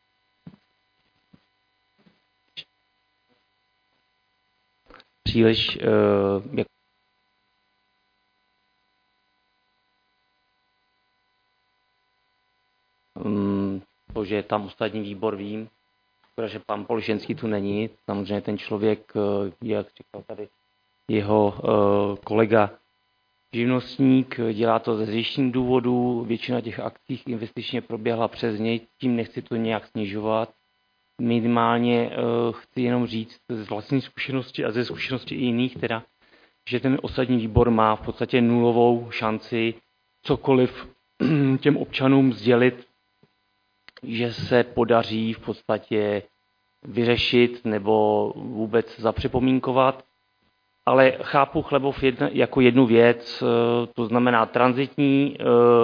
Příliš to, že je tam ostatní výbor, vím, že pan Polišenský tu není. Samozřejmě ten člověk, jak říkal tady jeho kolega živnostník, dělá to ze zjištění důvodů, většina těch akcí investičně proběhla přes něj, tím nechci to nějak snižovat. Minimálně chci jenom říct z vlastní zkušenosti a ze zkušenosti i jiných, teda, že ten osadní výbor má v podstatě nulovou šanci cokoliv těm občanům sdělit, že se podaří v podstatě vyřešit nebo vůbec zapřipomínkovat. Ale chápu Chlebov jako jednu věc, to znamená tranzitní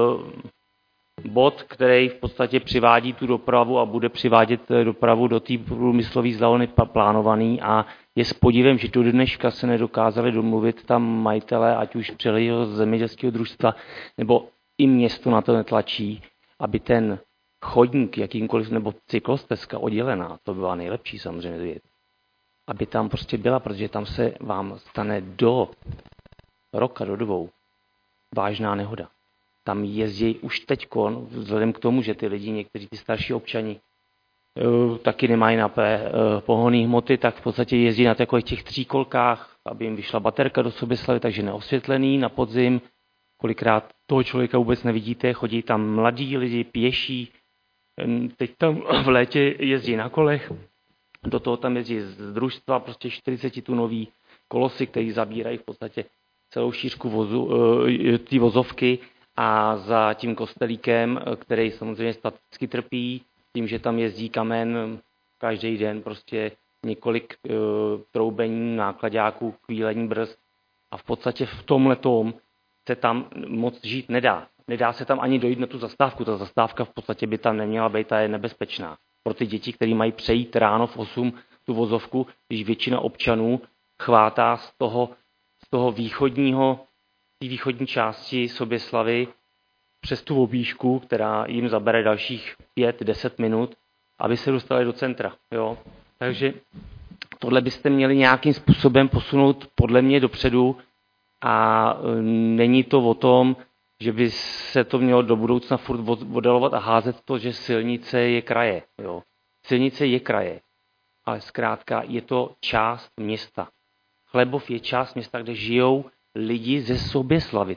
bod, který v podstatě přivádí tu dopravu a bude přivádět dopravu do té průmyslové zóny plánovaný a je s podivem, že do dneška se nedokázali domluvit tam majitelé, ať už přehlího zemědělského družstva, nebo i město na to netlačí, aby ten chodník jakýmkoliv, nebo cyklostezka oddělená, to byla nejlepší samozřejmě věc, aby tam prostě byla, protože tam se vám stane do roka, do 2 vážná nehoda. Tam jezdí už teďkon, vzhledem k tomu, že ty lidi, někteří ty starší občani taky nemají na pohonné hmoty, tak v podstatě jezdí na takových těch 3kolkách, aby jim vyšla baterka do Soběslavy, takže neosvětlený na podzim. Kolikrát toho člověka vůbec nevidíte, chodí tam mladí lidi, pěší, teď tam v létě jezdí na kolech, do toho tam jezdí z družstva prostě 40tunový kolosy, který zabírají v podstatě celou šířku té vozovky a za tím kostelíkem, který samozřejmě staticky trpí, tím, že tam jezdí kamen každý den, prostě několik troubení, nákladáků, chvílení brzd a v podstatě v tomhletom se tam moc žít nedá. Nedá se tam ani dojít na tu zastávku. Ta zastávka v podstatě by tam neměla být a je nebezpečná. Pro ty děti, které mají přejít ráno v 8 tu vozovku, když většina občanů chvátá z toho východní části Soběslavy přes tu objížku, která jim zabere dalších 5-10 minut, aby se dostali do centra. Jo? Takže tohle byste měli nějakým způsobem posunout podle mě dopředu a není to o tom, že by se to mělo do budoucna furt modelovat a házet to, že silnice je kraje. Jo? Silnice je kraje, ale zkrátka je to část města. Chlebov je část města, kde žijou lidi ze Soběslavy.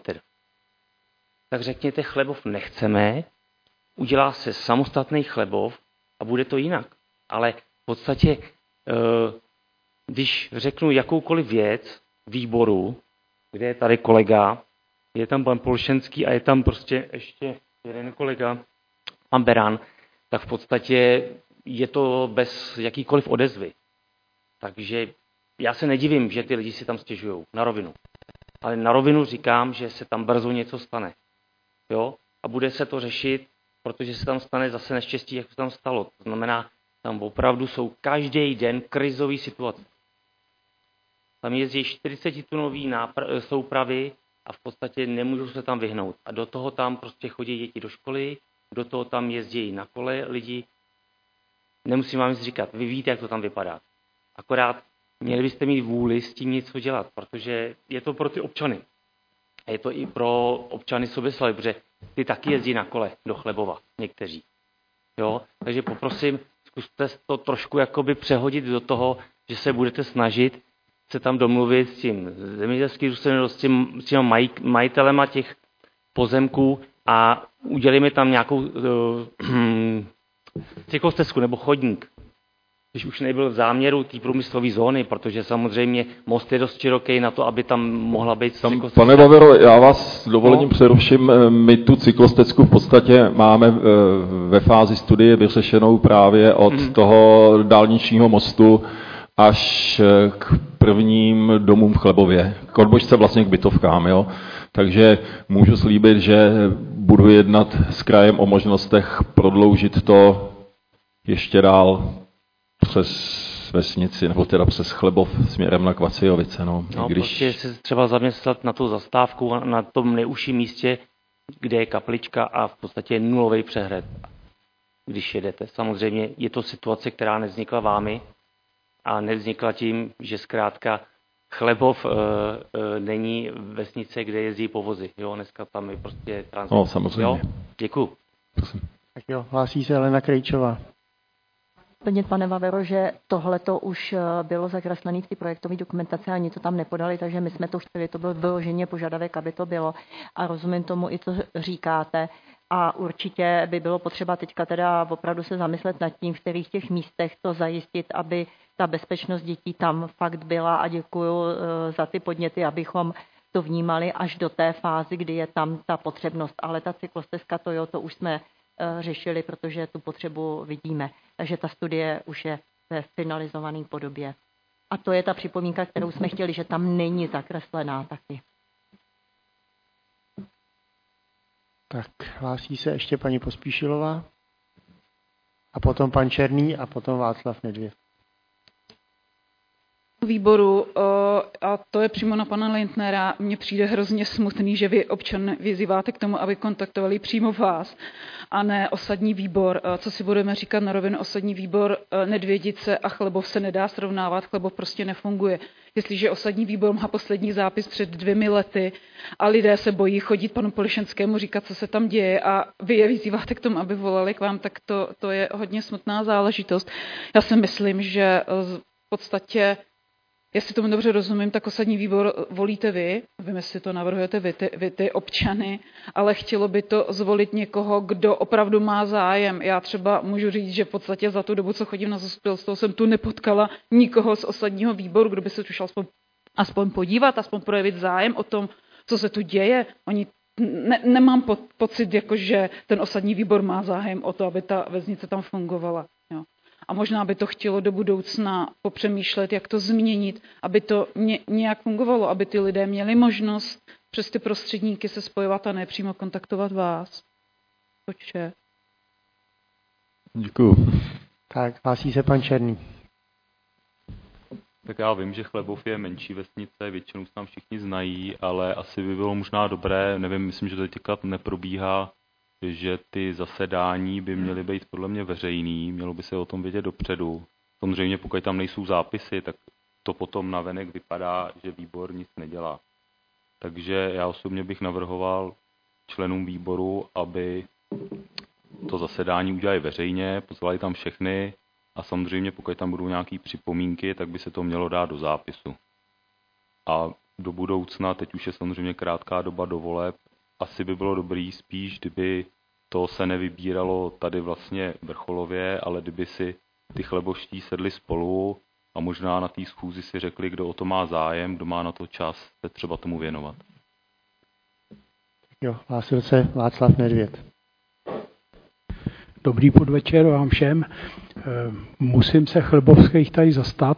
Tak řekněte, Chlebov nechceme, udělá se samostatný Chlebov a bude to jinak. Ale v podstatě, když řeknu jakoukoliv věc výboru, kde je tady kolega, je tam pan Polšenský a je tam prostě ještě jeden kolega, pan Beran, tak v podstatě je to bez jakýkoliv odezvy. Takže já se nedivím, že ty lidi si tam stěžují, na rovinu. Ale na rovinu říkám, že se tam brzo něco stane. Jo? A bude se to řešit, protože se tam stane zase neštěstí, jak se tam stalo. To znamená, tam opravdu jsou každý den krizové situace. Tam jezdí 40tunový soupravy a v podstatě nemůžou se tam vyhnout. A do toho tam prostě chodí děti do školy, do toho tam jezdí na kole lidi. Nemusím vám nic říkat, vy víte, jak to tam vypadá. Akorát měli byste mít vůli s tím něco dělat, protože je to pro ty občany. A je to i pro občany Soběslavy, protože ty taky jezdí na kole do Chlebova, někteří. Jo? Takže poprosím, zkuste to trošku jakoby přehodit do toho, že se budete snažit se tam domluvit s tím zemědělským družstvem, s těma majitelema těch pozemků a udělíme tam nějakou cyklostezku nebo chodník. Když už nebyl v záměru té průmyslové zóny, protože samozřejmě most je dost široký na to, aby tam mohla být cyklostezka. Pane Bavero, já vás s dovolením přeruším. My tu cyklostezku v podstatě máme ve fázi studie vyřešenou právě od toho dálničního mostu až k prvním domům v Chlebově. K odbočce vlastně k bytovkám. Jo? Takže můžu slíbit, že budu jednat s krajem o možnostech prodloužit to ještě dál přes vesnici, nebo teda přes Chlebov směrem na Kvacijovice. No, prostě se třeba zamyslet na tu zastávku na tom nejužším místě, kde je kaplička a v podstatě nulový přehled, když jedete. Samozřejmě je to situace, která nevznikla vámi a nevznikla tím, že zkrátka Chlebov není vesnice, kde jezdí povozy. Jo, dneska tam je prostě transport. No, samozřejmě. Jo? Děkuju. Tak jo, hlásí se Helena Krejčová. doplnit, pane Vavero, že tohle to už bylo zakreslené v té projektové dokumentaci a oni to tam nepodali, takže my jsme to chtěli, to byl vyloženě požadavek, aby to bylo. A rozumím tomu i, co říkáte. A určitě by bylo potřeba teďka teda opravdu se zamyslet nad tím, v kterých těch místech to zajistit, aby ta bezpečnost dětí tam fakt byla, a děkuju za ty podněty, abychom to vnímali až do té fázi, kdy je tam ta potřebnost. Ale ta cyklostezka, to už jsme řešili, protože tu potřebu vidíme. Takže ta studie už je ve finalizované podobě. A to je ta připomínka, kterou jsme chtěli, že tam není zakreslená taky. Tak hlásí se ještě paní Pospíšilová a potom pan Černý a potom Václav Nedvěd. Výboru, a to je přímo na pana Lindnera, mně přijde hrozně smutný, že vy občan vyzýváte k tomu, aby kontaktovali přímo vás a ne osadní výbor. Co si budeme říkat na rovinu, osadní výbor Nedvědice a Chlebov se nedá srovnávat, Chlebov prostě nefunguje. Jestliže osadní výbor má poslední zápis před 2 lety a lidé se bojí chodit panu Polišenskému říkat, co se tam děje, a vy je vyzýváte k tomu, aby volali k vám, tak to je hodně smutná záležitost. Já si myslím, že v podstatě, jestli tomu dobře rozumím, tak osadní výbor volíte vy, nevím, jestli to navrhujete vy ty občany, ale chtělo by to zvolit někoho, kdo opravdu má zájem. Já třeba můžu říct, že v podstatě za tu dobu, co chodím na zastupitelstvo, jsem tu nepotkala nikoho z osadního výboru, kdo by se tu šel aspoň podívat, aspoň projevit zájem o tom, co se tu děje. Nemám pocit, jako že ten osadní výbor má zájem o to, aby ta vesnice tam fungovala. Jo. A možná by to chtělo do budoucna popřemýšlet, jak to změnit, aby to nějak fungovalo, aby ty lidé měli možnost přes ty prostředníky se spojovat a ne přímo kontaktovat vás. Počkej. Děkuju. Tak, hlásí se pan Černý. Tak já vím, že Chlebov je menší vesnice, většinou se tam všichni znají, ale asi by bylo možná dobré, nevím, myslím, že to teďka neprobíhá, že ty zasedání by měly být podle mě veřejný, mělo by se o tom vědět dopředu. Samozřejmě pokud tam nejsou zápisy, tak to potom navenek vypadá, že výbor nic nedělá. Takže já osobně bych navrhoval členům výboru, aby to zasedání udělali veřejně, pozvali tam všechny a samozřejmě pokud tam budou nějaké připomínky, tak by se to mělo dát do zápisu. A do budoucna, teď už je samozřejmě krátká doba do voleb, asi by bylo dobrý spíš, kdyby to se nevybíralo tady vlastně vrcholově, ale kdyby si ty chlebovští sedli spolu a možná na té schůzi si řekli, kdo o to má zájem, kdo má na to čas se třeba tomu věnovat. Jo, hlásil se Václav Nedvěd. Dobrý podvečer vám všem. Musím se chlebovských tady zastat.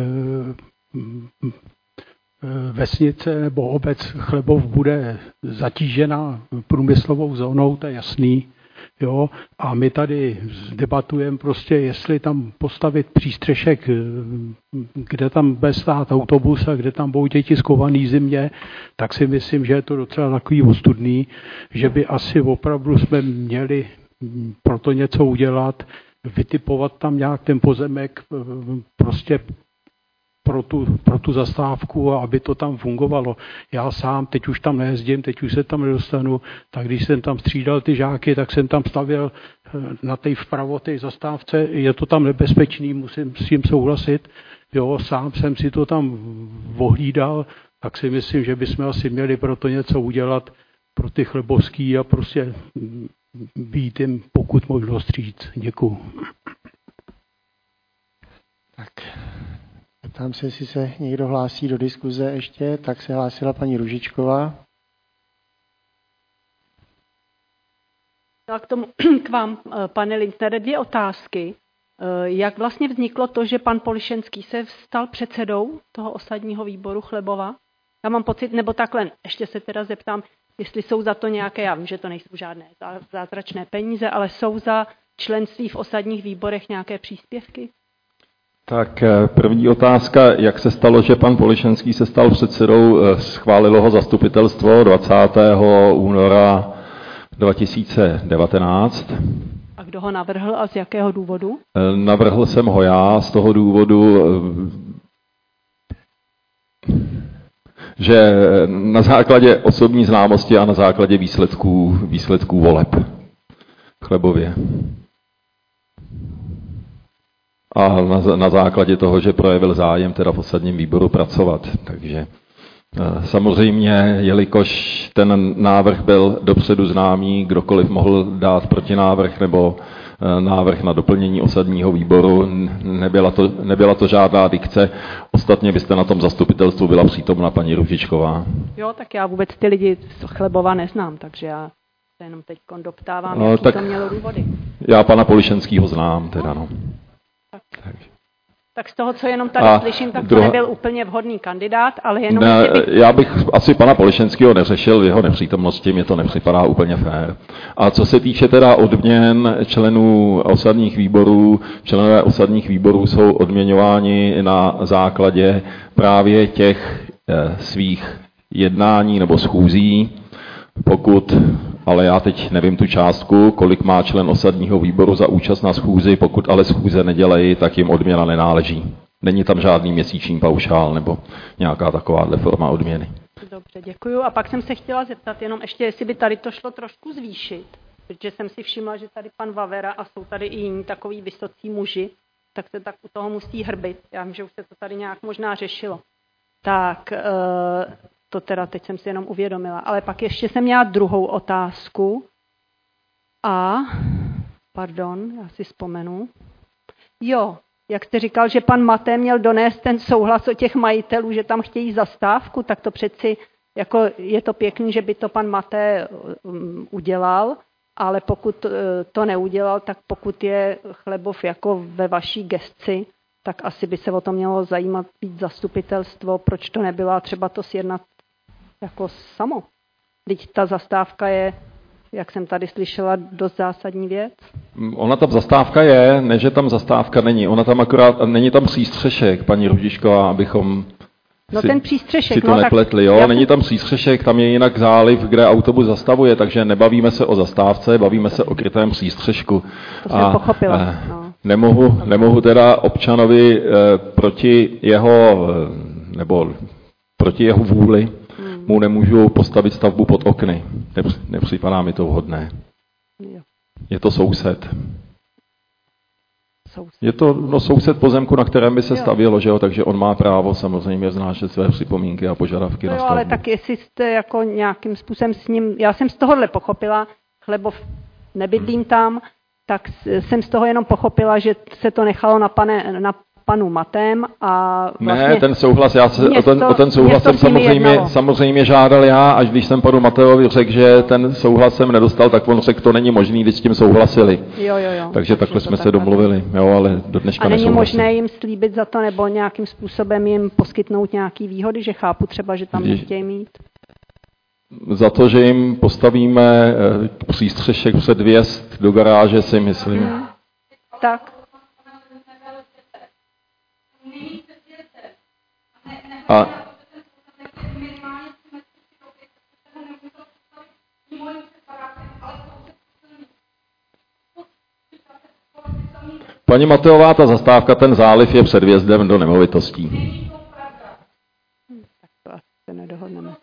Vesnice nebo obec Chlebov bude zatížena průmyslovou zónou, to je jasný. Jo? A my tady debatujeme prostě, jestli tam postavit přístřešek, kde tam bude stát autobus a kde tam budou děti skovaný zimě, tak si myslím, že je to docela takový ostudný, že by asi opravdu jsme měli proto něco udělat, vytipovat tam nějak ten pozemek prostě pro tu zastávku, aby to tam fungovalo. Já sám, teď už tam nejezdím, teď už se tam nedostanu, tak když jsem tam střídal ty žáky, tak jsem tam stavěl na té vpravo té zastávce, je to tam nebezpečný, musím s tím souhlasit. Jo, sám jsem si to tam ohlídal, tak si myslím, že bychom asi měli pro to něco udělat pro ty chlebovský a prostě být jim pokud možno vstříc. Děkuju. Tak. Ptám se, jestli se někdo hlásí do diskuze ještě, tak se hlásila paní Růžičková. K vám, pane Lindnere, 2 otázky. Jak vlastně vzniklo to, že pan Polišenský se stal předsedou toho osadního výboru Chlebova? Já mám pocit, nebo takhle, ještě se teda zeptám, jestli jsou za to nějaké, já vím, že to nejsou žádné zázračné peníze, ale jsou za členství v osadních výborech nějaké příspěvky? Tak první otázka, jak se stalo, že pan Polišenský se stal předsedou, schválilo ho zastupitelstvo 20. února 2019. A kdo ho navrhl a z jakého důvodu? Navrhl jsem ho já z toho důvodu, že na základě osobní známosti a na základě výsledků voleb v Chlebově. a na základě toho, že projevil zájem teda v osadním výboru pracovat. Takže samozřejmě, jelikož ten návrh byl dopředu známý, kdokoliv mohl dát protinávrh nebo návrh na doplnění osadního výboru, nebyla to žádná dikce. Ostatně byste na tom zastupitelstvu byla přítomna paní Růžičková. Jo, tak já vůbec ty lidi z Chlebova neznám, takže já se jenom teď doptávám, jaký to mělo důvody. Já pana Polišenského znám, teda no. Tak z toho, co jenom tady slyším, tak to nebyl úplně vhodný kandidát, ale jenom... Já bych asi pana Polišenského neřešil v jeho nepřítomnosti, mně to nepřipadá úplně fér. A co se týče teda odměn členů osadních výborů, členové osadních výborů jsou odměňováni na základě právě těch svých jednání nebo schůzí, pokud, ale já teď nevím tu částku, kolik má člen osadního výboru za účast na schůzi, pokud ale schůze nedělají, tak jim odměna nenáleží. Není tam žádný měsíční paušál nebo nějaká takováhle forma odměny. Dobře, děkuju. A pak jsem se chtěla zeptat jenom ještě, jestli by tady to šlo trošku zvýšit, protože jsem si všimla, že tady pan Vavera a jsou tady i jiní takový vysocí muži, tak se tak u toho musí hrbit. Já vím, že už se to tady nějak možná řešilo. Tak... To teda teď jsem si jenom uvědomila. Ale pak ještě jsem měla druhou otázku. Já si vzpomenu. Jo, jak jste říkal, že pan Maté měl donést ten souhlas od těch majitelů, že tam chtějí zastávku, tak to přeci, jako je to pěkný, že by to pan Maté udělal, ale pokud to neudělal, tak pokud je Chlebov jako ve vaší gesci, tak asi by se o to mělo zajímat víc zastupitelstvo, proč to nebylo třeba to sjednat jako samo. Vždyť ta zastávka je, jak jsem tady slyšela, dost zásadní věc. Ona tam zastávka je, ne, že tam zastávka není. Ona tam akorát, není tam přístřešek, paní Růžičková, abychom ten přístřešek, si to nepletli. Jo? Není tam přístřešek, tam je jinak záliv, kde autobus zastavuje, takže nebavíme se o zastávce, bavíme se o krytém přístřešku. To jsem pochopila. Nemohu teda občanovi proti jeho vůli mu nemůžu postavit stavbu pod okny. Nepřipadá mi to vhodné. Je to soused. Je to soused pozemku, na kterém by se stavělo, že jo? Takže on má právo samozřejmě vznášet své připomínky a požadavky na stavbu. Ale tak jestli jste jako nějakým způsobem s ním, já jsem z tohohle pochopila, Chlebov nebydlím tam, tak jsem z toho jenom pochopila, že se to nechalo na panu Matem a vlastně... Ne, ten souhlas, o ten souhlas jsem samozřejmě žádal já, až když jsem panu Mateovi řekl, že ten souhlas jsem nedostal, tak on řekl, to není možný, když s tím souhlasili. Jo. Takže takhle jsme se domluvili, jo, ale do dneška nesouhlasili. A není možné jim slíbit za to, nebo nějakým způsobem jim poskytnout nějaký výhody, že chápu třeba, že tam nechtějí mít? Za to, že jim postavíme přístřešek před vjezd do garáže, si myslím. Tak. A paní Mateová, ta zastávka, ten záliv je před vjezdem do nemovitostí. Tak to asi se nedohodneme.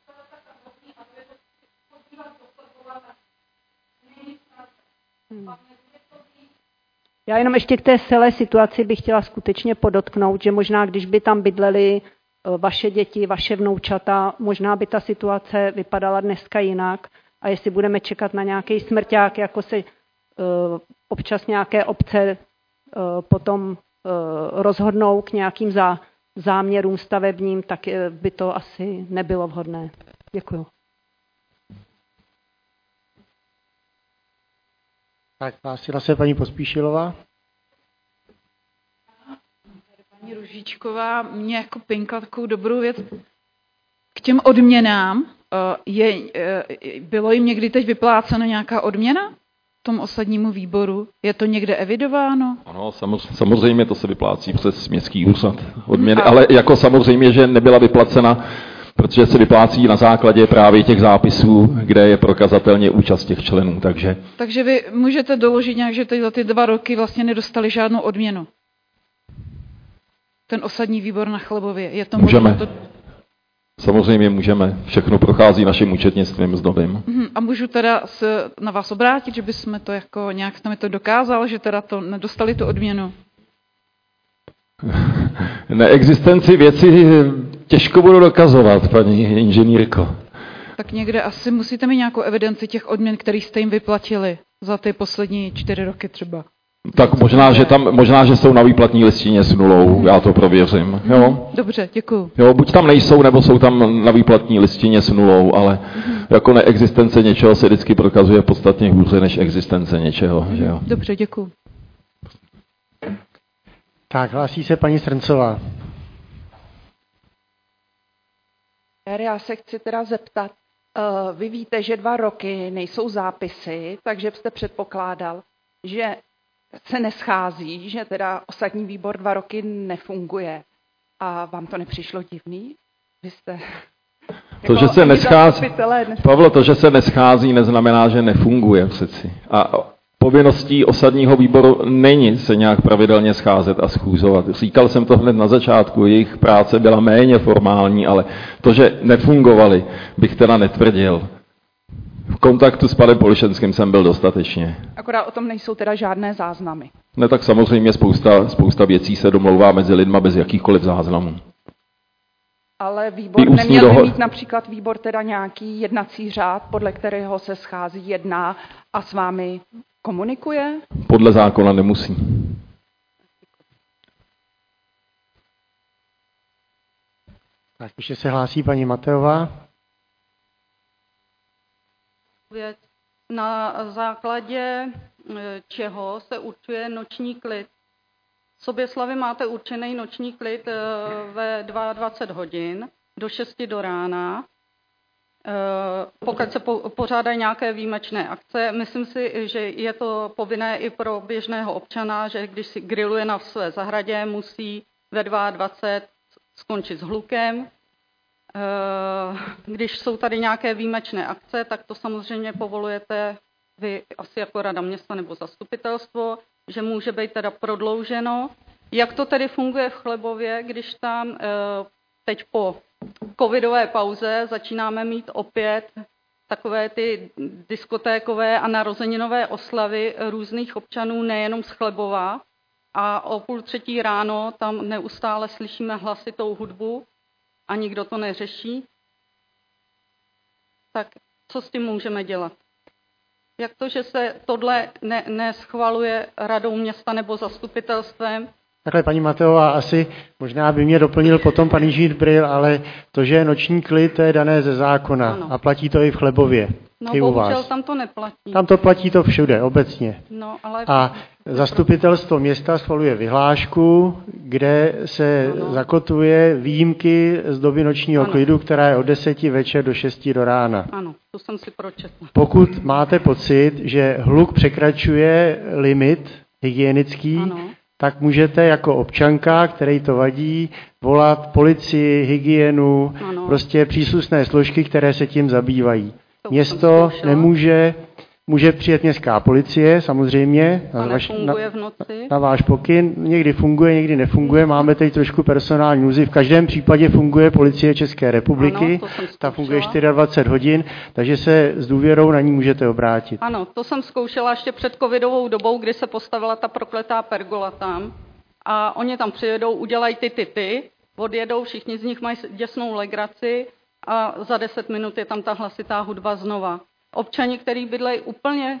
Já jenom ještě k té celé situaci bych chtěla skutečně podotknout, že možná, když by tam bydleli vaše děti, vaše vnoučata, možná by ta situace vypadala dneska jinak. A jestli budeme čekat na nějaký smrťák, jako se občas nějaké obce potom rozhodnou k nějakým záměrům stavebním, tak by to asi nebylo vhodné. Děkuju. Tak, hlásila se paní Pospíšilová. Paní Růžičková mě jako pinkla takovou dobrou věc. K těm odměnám, bylo jim někdy teď vyplácena nějaká odměna tom osadnímu výboru? Je to někde evidováno? Ano, samozřejmě to se vyplácí přes městský úřad odměny, ale jako samozřejmě, že nebyla vyplacena, protože se vyplácí na základě právě těch zápisů, kde je prokazatelně účast těch členů. Takže vy můžete doložit nějak, že teď za ty 2 roky vlastně nedostali žádnou odměnu? Ten osadní výbor na Chlebově. Je to můžeme. Samozřejmě můžeme. Všechno prochází naším účetnictvím mzdovým. A můžu teda se na vás obrátit, že bychom to jako nějak jsme to dokázal, že teda to nedostali tu odměnu? Neexistenci věci těžko budu dokazovat, paní inženýrko. Tak někde asi musíte mít nějakou evidenci těch odměn, které jste jim vyplatili za ty poslední 4 roky třeba. Tak možná, že jsou na výplatní listině s nulou, já to prověřím. Jo? Dobře, děkuju. Jo, buď tam nejsou, nebo jsou tam na výplatní listině s nulou, ale jako neexistence něčeho se vždycky prokazuje podstatně hůře než existence něčeho. Že jo? Dobře, děkuju. Tak, hlásí se paní Srncová. Já se chci teda zeptat, vy víte, že 2 roky nejsou zápisy, takže jste předpokládal, že se neschází, že teda osadní výbor 2 roky nefunguje. A vám to nepřišlo divný? Vy jste... To, že se neschází, Pavlo, to, že se neschází, neznamená, že nefunguje přeci. A povinností osadního výboru není se nějak pravidelně scházet a schůzovat. Říkal jsem to hned na začátku, jejich práce byla méně formální, ale to, že nefungovali, bych teda netvrdil. V kontaktu s panem Polišenským jsem byl dostatečně. Akorát o tom nejsou teda žádné záznamy. Ne, tak samozřejmě spousta věcí se domlouvá mezi lidma bez jakýchkoliv záznamů. Ale výbor neměl by mít například výbor teda nějaký jednací řád, podle kterého se schází, jedná a s vámi komunikuje? Podle zákona nemusí. Tak ještě se hlásí paní Mateová. Na základě čeho se určuje noční klid. V Soběslavi máte určený noční klid ve 22 hodin do 6 do rána. Pokud se pořádají nějaké výjimečné akce, myslím si, že je to povinné i pro běžného občana, že když si grilluje na své zahradě, musí ve 22 skončit s hlukem. Když jsou tady nějaké výjimečné akce, tak to samozřejmě povolujete vy asi jako rada města nebo zastupitelstvo, že může být teda prodlouženo. Jak to tedy funguje v Chlebově, když tam teď po covidové pauze začínáme mít opět takové ty diskotékové a narozeninové oslavy různých občanů, nejenom z Chlebova, a o 2:30 ráno tam neustále slyšíme hlasitou hudbu a nikdo to neřeší. Tak co s tím můžeme dělat? Jak to, že se tohle neschvaluje radou města nebo zastupitelstvem? Takhle, paní Mateová, asi možná by mě doplnil potom pan inženýr Bril, ale to, že je noční klid, to je dané ze zákona. Ano. A platí to i v Chlebově. No, i u vás. bohužel tam to neplatí. Tam to platí to všude, obecně. No, ale... A zastupitelstvo města schvaluje vyhlášku, kde se zakotuje výjimky z doby nočního klidu, která je od 10 večer do 6 do rána. Ano, to jsem si pročetla. Pokud máte pocit, že hluk překračuje limit hygienický, tak můžete jako občanka, který to vadí, volat policii, hygienu, prostě příslušné složky, které se tím zabývají. Město nemůže, může přijet městská policie, samozřejmě, na váš pokyn. Někdy funguje, někdy nefunguje. Máme teď trošku personální nouzi. V každém případě funguje Policie České republiky. Ano, ta funguje 24 hodin, takže se s důvěrou na ní můžete obrátit. Ano, to jsem zkoušela ještě před covidovou dobou, kdy se postavila ta prokletá pergola tam. A oni tam přijedou, udělají ty, odjedou, všichni z nich mají děsnou legraci a za 10 minut je tam ta hlasitá hudba znova. Občani, kteří bydlejí úplně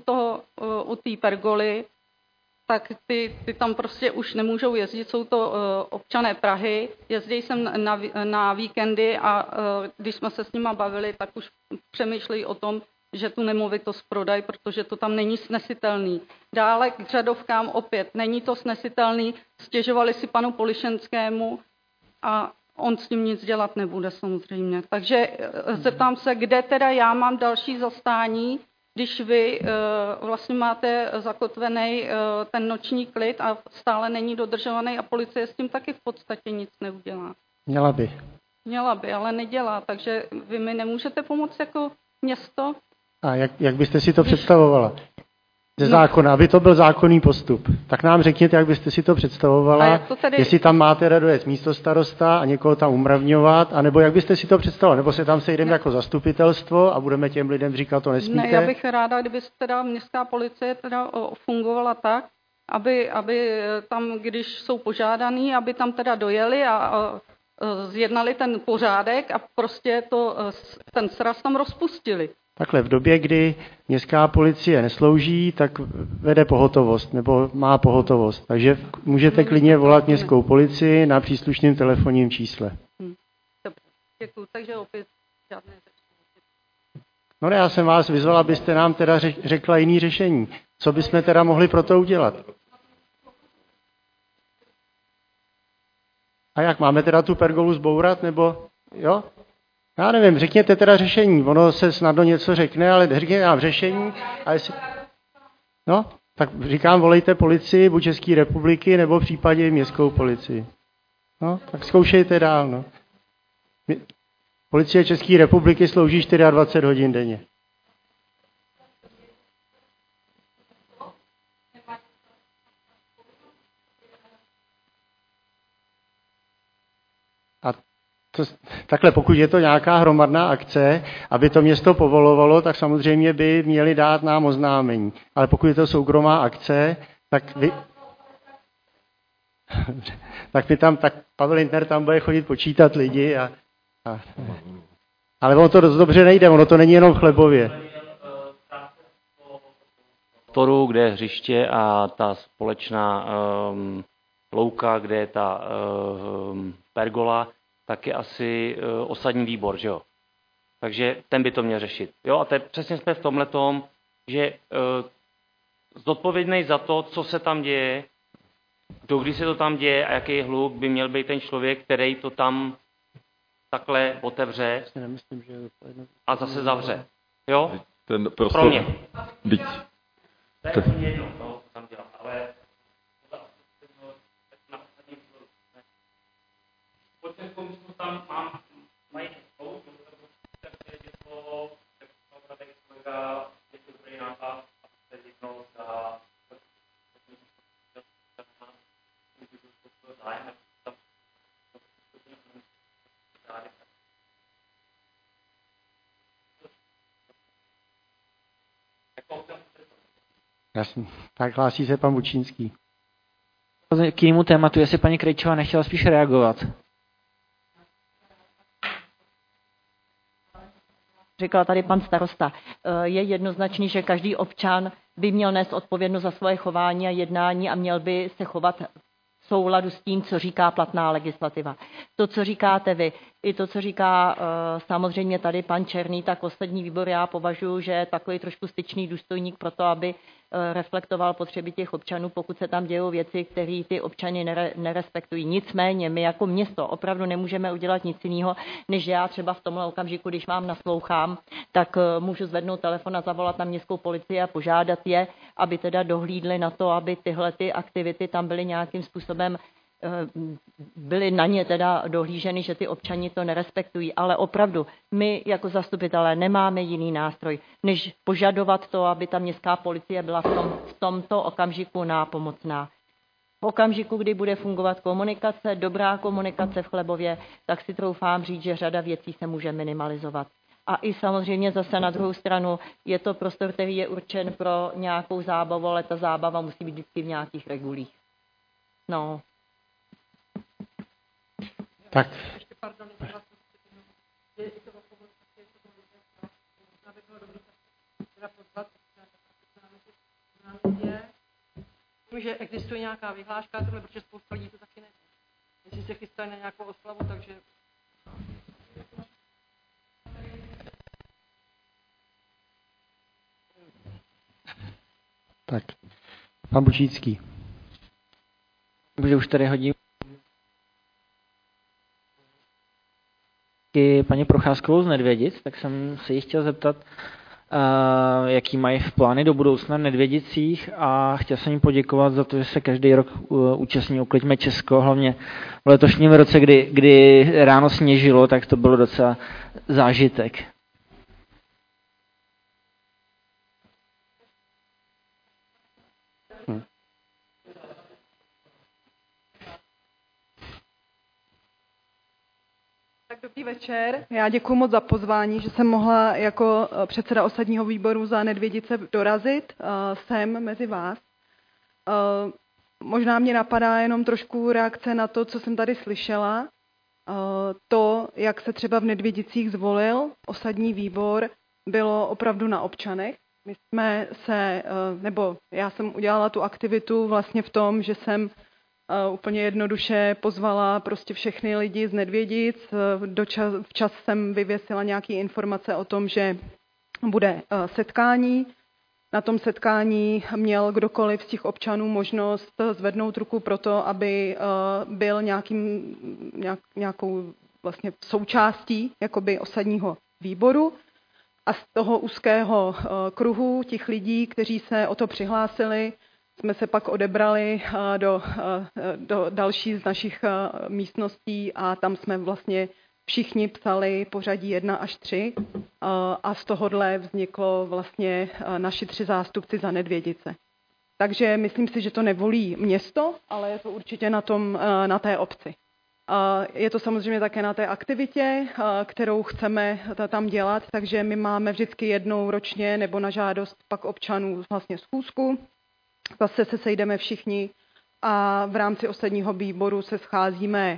u té pergoly, tak ty tam prostě už nemůžou jezdit, jsou to občané Prahy, jezdí sem na víkendy a když jsme se s nima bavili, tak už přemýšlejí o tom, že tu nemovitost prodají, protože to tam není snesitelný. Dále k Řadovkám opět, není to snesitelný, stěžovali si panu Polišenskému a on s tím nic dělat nebude samozřejmě. Takže zeptám se, kde teda já mám další zastání, když vy vlastně máte zakotvený ten noční klid a stále není dodržovaný a policie s tím taky v podstatě nic neudělá. Měla by. Měla by, ale nedělá, takže vy mi nemůžete pomoct jako město? A jak byste si to představovala? Ze zákona, aby to byl zákonný postup. Tak nám řekněte, jak byste si to představovala, jestli tam máte radojec místostarosta a někoho tam umravňovat, anebo jak byste si to představovala, nebo se tam sejdeme jako zastupitelstvo a budeme těm lidem říkat, to nesmíte? Ne, já bych ráda, kdyby teda městská policie teda fungovala tak, aby tam, když jsou požádaný, aby tam teda dojeli a zjednali ten pořádek a prostě ten sraz tam rozpustili. Takhle v době, kdy městská policie neslouží, tak vede pohotovost nebo má pohotovost. Takže můžete klidně volat městskou policii na příslušném telefonním čísle. Dobře, děkuji. Takže opět žádné. No ne, já jsem vás vyzval, abyste nám teda řekla jiný řešení. Co bychom teda mohli pro to udělat? A jak, máme teda tu pergolu zbourat, nebo jo? Já nevím, řekněte teda řešení. Ono se snadno něco řekne, ale řekněte nám řešení. A jestli... No, tak říkám, volejte policii, buď České republiky, nebo v případě městskou policii. No, tak zkoušejte dál, no. Policie České republiky slouží 24 hodin denně. A takhle, pokud je to nějaká hromadná akce, aby to město povolovalo, tak samozřejmě by měli dát nám oznámení. Ale pokud je to soukromá akce, tak tak Pavel Lindner tam bude chodit počítat lidi ale ono to dost dobře nejde, ono to není jenom v Chlebově. Kde je hřiště a ta společná louka, kde je ta pergola, tak je asi osadní výbor, že jo? Takže ten by to měl řešit. Jo, a teď přesně jsme v tomhletom, že zodpovědný za to, co se tam děje, kdy se to tam děje a jaký je hluk, by měl být ten člověk, který to tam takhle otevře a zase zavře. Jo? Ten prostor... Pro mě. To je jedno, co tam dělá, ale tam mají spolu, takže je to kolega, je to dobrý nápad a se jednou za zájem. Jasně. Tak hlásí se pan Bučínský. K jinému tématu, jestli paní Krejčová nechtěla spíš reagovat. Říkal tady pan starosta, je jednoznačný, že každý občan by měl nést odpovědnost za svoje chování a jednání a měl by se chovat v souladu s tím, co říká platná legislativa. To, co říkáte vy, i to, co říká samozřejmě tady pan Černý, tak ostatní výbor já považuji, že je takový trošku styčný důstojník pro to, aby reflektoval potřeby těch občanů, pokud se tam dějou věci, které ty občany nerespektují. Nicméně my jako město opravdu nemůžeme udělat nic jiného, než já třeba v tomhle okamžiku, když vám naslouchám, tak můžu zvednout telefon a zavolat na městskou policii a požádat je, aby teda dohlídli na to, aby tyhle ty aktivity tam byly nějakým způsobem byly na ně teda dohlíženy, že ty občani to nerespektují, ale opravdu my jako zastupitelé nemáme jiný nástroj, než požadovat to, aby ta městská policie byla v tomto okamžiku nápomocná. V okamžiku, kdy bude fungovat komunikace, dobrá komunikace v Chlebově, tak si troufám říct, že řada věcí se může minimalizovat. A i samozřejmě zase na druhou stranu je to prostor, který je určen pro nějakou zábavu, ale ta zábava musí být vždycky v nějakých regulích. No. Tak. Že existuje nějaká vyhláška, tohle, protože spousta lidí to taky neví. Jestli se chystají na nějakou oslavu, takže... Tak, pan Bučícký. Protože už tady hodím paní Procházkovou z Nedvědic, tak jsem se jí chtěl zeptat, jaký mají v plány do budoucna v Nedvědicích a chtěl jsem jim poděkovat za to, že se každý rok účastní Ukliďme Česko, hlavně v letošním roce, kdy ráno sněžilo, tak to bylo docela zážitek. Dobrý večer, já děkuji moc za pozvání, že jsem mohla jako předseda osadního výboru za Nedvědice dorazit sem mezi vás. Možná mě napadá jenom trošku reakce na to, co jsem tady slyšela. To, jak se třeba v Nedvědicích zvolil osadní výbor, bylo opravdu na občanech. My jsme já jsem udělala tu aktivitu vlastně v tom, že jsem úplně jednoduše pozvala prostě všechny lidi z Nedvědic. Včas jsem vyvěsila nějaké informace o tom, že bude setkání. Na tom setkání měl kdokoliv z těch občanů možnost zvednout ruku pro to, aby byl nějakou vlastně součástí jakoby osadního výboru. A z toho úzkého kruhu těch lidí, kteří se o to přihlásili, jsme se pak odebrali do další z našich místností a tam jsme vlastně všichni psali pořadí 1 až 3 a z tohohle vzniklo vlastně naši 3 zástupci za Nedvědice. Takže myslím si, že to nevolí město, ale je to určitě na té obci. Je to samozřejmě také na té aktivitě, kterou chceme tam dělat, takže my máme vždycky jednou ročně nebo na žádost pak občanů vlastně schůzku. Zase se sejdeme všichni a v rámci osadního výboru se scházíme,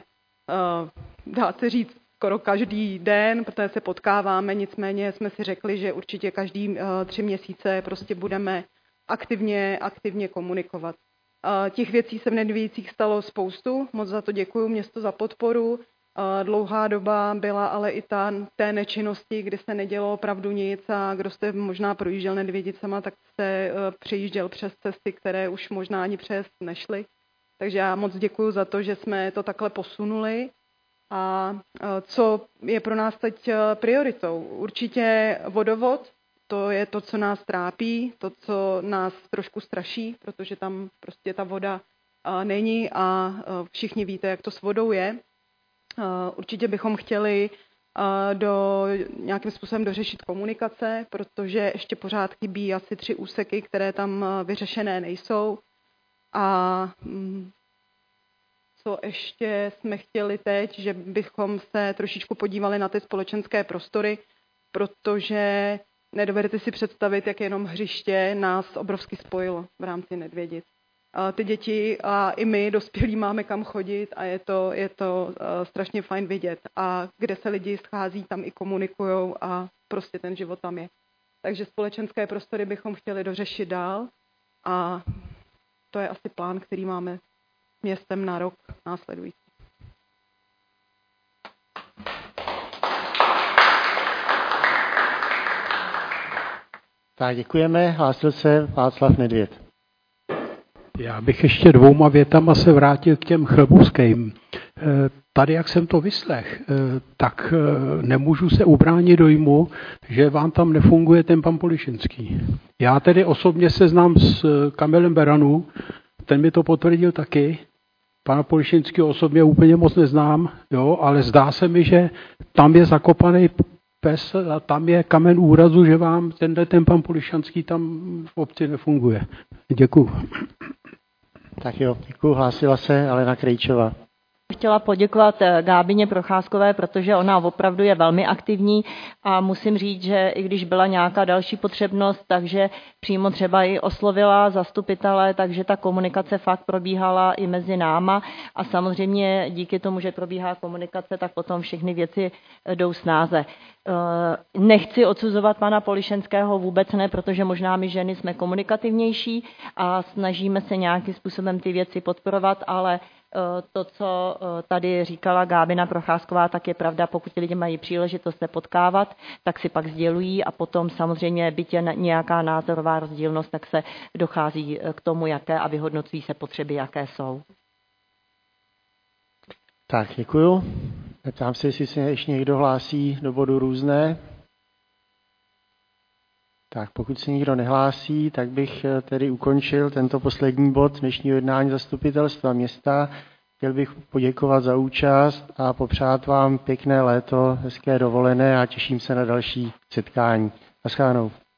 dá se říct, skoro každý den, protože se potkáváme, nicméně jsme si řekli, že určitě každý 3 měsíce prostě budeme aktivně komunikovat. Těch věcí se v Nedvědicích stalo spoustu, moc za to děkuju městu za podporu. Dlouhá doba byla ale i té nečinnosti, kdy se nedělo opravdu nic a kdo jste možná projížděl Nedvědicema, tak jste přejížděl přes cesty, které už možná ani přes nešly. Takže já moc děkuju za to, že jsme to takhle posunuli. A co je pro nás teď prioritou? Určitě vodovod, to je to, co nás trápí, to, co nás trošku straší, protože tam prostě ta voda není a všichni víte, jak to s vodou je. Určitě bychom chtěli nějakým způsobem dořešit komunikace, protože ještě pořád chybí asi 3 úseky, které tam vyřešené nejsou. A co ještě jsme chtěli teď, že bychom se trošičku podívali na ty společenské prostory, protože nedovedete si představit, jak jenom hřiště nás obrovsky spojilo v rámci Nedvědic. Ty děti a i my, dospělí, máme kam chodit a je to strašně fajn vidět. A kde se lidi schází, tam i komunikujou a prostě ten život tam je. Takže společenské prostory bychom chtěli dořešit dál a to je asi plán, který máme městem na rok následující. Tak děkujeme. Hlásil se Václav Nedvěd. Já bych ještě 2 větama se vrátil k těm chlebovským. Tady, jak jsem to vyslech, tak nemůžu se ubránit dojmu, že vám tam nefunguje ten pan Polišinský. Já tedy osobně se znám s Kamilem Beranu, ten mi to potvrdil taky. Pana Polišinského osobně úplně moc neznám, jo, ale zdá se mi, že tam je zakopaný pes a tam je kamen úrazu, že vám ten pan Polišanský tam v obci nefunguje. Děkuju. Tak jo, děkuju. Hlásila se Alena Krejčová. Chtěla poděkovat Gábině Procházkové, protože ona opravdu je velmi aktivní a musím říct, že i když byla nějaká další potřebnost, takže přímo třeba i oslovila zastupitele, takže ta komunikace fakt probíhala i mezi náma a samozřejmě díky tomu, že probíhá komunikace, tak potom všechny věci jdou snáze. Nechci odsuzovat pana Polišenského, vůbec ne, protože možná my ženy jsme komunikativnější a snažíme se nějakým způsobem ty věci podporovat, ale to, co tady říkala Gábina Procházková, tak je pravda, pokud lidi mají příležitost se potkávat, tak si pak sdělují a potom samozřejmě byť je nějaká názorová rozdílnost, tak se dochází k tomu, jaké a vyhodnocují se potřeby, jaké jsou. Tak, děkuju. Ptám se, jestli se ještě někdo hlásí do bodu různé. Tak pokud se nikdo nehlásí, tak bych tedy ukončil tento poslední bod dnešního jednání zastupitelstva města. Chtěl bych poděkovat za účast a popřát vám pěkné léto, hezké dovolené a těším se na další setkání. Naschledanou.